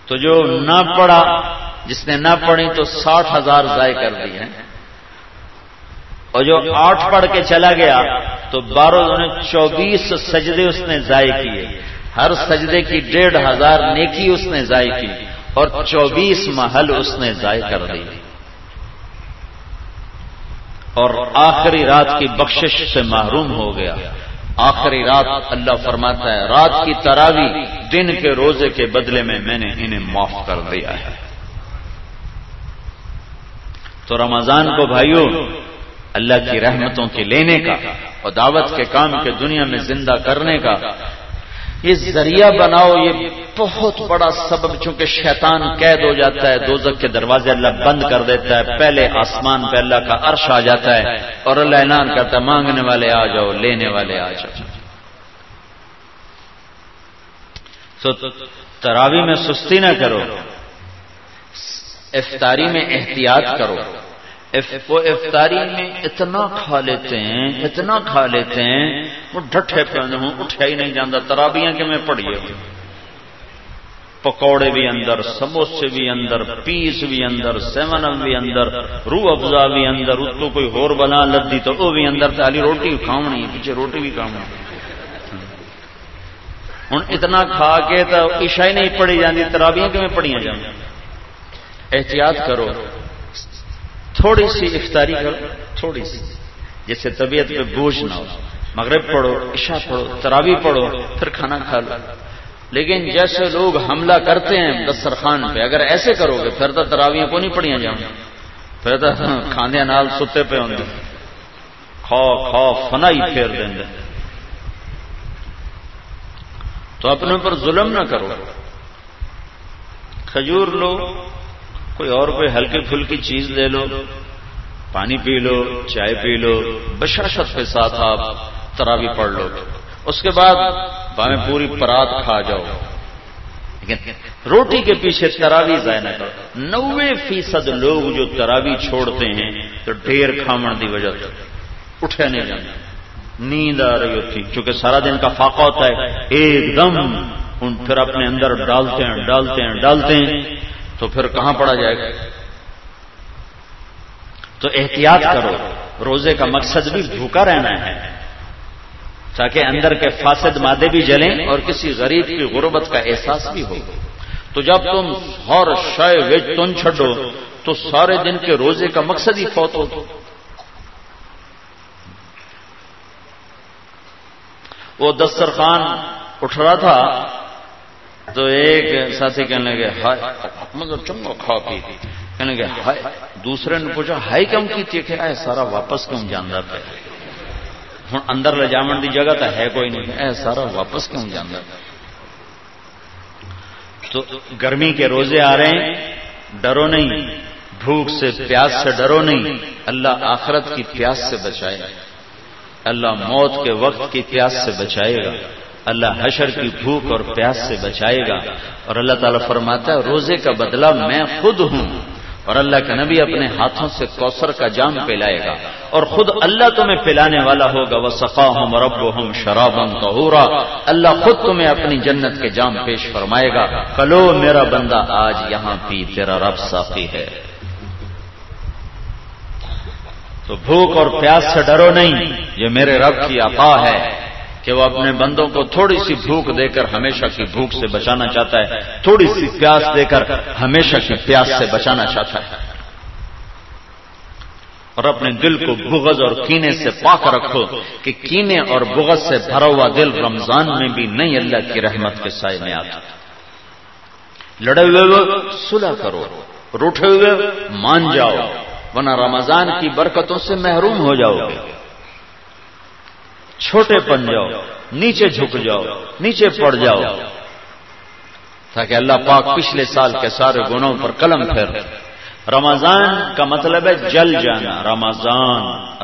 A: تو جو نہ پڑھا، جس نے نہ پڑھی تو 60,000 ضائع کر دی ہیں، اور جو 8 پڑھ کے چلا گیا تو 24 سجدے اس نے ضائع کیے، ہر سجدے کی 1,500 نیکی اس نے ضائع کی، اور 24 محل اس نے ضائع کر دی، اور آخری رات کی بخشش سے محروم ہو گیا۔ آخری رات اللہ فرماتا ہے رات کی تراویح دن کے روزے کے بدلے میں نے انہیں معاف کر دیا ہے۔ تو رمضان کو بھائیوں اللہ کی رحمتوں کے لینے کا اور دعوت کے کام کے دنیا میں زندہ کرنے کا یہ ذریعہ بناؤ۔ یہ بہت بڑا سبب، چونکہ شیطان قید ہو جاتا ہے، دوزخ کے دروازے اللہ بند کر دیتا ہے، پہلے آسمان پہ اللہ کا عرش آ جاتا ہے اور اللہ اعلان کرتا ہے مانگنے والے آ جاؤ، لینے والے آ جاؤ۔ تو تراویح میں سستی نہ کرو، افطاری میں احتیاط کرو۔ وہ افطاری میں اتنا کھا لیتے ہیں وہ ڈٹھے پہ ہوں، اٹھیا ہی نہیں جاتا۔ تراویح کے میں پڑھیے، پکوڑے بھی اندر، سموسے بھی اندر، پیس بھی اندر، 7 اپ بھی اندر، روح افزا بھی اندر، اتو کوئی ہور بنا لدی تو وہ بھی اندر، تالی روٹی کھاونی، پیچھے روٹی بھی کھاونی۔ ہوں اتنا کھا کے تو عشاء ہی نہیں پڑھی جاتی، تراویح کے میں پڑھیاں جاتی۔ احتیاط کرو، تھوڑی سی افطاری کرو، تھوڑی سی، جس سے طبیعت پہ بوجھ نہ ہو۔ مغرب پڑھو، عشاء پڑھو، تراویح پڑھو، پھر کھانا کھا لو۔ لیکن جیسے لوگ حملہ کرتے ہیں دسترخوان پہ، اگر ایسے کرو گے پھر تو تراویح کو نہیں پڑھیاں جاؤں، پھر تو کھاندے نال ستے پہ ہوں، کھا فنا ہی پھیر دیں گے۔ تو اپنے پر ظلم نہ کرو، کھجور لو، کوئی اور کوئی ہلکی پھلکی چیز لے لو، پانی پی لو، چائے پی لو، بشاشت کے ساتھ آپ تراویح پڑھ لو۔ اس کے بعد بھاویں پوری پرات کھا جاؤ، لیکن روٹی کے پیچھے تراویح ضائع نہ کرو۔ 90% لوگ جو تراویح چھوڑتے ہیں تو ڈھیر کھامن دی وجہ سے اٹھے نہیں جاتے، نیند آ رہی ہوتی، چونکہ سارا دن کا فاقہ ہوتا ہے، ایک دم ان پھر اپنے اندر ڈالتے ہیں تو پھر کہاں پڑا جائے گا۔ تو احتیاط کرو، روزے کا مقصد بھی بھوکا رہنا ہے تاکہ اندر کے فاسد مادے بھی جلیں اور کسی غریب کی غربت کا احساس بھی ہو۔ تو جب تم ہر شے وچ تن چھڈو تو سارے دن کے روزے کا مقصد ہی فوت ہو۔ وہ دسترخوان اٹھ رہا تھا تو ایک ساتھی کہنے لگے ہائے، مطلب چنگا کھا پی، کہنے لگے ہائے، دوسرے نے پوچھا ہائے کیوں کی تھی، کہ اے سارا واپس کیوں جانا پہ، ہوں اندر لے جاون دی جگہ تو ہے کوئی نہیں، اے سارا واپس کیوں جانا پہ۔ تو گرمی کے روزے آ رہے ہیں، ڈرو نہیں، بھوک سے پیاس سے ڈرو نہیں، اللہ آخرت کی پیاس سے بچائے گا، اللہ موت کے وقت کی پیاس سے بچائے گا، اللہ حشر کی بھوک اور پیاس سے بچائے گا۔ اور اللہ تعالیٰ فرماتا ہے روزے کا بدلہ میں خود ہوں، اور اللہ کے نبی اپنے ہاتھوں سے کوثر کا جام پلائے گا، اور خود اللہ تمہیں پلانے والا ہوگا، وَسَقَاهُمْ رَبُّهُمْ شَرَابًا طَهُورًا، اللہ خود تمہیں اپنی جنت کے جام پیش فرمائے گا، کلو میرا بندہ آج یہاں پی، تیرا رب ساقی ہے۔ تو بھوک اور پیاس سے ڈرو نہیں، یہ میرے رب کی عطا ہے کہ وہ اپنے بندوں کو تھوڑی سی بھوک دے کر ہمیشہ کی بھوک سے بچانا چاہتا ہے، تھوڑی سی پیاس دے کر ہمیشہ کی پیاس سے بچانا چاہتا ہے۔ اور اپنے دل کو بغض اور کینے سے پاک رکھو کہ کینے اور بغض سے بھرا ہوا دل رمضان میں بھی نہیں اللہ کی رحمت کے سائے میں آتا۔ لڑے ہوئے صلح کرو، روٹھے ہوئے مان جاؤ، ورنہ رمضان کی برکتوں سے محروم ہو جاؤ گے۔ چھوٹے پن جاؤ، نیچے جھک جاؤ، نیچے پڑ جاؤ، تاکہ اللہ پاک پچھلے سال کے سارے گناہوں پر قلم پھیر۔ رمضان کا مطلب ہے جل جانا، رمضان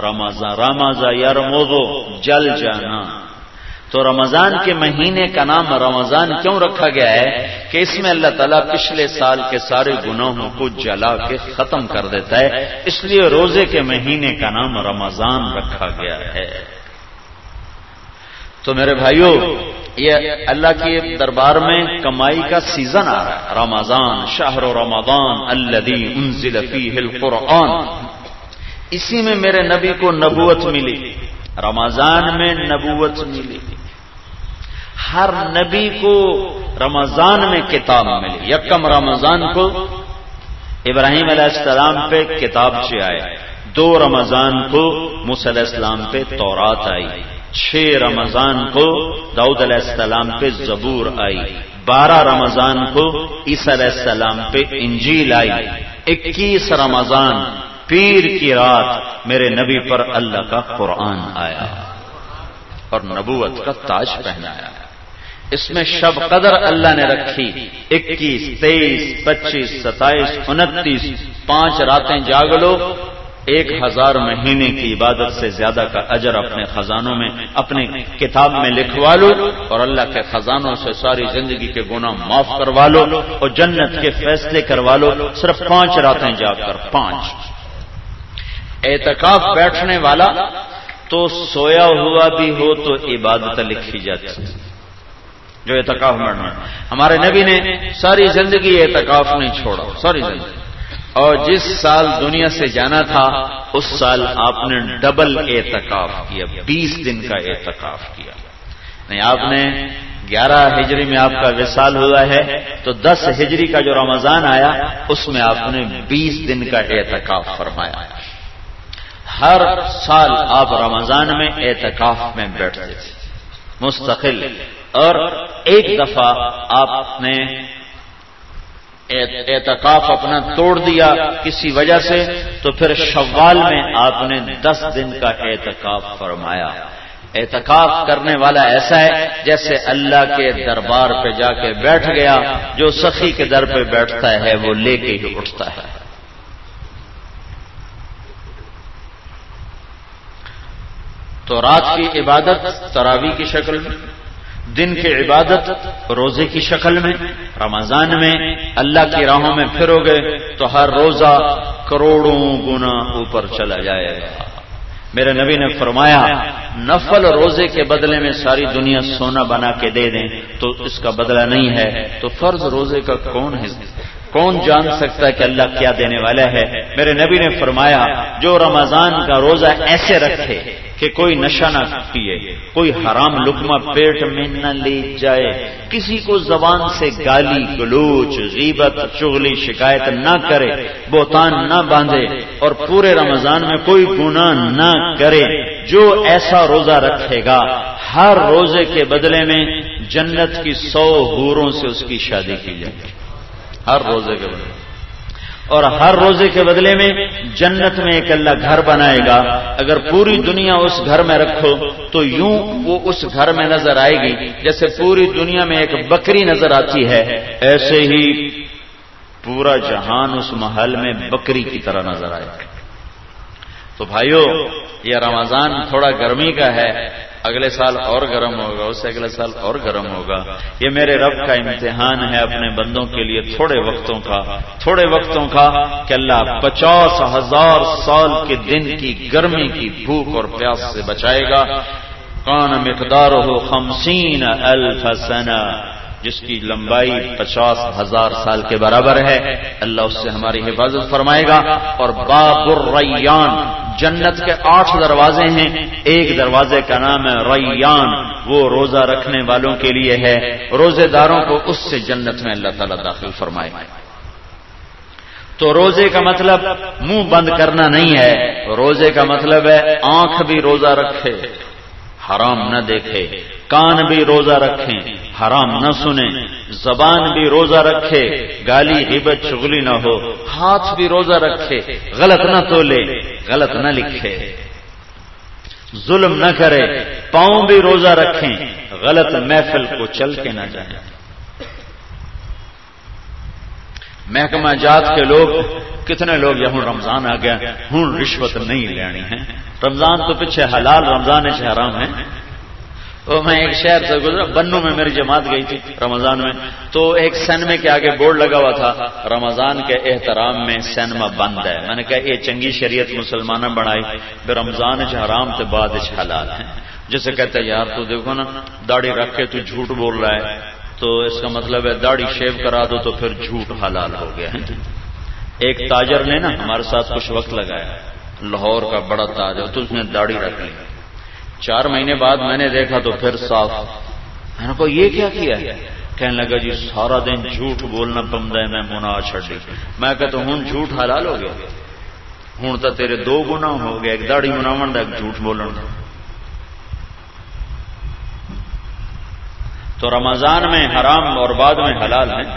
A: یرمض، جل جانا۔ تو رمضان کے مہینے کا نام رمضان کیوں رکھا گیا ہے کہ اس میں اللہ تعالیٰ پچھلے سال کے سارے گناہوں کو جلا کے ختم کر دیتا ہے، اس لیے روزے کے مہینے کا نام رمضان رکھا گیا ہے۔ تو میرے بھائیوں، یہ اللہ کے دربار میں کمائی کا سیزن آ رہا ہے. رمضان شہر رمضان الذی انزل فیہ القرآن، اسی میں میرے نبی کو نبوت ملی، رمضان میں نبوت ملی. ہر نبی کو رمضان میں کتاب ملی. یکم رمضان کو ابراہیم علیہ السلام پہ کتابچے آئے، 2 رمضان کو موسیٰ علیہ السلام پہ تورات آئی، 6 رمضان کو داؤد علیہ السلام پہ زبور آئی، 12 رمضان کو عیسیٰ علیہ السلام پہ انجیل آئی، 21 رمضان پیر کی رات میرے نبی پر اللہ کا قرآن آیا اور نبوت کا تاج پہنایا. اس میں شب قدر اللہ نے رکھی 21، 23، 25، 27، 29، 5 راتیں جاگ لو، 1000 مہینے کی عبادت سے زیادہ کا اجر اپنے خزانوں میں، اپنے کتاب میں لکھوا لو، اور اللہ کے خزانوں سے ساری زندگی کے گناہ معاف کروا لو اور جنت کے فیصلے کروا لو، صرف 5 راتیں جاگ کر. 5 اعتکاف بیٹھنے والا تو سویا ہوا بھی ہو تو عبادت لکھی جاتی ہے. جو اعتکاف میں ہمارے نبی نے ساری زندگی اعتکاف نہیں چھوڑا، ساری زندگی. اور جس سال دنیا سے جانا تھا اس سال آپ نے ڈبل اعتکاف کیا، 20 دن کا اعتکاف کیا. نہیں، آپ نے 11 ہجری میں آپ کا وصال ہوا ہے تو 10 ہجری کا جو رمضان آیا اس میں آپ نے 20 دن کا اعتکاف فرمایا. ہر سال آپ رمضان میں اعتکاف میں بیٹھتے تھے مستقل، اور ایک دفعہ آپ نے اعتکاف اپنا توڑ دیا کسی وجہ سے، تو پھر شوال میں آپ نے 10 دن کا اعتکاف فرمایا. اعتکاف کرنے والا ایسا ہے جیسے اللہ کے دربار پہ جا کے بیٹھ گیا، جو سخی کے در پہ بیٹھتا ہے وہ لے کے ہی اٹھتا ہے. تو رات کی عبادت تراویح کی شکل میں، دن کی عبادت روزے کی شکل میں. رمضان میں اللہ کی راہوں میں پھرو گے تو ہر روزہ کروڑوں گنا اوپر چلا جائے گا. میرے نبی نے فرمایا نفل روزے کے بدلے میں ساری دنیا سونا بنا کے دے دیں تو اس کا بدلہ نہیں ہے، تو فرض روزے کا کون جان سکتا ہے کہ اللہ کیا دینے والا ہے. میرے نبی نے فرمایا جو رمضان کا روزہ ایسے رکھے کہ کوئی نشہ نہ پیے، کوئی حرام لقمہ پیٹ میں نہ لے جائے، کسی کو زبان سے گالی گلوچ غیبت چغلی شکایت نہ کرے، بہتان نہ باندھے، اور پورے رمضان میں کوئی گناہ نہ کرے، جو ایسا روزہ رکھے گا ہر روزے کے بدلے میں جنت کی 100 حوروں سے اس کی شادی کی جائے گی، ہر روزے کے بدلے. اور ہر روزے کے بدلے میں جنت میں ایک اللہ گھر بنائے گا. اگر پوری دنیا اس گھر میں رکھو تو یوں وہ اس گھر میں نظر آئے گی جیسے پوری دنیا میں ایک بکری نظر آتی ہے، ایسے ہی پورا جہان اس محل میں بکری کی طرح نظر آئے گا. تو بھائیو، یہ رمضان تھوڑا گرمی کا ہے، اگلے سال اور گرم ہوگا، اس سے اگلے سال اور گرم ہوگا. یہ میرے رب کا امتحان ہے اپنے بندوں کے لیے، تھوڑے وقتوں کا کہ اللہ 50,000 سال کے دن کی گرمی کی بھوک اور پیاس سے بچائے گا. کان مقدارہ 50,000 سنہ، جس کی لمبائی 50,000 سال کے برابر ہے. اللہ اس سے ہماری حفاظت فرمائے گا. اور باب الریان، جنت کے 8 دروازے ہیں، ایک دروازے کا نام ہے ریان، وہ روزہ رکھنے والوں کے لیے ہے. روزے داروں کو اس سے جنت میں اللہ تعالیٰ داخل فرمائے. تو روزے کا مطلب منہ بند کرنا نہیں ہے، روزے کا مطلب ہے آنکھ بھی روزہ رکھے، حرام نہ دیکھے، کان بھی روزہ رکھیں، حرام نہ سنیں، زبان بھی روزہ رکھے، گالی غیبت چغلی نہ ہو، ہاتھ بھی روزہ رکھے، غلط نہ تولے، غلط نہ لکھے، ظلم نہ کرے، پاؤں بھی روزہ رکھیں، غلط محفل کو چل کے نہ جائیں. محکمہ جات کے لوگ کتنے لوگ یہ ہوں رمضان آ گیا ہوں رشوت نہیں لینی ہے، رمضان تو پیچھے حلال، رمضان سے حرام ہے. تو میں ایک شہر سے گزرا، بنو میں میری جماعت گئی تھی رمضان میں، تو ایک سینمے کے آگے بورڈ لگا ہوا تھا رمضان کے احترام میں سینما بند ہے. میں نے کہا یہ چنگی شریعت مسلمانہ بنائی، رمضان چ حرام تے بعد چ حلال ہے. جیسے کہتے ہیں یار تو دیکھو نا داڑھی رکھ کے تو جھوٹ بول رہا ہے، تو اس کا مطلب ہے داڑھی شیو کرا دو تو پھر جھوٹ حلال ہو گیا ہے۔ ایک تاجر نے نا ہمارے ساتھ کچھ وقت لگایا، لاہور کا بڑا تاجر، تو اس نے داڑھی رکھ لی۔ 4 مہینے بعد میں نے دیکھا تو پھر صاف۔ میں نے کہا یہ کیا کیا ہے؟ کہنے لگا جی سارا دن جھوٹ بولنا پمدا ہے، میں مناہ چھڈی۔ میں کہتا ہوں جھوٹ حلال ہو گیا، ہوں تو تیرے 2 گناہ ہو گئے، ایک داڑھی مناون دا، ایک جھوٹ بولن دا۔ تو رمضان میں حرام اور بعد میں حلال ہے۔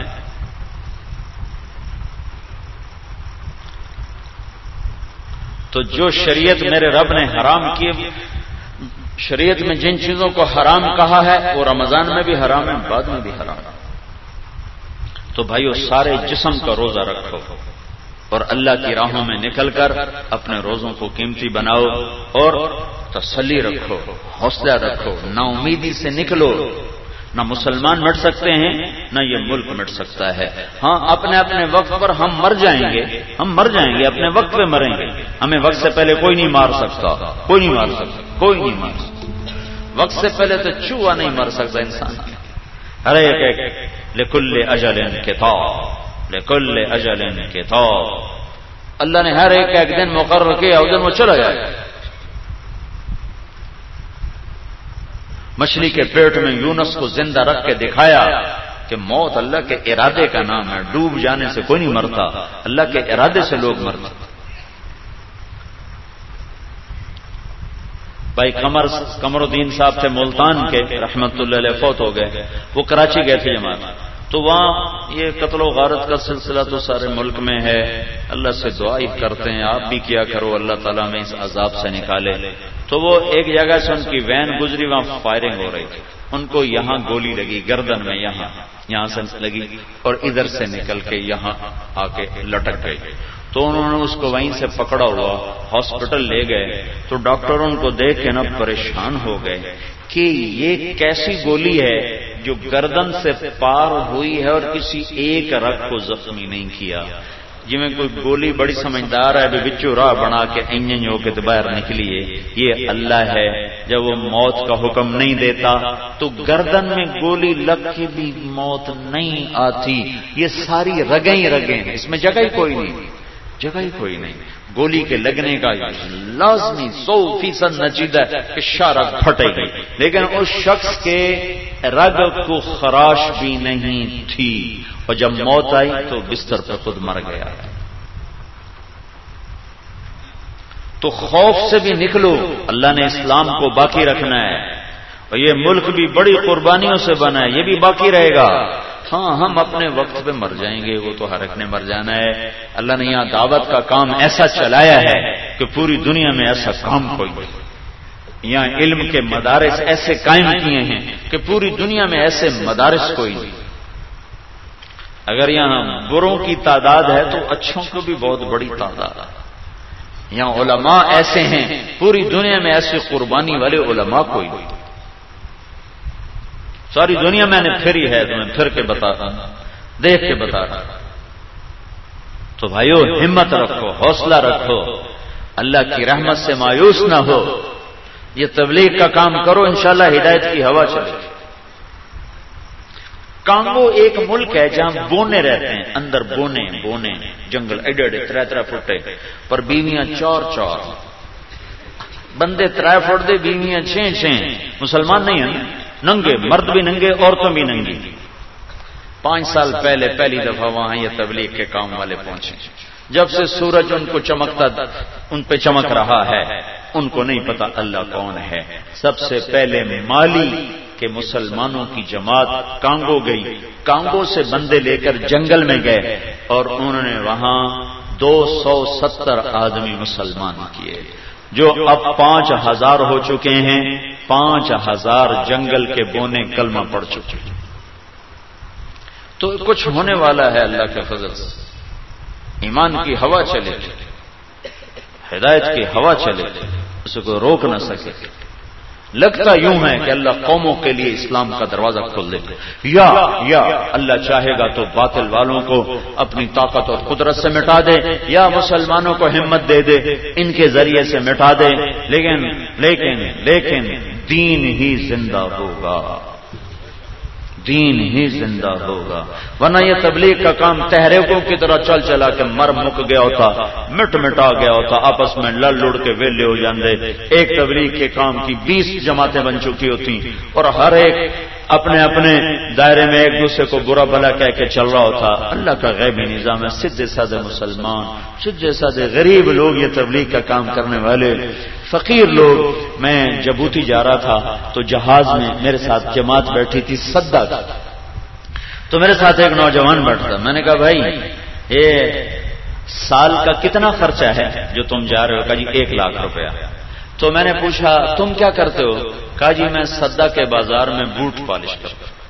A: تو جو شریعت میرے رب نے حرام کیے، شریعت میں جن چیزوں کو حرام کہا ہے وہ رمضان میں بھی حرام ہے، بعد میں بھی حرام ہے۔ تو بھائیو سارے جسم کا روزہ رکھو اور اللہ کی راہوں میں نکل کر اپنے روزوں کو قیمتی بناؤ اور تسلی رکھو، حوصلہ رکھو، نا امیدی سے نکلو۔ نہ مسلمان مٹ سکتے ہیں نہ یہ ملک مٹ سکتا ہے۔ ہاں اپنے اپنے وقت پر ہم مر جائیں گے، ہم مر جائیں گے، اپنے وقت پہ مریں گے۔ ہمیں وقت سے پہلے کوئی نہیں مار سکتا، کوئی نہیں مار سکتا، کوئی نہیں مار سکتا۔ وقت سے پہلے تو چوہا نہیں مر سکتا انسان۔ ہر ایک لکل اجل کتاب، لکل اجل کتاب۔ اللہ نے ہر ایک دن مقرر کیا، اس دن وہ چلا جائے۔ مچھلی کے پیٹ میں یونس کو زندہ رکھ کے دکھایا کہ موت اللہ کے ارادے کا نام ہے، ڈوب جانے سے کوئی نہیں مرتا، اللہ کے ارادے سے لوگ مرتے۔ بھائی قمر الدین صاحب تھے ملتان کے، رحمت اللہ علیہ، فوت ہو گئے۔ وہ کراچی گئے تھے جماعت، تو وہاں یہ قتل و غارت کا سلسلہ تو سارے ملک میں ہے۔ اللہ سے دعا ہی کرتے ہیں، آپ بھی کیا کرو اللہ تعالیٰ میں اس عذاب سے نکالے۔ تو وہ ایک جگہ سے ان کی وین گزری، وہاں فائرنگ ہو رہی تھی، ان کو یہاں گولی لگی، گردن میں یہاں سے لگی اور ادھر سے نکل کے یہاں آ کے لٹک گئی۔ تو انہوں نے اس کو وہیں سے پکڑا ہوا ہاسپٹل لے گئے، تو ڈاکٹر ان کو دیکھ کے نا پریشان ہو گئے کہ یہ کیسی گولی ہے جو گردن سے پار ہوئی ہے اور کسی ایک رگ کو زخمی نہیں کیا۔ جی میں کوئی گولی بڑی سمجھدار ہے، بچو راہ بنا کے انجن ہو کے باہر نکلیے، یہ اللہ ہے۔ جب وہ موت کا حکم نہیں دیتا تو گردن میں گولی لگ کے بھی موت نہیں آتی۔ یہ ساری رگیں ہی رگیں، اس میں جگہ ہی کوئی نہیں، جگہ ہی کوئی نہیں۔ گولی کے لگنے کا لازمی 100% نتیجہ ہے کہ شارہ پھٹے گی، لیکن اس شخص کے رگ کو خراش بھی نہیں تھی، اور جب موت آئی تو بستر پر خود مر گیا۔ تو خوف سے بھی نکلو، اللہ نے اسلام کو باقی رکھنا ہے، اور یہ ملک بھی بڑی قربانیوں سے بنا ہے، یہ بھی باقی رہے گا۔ ہاں ہم اپنے وقت پہ مر جائیں گے، وہ تو ہر ایک نے مر جانا ہے۔ اللہ نے یہاں دعوت کا کام ایسا چلایا ہے کہ پوری دنیا میں ایسا کام کوئی نہیں۔ یہاں علم کے مدارس ایسے قائم کیے ہیں کہ پوری دنیا میں ایسے مدارس کوئی نہیں۔ اگر یہاں بروں کی تعداد ہے تو اچھوں کو بھی بہت بڑی تعداد ہے۔ یہاں علماء ایسے ہیں، پوری دنیا میں ایسے قربانی والے علماء کوئی نہیں۔ ساری دنیا میں نے پھری ہے، تمہیں پھر کے بتا رہا ہوں، دیکھ کے بتا رہا ہوں۔ تو بھائیو ہمت رکھو، حوصلہ رکھو، اللہ کی رحمت سے مایوس نہ ہو، یہ تبلیغ کا کام کرو، انشاءاللہ ہدایت کی ہوا چلے گی۔ کانگو ایک ملک ہے جہاں بونے رہتے ہیں، اندر بونے جنگل ایڈے 3 فٹ پر بیویاں 4 بندے 3 فٹ دے، بیویاں 6 مسلمان نہیں ہیں، ننگے مرد بھی ننگے، عورتوں بھی ننگی۔ 5 سال پہلے پہلی دفعہ وہاں یہ تبلیغ کے کام والے پہنچے۔ جب سے سورج ان کو چمکتا، ان پہ چمک رہا ہے، ان کو نہیں پتا اللہ کون ہے۔ سب سے پہلے مالی کے مسلمانوں کی جماعت کانگو گئی، کانگو سے بندے لے کر جنگل میں گئے اور انہوں نے وہاں 270 آدمی مسلمان کیے، جو اب 5000 ہو چکے ہیں۔ 5000 جنگل کے بونے کلمہ پڑھ چکے ہیں۔ تو کچھ ہونے والا ہے اللہ کے فضل سے، ایمان کی ہوا چلے، ہدایت کی ہوا چلے، اس کو روک نہ سکے۔ لگتا یوں ہے کہ اللہ قوموں کے لیے اسلام کا دروازہ کھول دے، یا اللہ چاہے گا تو باطل والوں کو اپنی طاقت اور قدرت سے مٹا دے، یا مسلمانوں کو ہمت دے دے، ان کے ذریعے سے مٹا دے۔ لیکن دین ہی زندہ ہوگا، دین ہی زندہ ہوگا، ورنہ یہ تبلیغ کا کام تحریکوں کی طرح چل چلا کے مر مک گیا ہوتا، مٹ مٹا گیا ہوتا، آپس میں لڑ لڑ کے ویلے ہو جاندے۔ ایک تبلیغ کے کام کی 20 جماعتیں بن چکی ہوتی اور ہر ایک اپنے اپنے دائرے میں ایک دوسرے کو برا بھلا کہہ کے چل رہا ہوتا۔ اللہ کا غیبی نظام ہے، سیدھے سادے مسلمان، سیدھے سادے غریب لوگ یہ تبلیغ کا کام کرنے والے فقیر لوگ۔ میں جبوتی جا رہا تھا تو جہاز میں میرے ساتھ جماعت بیٹھی تھی سدا کی، تو میرے ساتھ ایک نوجوان بیٹھا، میں نے کہا بھائی یہ سال کا کتنا خرچہ ہے جو تم جا رہے ہو؟ کہا جی 1 لاکھ روپیہ۔ تو میں نے پوچھا تم کیا کرتے ہو؟ کہا جی میں سدا کے بازار میں بوٹ پالش کرتا ہوں۔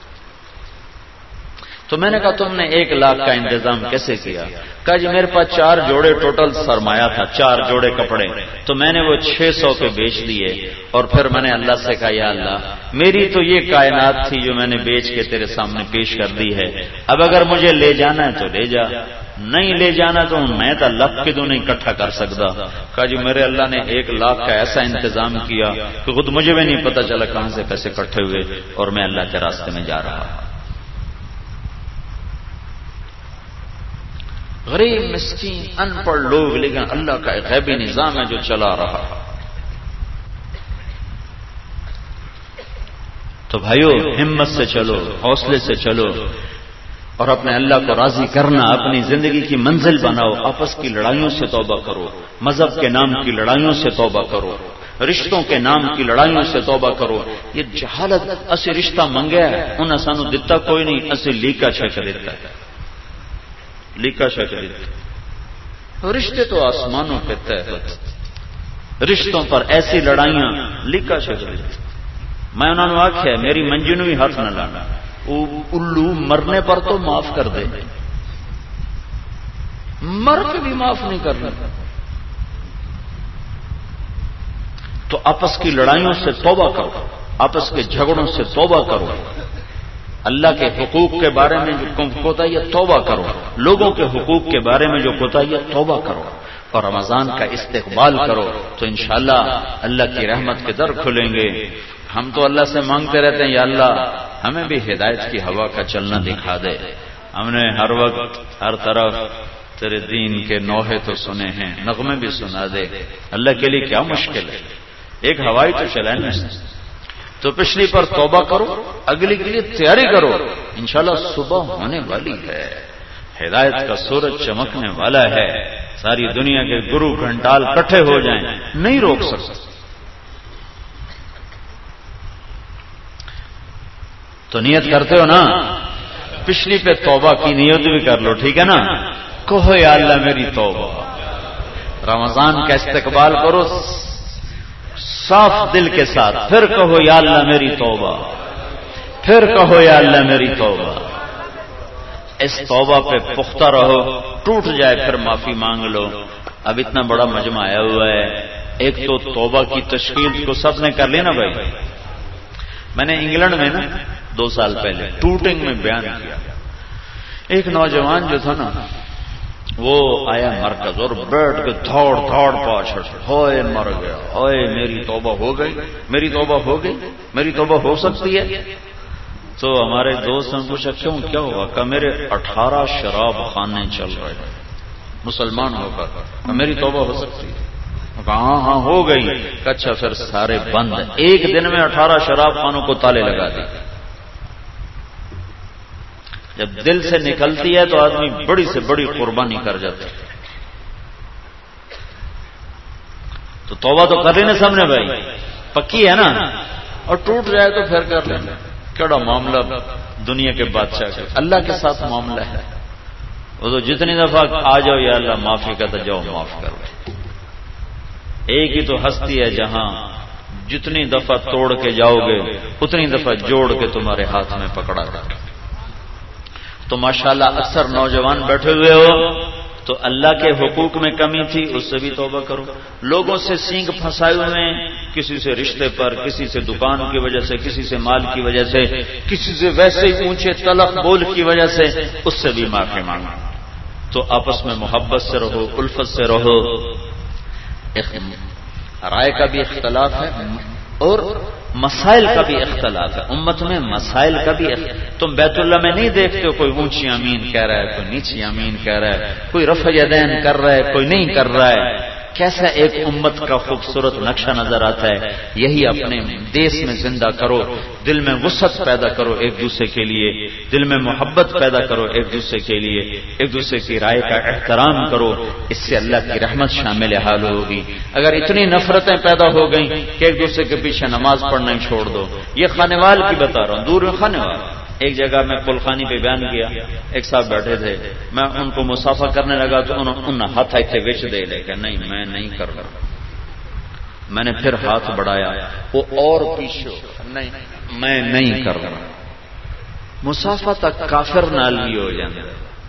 A: تو میں نے کہا تم نے 1 لاکھ کا انتظام کیسے کیا؟ کہا جی میرے پاس 4 جوڑے ٹوٹل سرمایہ تھا، 4 جوڑے کپڑے، تو میں نے وہ 600 کے بیچ دیے اور پھر میں نے اللہ سے کہا یا اللہ میری تو یہ کائنات تھی جو میں نے بیچ کے تیرے سامنے پیش کر دی ہے، اب اگر مجھے لے جانا ہے تو لے جا، نہیں لے جانا تو میں تو لکھ کے تو نہیں اکٹھا کر سکتا۔ کہا جی میرے اللہ نے 1 لاکھ کا ایسا انتظام کیا کہ خود مجھے بھی نہیں پتا چلا کہاں سے پیسے اکٹھے ہوئے اور میں اللہ کے راستے میں جا رہا۔ غریب مسکین ان پڑھ لوگ، لیکن اللہ کا ایک غیبی نظام ہے جو چلا رہا۔ تو بھائیو ہمت سے چلو، حوصلے سے چلو اور اپنے اللہ کو راضی کرنا اپنی زندگی کی منزل بناؤ۔ آپس کی لڑائیوں سے توبہ کرو، مذہب کے نام کی لڑائیوں سے توبہ کرو، رشتوں کے نام کی لڑائیوں سے توبہ کرو۔ یہ جہالت، اسی رشتہ منگیا ہے انہیں سانو دتا کوئی نہیں، اسی لیکا چھک دیتا ہے، لیکا چھک دیتا ہے۔ رشتے تو آسمانوں پہ طے ہوتے، رشتوں پر ایسی لڑائیاں لیکا چھک دیتی۔ میں انہوں نے آخیا میری منجی نو بھی ہاتھ نہ لانا، الو مرنے پر تو معاف کر دے، مر کے بھی معاف نہیں کرنا۔ تو آپس کی لڑائیوں سے توبہ کرو، آپس کے جھگڑوں سے توبہ کرو، اللہ کے حقوق کے بارے میں جو کوتاہی ہے توبہ کرو، لوگوں کے حقوق کے بارے میں جو کوتاہی ہے توبہ کرو، اور رمضان کا استقبال کرو تو انشاءاللہ اللہ کی رحمت کے در کھلیں گے۔ ہم تو اللہ سے مانگتے رہتے ہیں یا اللہ ہمیں بھی ہدایت کی ہوا کا چلنا دکھا دے۔ ہم نے ہر وقت ہر طرف تیرے دین کے نوحے تو سنے ہیں، نغمے بھی سنا دے، اللہ کے لیے کیا مشکل ہے، ایک ہوائی تو چلانے سے۔ تو پچھلی پر توبہ کرو، اگلی کے لیے تیاری کرو، انشاءاللہ صبح ہونے والی ہے، ہدایت کا سورج چمکنے والا ہے، ساری دنیا کے گرو گھنٹال کٹھے ہو جائیں نہیں روک سکتے۔ تو نیت کرتے ہو نا، پچھلی پہ توبہ کی نیت بھی کر لو، ٹھیک ہے نا؟ کہو یا اللہ میری توبہ، رمضان کا استقبال کرو صاف دل کے ساتھ، پھر کہو یا اللہ میری توبہ، پھر کہو یا اللہ میری توبہ۔ اس توبہ پہ پختہ رہو، ٹوٹ جائے پھر معافی مانگ لو۔ اب اتنا بڑا مجمع آیا ہوا ہے، ایک تو توبہ کی تشکیل کو سب نے کر لی نا بھائی۔ میں نے انگلینڈ میں نا 2 سال پہلے ٹوٹنگ میں بیان کیا، ایک نوجوان جو تھا نا وہ آیا مرکز اور بیٹھ کے دھوڑ دھوڑ پاچھڑ، ہوئے مر گیا، ہوئے میری توبہ ہو گئی، میری توبہ ہو گئی، میری توبہ ہو سکتی ہے۔ تو ہمارے دوست نے پوچھا کیوں، کیا ہوا؟ کہ میرے 18 شراب خانے چل رہے ہیں مسلمان ہو کر، میری توبہ ہو سکتی ہے؟ ہاں ہاں ہو گئی۔ اچھا پھر سارے بند، ایک دن میں 18 شراب خانوں کو تالے لگا دی۔ جب دل سے نکلتی ہے تو آدمی بڑی سے بڑی قربانی کر جاتا ہے۔ تو توبہ تو کر لینا سب نے بھائی، پکی ہے نا، اور ٹوٹ جائے تو پھر کر لینا، کیڑا معاملہ دنیا کے بادشاہ کا، اللہ کے ساتھ معاملہ ہے۔ وہ تو جتنی دفعہ آ جاؤ یا اللہ معافی کا تو جاؤ معاف کر دے۔ ایک ہی تو ہستی ہے جہاں جتنی دفعہ توڑ کے جاؤ گے اتنی دفعہ جوڑ کے تمہارے ہاتھ میں پکڑا جائے۔ تو ماشاءاللہ اکثر نوجوان بیٹھے ہوئے ہو تو اللہ کے حقوق میں کمی تھی، اس سے بھی توبہ کرو۔ لوگوں سے سینگ پھنسائے ہوئے ہیں، کسی سے رشتے پر، کسی سے دکان کی وجہ سے، کسی سے مال کی وجہ سے، کسی سے ویسے ہی اونچے تلخ بول کی وجہ سے، اس سے بھی معافی مانگو۔ تو آپس میں محبت سے رہو، الفت سے رہو۔ رائے کا بھی اختلاف ہے اور مسائل کا بھی اختلاف ہے امت میں، مسائل کا بھی تم بیت اللہ میں نہیں دیکھتے ہو کوئی اونچی آمین کہہ رہا ہے، کوئی نیچی آمین کہہ رہا ہے، کوئی رفع یدین کر رہا ہے، کوئی نہیں کر رہا ہے۔ کیسا ایک امت کا خوبصورت نقشہ نظر آتا ہے۔ یہی اپنے دیس میں زندہ کرو، دل میں وسعت پیدا کرو ایک دوسرے کے لیے، دل میں محبت پیدا کرو ایک دوسرے کے لیے، ایک دوسرے کی رائے کا احترام کرو، اس سے اللہ کی رحمت شامل حال ہوگی۔ اگر اتنی نفرتیں پیدا ہو گئیں کہ ایک دوسرے کے پیچھے نماز پڑھنا ہی چھوڑ دو، یہ خانے وال کی بتا رہا ہوں، دور میں خانے وال۔ ایک جگہ میں پلخانی پہ بیان کیا، ایک صاحب بیٹھے تھے، میں ان کو مسافہ کرنے لگا تو انہوں ہاتھ ایتھے وچ دے لے کہ نہیں میں نہیں کر رہا۔ میں نے پھر ہاتھ بڑھایا، وہ اور پیچھے، نہیں میں نہیں کر رہا۔ مسافہ تک کافر نال بھی ہو جانا،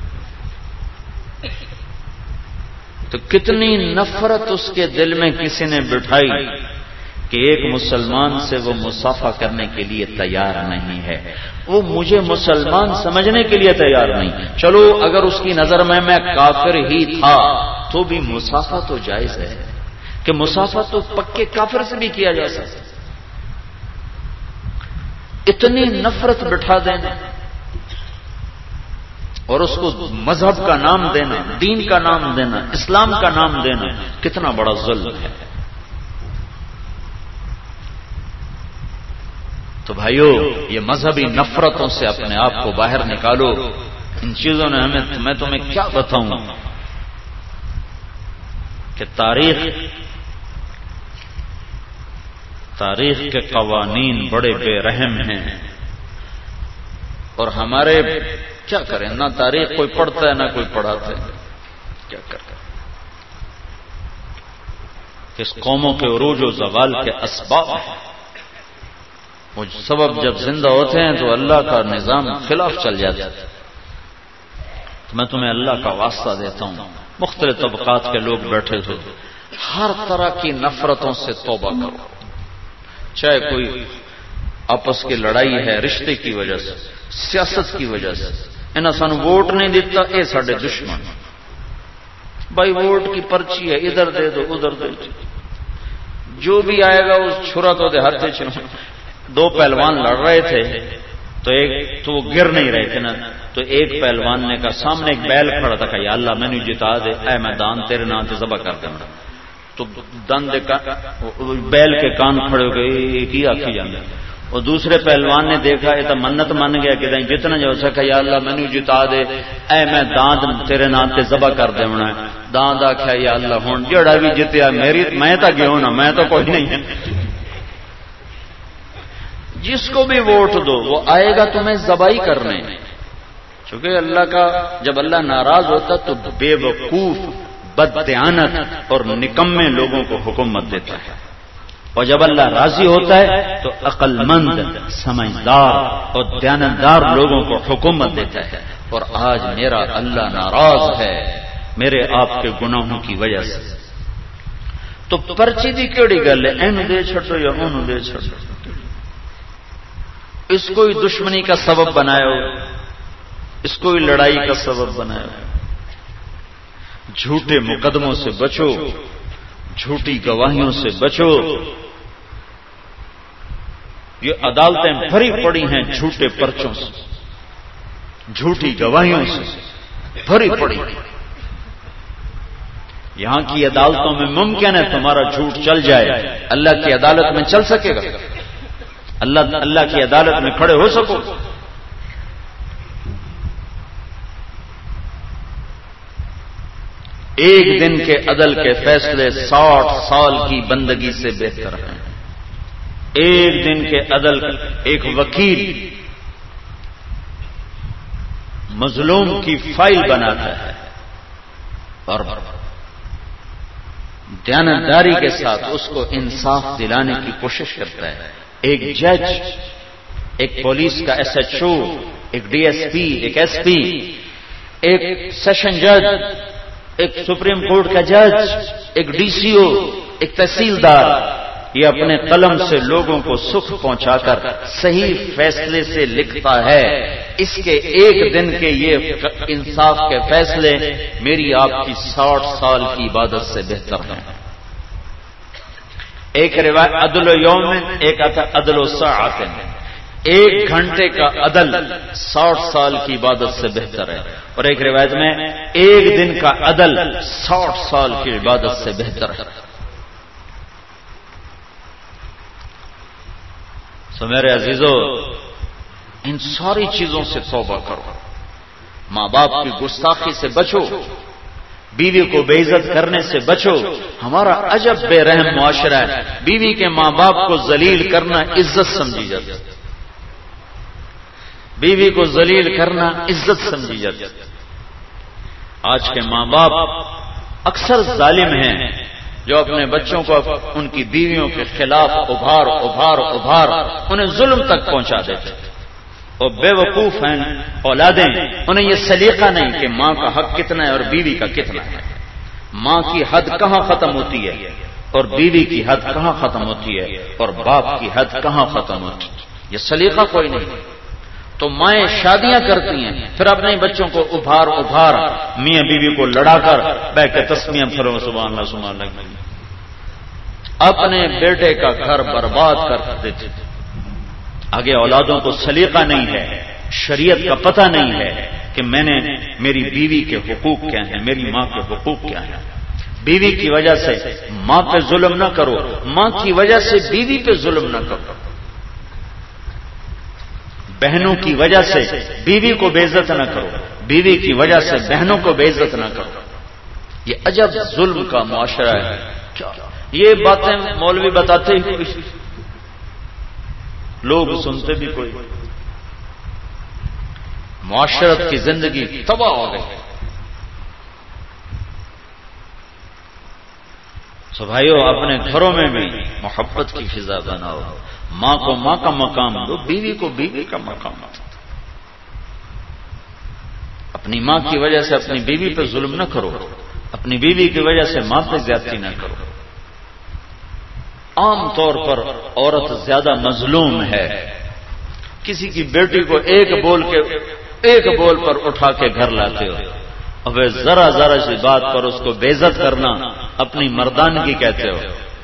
A: تو کتنی نفرت اس کے دل میں کسی نے بٹھائی کہ ایک مسلمان سے وہ مصافحہ کرنے کے لیے تیار نہیں ہے، وہ مجھے مسلمان سمجھنے کے لیے تیار نہیں۔ چلو اگر اس کی نظر میں کافر ہی تھا تو بھی مصافحہ تو جائز ہے، کہ مصافحہ تو پکے کافر سے بھی کیا جا سکتا۔ اتنی نفرت بٹھا دینا اور اس کو مذہب کا نام دینا، دین کا نام دینا، اسلام کا نام دینا، کتنا بڑا ظلم ہے۔ تو بھائیو، یہ مذہبی نفرتوں سے اپنے آپ کو باہر نکالو۔ ان چیزوں نے میں تمہیں کیا بتاؤں کہ تاریخ کے قوانین بڑے بے رحم ہیں، اور ہمارے کیا کریں، نہ تاریخ کوئی پڑھتا ہے نہ کوئی پڑھاتا ہے، کیا کریں۔ اس قوموں کے عروج و زوال کے اسباب ہیں، وہ سبب جب زندہ ہوتے ہیں تو اللہ کا نظام خلاف چل جاتا ہے۔ تو میں تمہیں اللہ کا واسطہ دیتا ہوں، مختلف طبقات کے لوگ بیٹھے تھے، ہر طرح کی نفرتوں سے توبہ کرو، چاہے کوئی آپس کی لڑائی ہے رشتے کی وجہ سے، سیاست کی وجہ سے، انہاں سانو ووٹ نہیں دیتا، اے ساڈے دشمن، بھائی ووٹ کی پرچی ہے، ادھر دے دو ادھر دے دو، جو بھی آئے گا اس چھرا تو دے ہاتھ چلو۔ دو پہلوان لڑ رہے تھے تو وہ گر نہیں رہے تھے نا، تو ایک پہلوان نے کہا، سامنے ایک بیل کھڑا تھا، کہ یا اللہ میں نے جتا دے، اے میں دان تیرے نام سے ذبح کر دوں۔ تو دان دے بیل کے کان کھڑے ہو گئے، ایک ہی آخی جانے۔ اور دوسرے پہلوان نے دیکھا یہ تو منت مان گیا کہ جتنا جو سکا یا اللہ میں نے جتا دے، اے میں داند تیرے نام سے ذبح کر دینا۔ داند آخیا یا اللہ ہوں جڑا بھی جتیا میری، میں تو گیا نا، میں تو کوئی نہیں ہے۔ جس کو بھی ووٹ دو وہ آئے گا تمہیں ذبح کرنے، چونکہ اللہ کا جب اللہ ناراض ہوتا تو بے وقوف، بددیانت اور نکمے لوگوں کو حکومت دیتا ہے، اور جب اللہ راضی ہوتا ہے تو عقل مند، سمجھدار اور دیانتدار لوگوں کو حکومت دیتا ہے۔ اور آج میرا اللہ ناراض ہے میرے آپ کے گناہوں کی وجہ سے۔ تو پرچی دی کیڑی گل ہے، اینو دے چھڈو یا اونوں دے چھڈو، اس کو ہی دشمنی کا سبب بناؤ، اس کو ہی لڑائی کا سبب بناؤ۔ جھوٹے مقدموں سے بچو، جھوٹی گواہیوں سے بچو۔ یہ عدالتیں بھری پڑی ہیں جھوٹے پرچوں سے، جھوٹی گواہیوں سے بھری پڑی۔ یہاں کی عدالتوں میں ممکن ہے تمہارا جھوٹ چل جائے، اللہ کی عدالت میں چل سکے گا؟ اللہ کی عدالت میں کھڑے ہو سکو؟ ایک دن کے عدل کے فیصلے 60 سال کی بندگی سے بہتر ہیں۔ ایک دن کے عدل، ایک وکیل مظلوم کی فائل بناتا ہے اور دیانتداری کے ساتھ اس کو انصاف دلانے کی کوشش کرتا ہے۔ ایک جج، ایک پولیس کا SHO، ایک DSP، ایک SP، ایک سیشن جج، ایک سپریم کورٹ کا جج، ایک DCO، ایک تحصیلدار، یہ اپنے قلم سے لوگوں کو سکھ پہنچا کر صحیح فیصلے سے لکھتا ہے۔ اس کے ایک دن کے یہ انصاف کے فیصلے میری آپ کی 60 سال کی عبادت سے بہتر ہیں۔ ایک روایت عدل یوم، ایک آتا عدل ساعت، 1 گھنٹے کا عدل 60 سال کی عبادت سے بہتر ہے، اور ایک روایت میں 1 دن کا عدل 60 سال کی عبادت سے بہتر ہے۔ تو میرے عزیزو، ان ساری چیزوں سے توبہ کرو، ماں باپ کی گستاخی سے بچو، بیوی کو بے عزت کرنے سے بچو۔ ہمارا عجب بے رحم معاشرہ ہے، بیوی کے ماں باپ کو ذلیل کرنا عزت سمجھی جاتی ہے، بیوی کو ذلیل کرنا عزت سمجھی جاتی ہے۔ آج کے ماں باپ اکثر ظالم ہیں، جو اپنے بچوں کو ان کی بیویوں کے خلاف ابھار انہیں ظلم تک پہنچا دیتے، اور بے وقوف ہیں اولادیں، انہیں یہ سلیقہ نہیں کہ ماں کا حق کتنا ہے اور بیوی کا کتنا ہے، ماں کی حد کہاں ختم ہوتی ہے اور بیوی کی حد کہاں ختم ہوتی ہے اور باپ کی حد کہاں ختم ہوتی ہے، یہ سلیقہ کوئی نہیں۔ تو مائیں شادیاں کرتی ہیں، پھر اپنے بچوں کو ابھار میاں بیوی کو لڑا کر بیٹھ کے تسمیہ پھرو سبحان اللہ سبحان اللہ، اپنے بیٹے کا گھر برباد کر دیتے۔ آگے اولادوں کو سلیقہ نہیں ہے، شریعت کا پتہ نہیں ہے کہ میں نے میری بیوی کے حقوق کیا ہیں، میری ماں کے حقوق کیا ہیں۔ بیوی کی وجہ سے ماں پہ ظلم نہ کرو، ماں کی وجہ سے بیوی پہ ظلم نہ کرو، بہنوں کی وجہ سے بیوی کو بے عزت نہ کرو، بیوی کی وجہ سے بہنوں کو بے عزت نہ کرو۔ یہ عجب ظلم کا معاشرہ ہے۔ یہ باتیں مولوی بتاتے ہی لوگ سنتے بھی کوئی، معاشرت کی زندگی تباہ ہو گئی۔ سو بھائیو، اپنے گھروں میں بھی محبت کی فضا بناؤ، ماں کو ماں کا مقام دو، بیوی کو بیوی کا مقام دو۔ اپنی ماں کی وجہ سے اپنی بیوی پہ ظلم نہ کرو، اپنی بیوی کی وجہ سے ماں پہ زیادتی نہ کرو۔ عام طور پر عورت زیادہ مظلوم ہے، کسی کی بیٹی کو ایک بول پر اٹھا کے گھر لاتے ہو، اب ذرا سی بات پر اس کو بے عزت کرنا اپنی مردانگی کہتے ہو،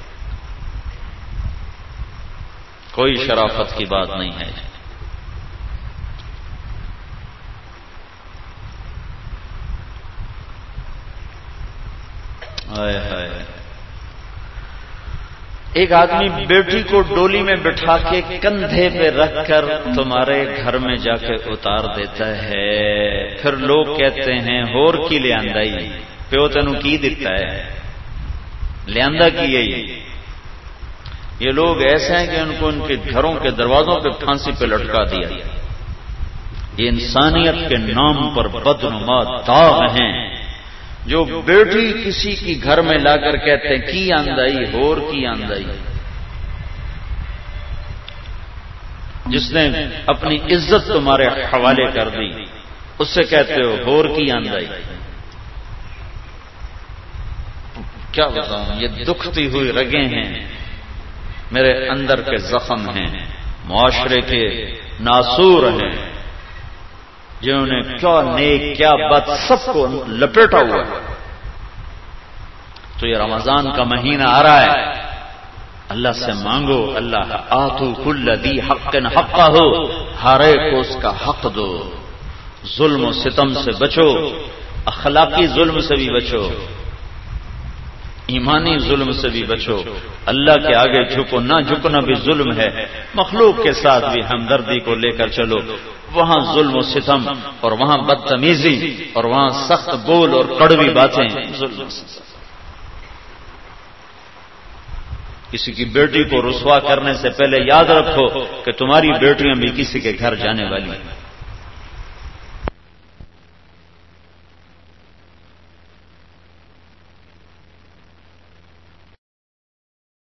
A: کوئی شرافت کی بات نہیں ہے۔ ہائے ہائے، ایک آدمی بیٹی کو ڈولی میں بٹھا کے کندھے پہ رکھ کر تمہارے گھر میں جا کے اتار دیتا ہے، پھر لوگ کہتے ہیں ہور کی لیاندائی پیو تینوں کی دیتا ہے، لیاندہ کی یہی۔ یہ لوگ ایسے ہیں کہ ان کو ان کے گھروں کے دروازوں پہ پھانسی پہ لٹکا دیا۔ یہ انسانیت کے نام پر بدنما داغ ہیں، جو بیٹی کسی کی گھر میں لا کر کہتے ہیں کی آندائی ہور کی آندائی۔ جس نے اپنی عزت تمہارے حوالے کر دی اس سے کہتے ہو ہور کی آندائی۔ کیا بتاؤں، یہ دکھتی ہوئی رگیں ہیں، میرے اندر کے زخم ہیں، معاشرے کے ناسور ہیں، جنہوں نے کیا نیک کیا بد سب کو لپیٹا ہوا ہے۔ تو یہ رمضان کا مہینہ آ رہا ہے، اللہ سے مانگو، اللہ آتو کل ذی حق حقہ، ہر ایک کو اس کا حق دو، ظلم و ستم سے بچو، اخلاقی ظلم سے بھی بچو، ایمانی ظلم سے بھی بچو۔ اللہ کے آگے جھکو، نہ جھکنا بھی ظلم ہے، مخلوق کے ساتھ بھی ہمدردی کو لے کر چلو، وہاں ظلم و ستم اور وہاں بدتمیزی اور وہاں سخت بول اور کڑوی باتیں ظلم و ستم۔ کسی کی بیٹی کو رسوا کرنے سے پہلے یاد رکھو کہ تمہاری بیٹیاں بھی کسی کے گھر جانے والی ہیں۔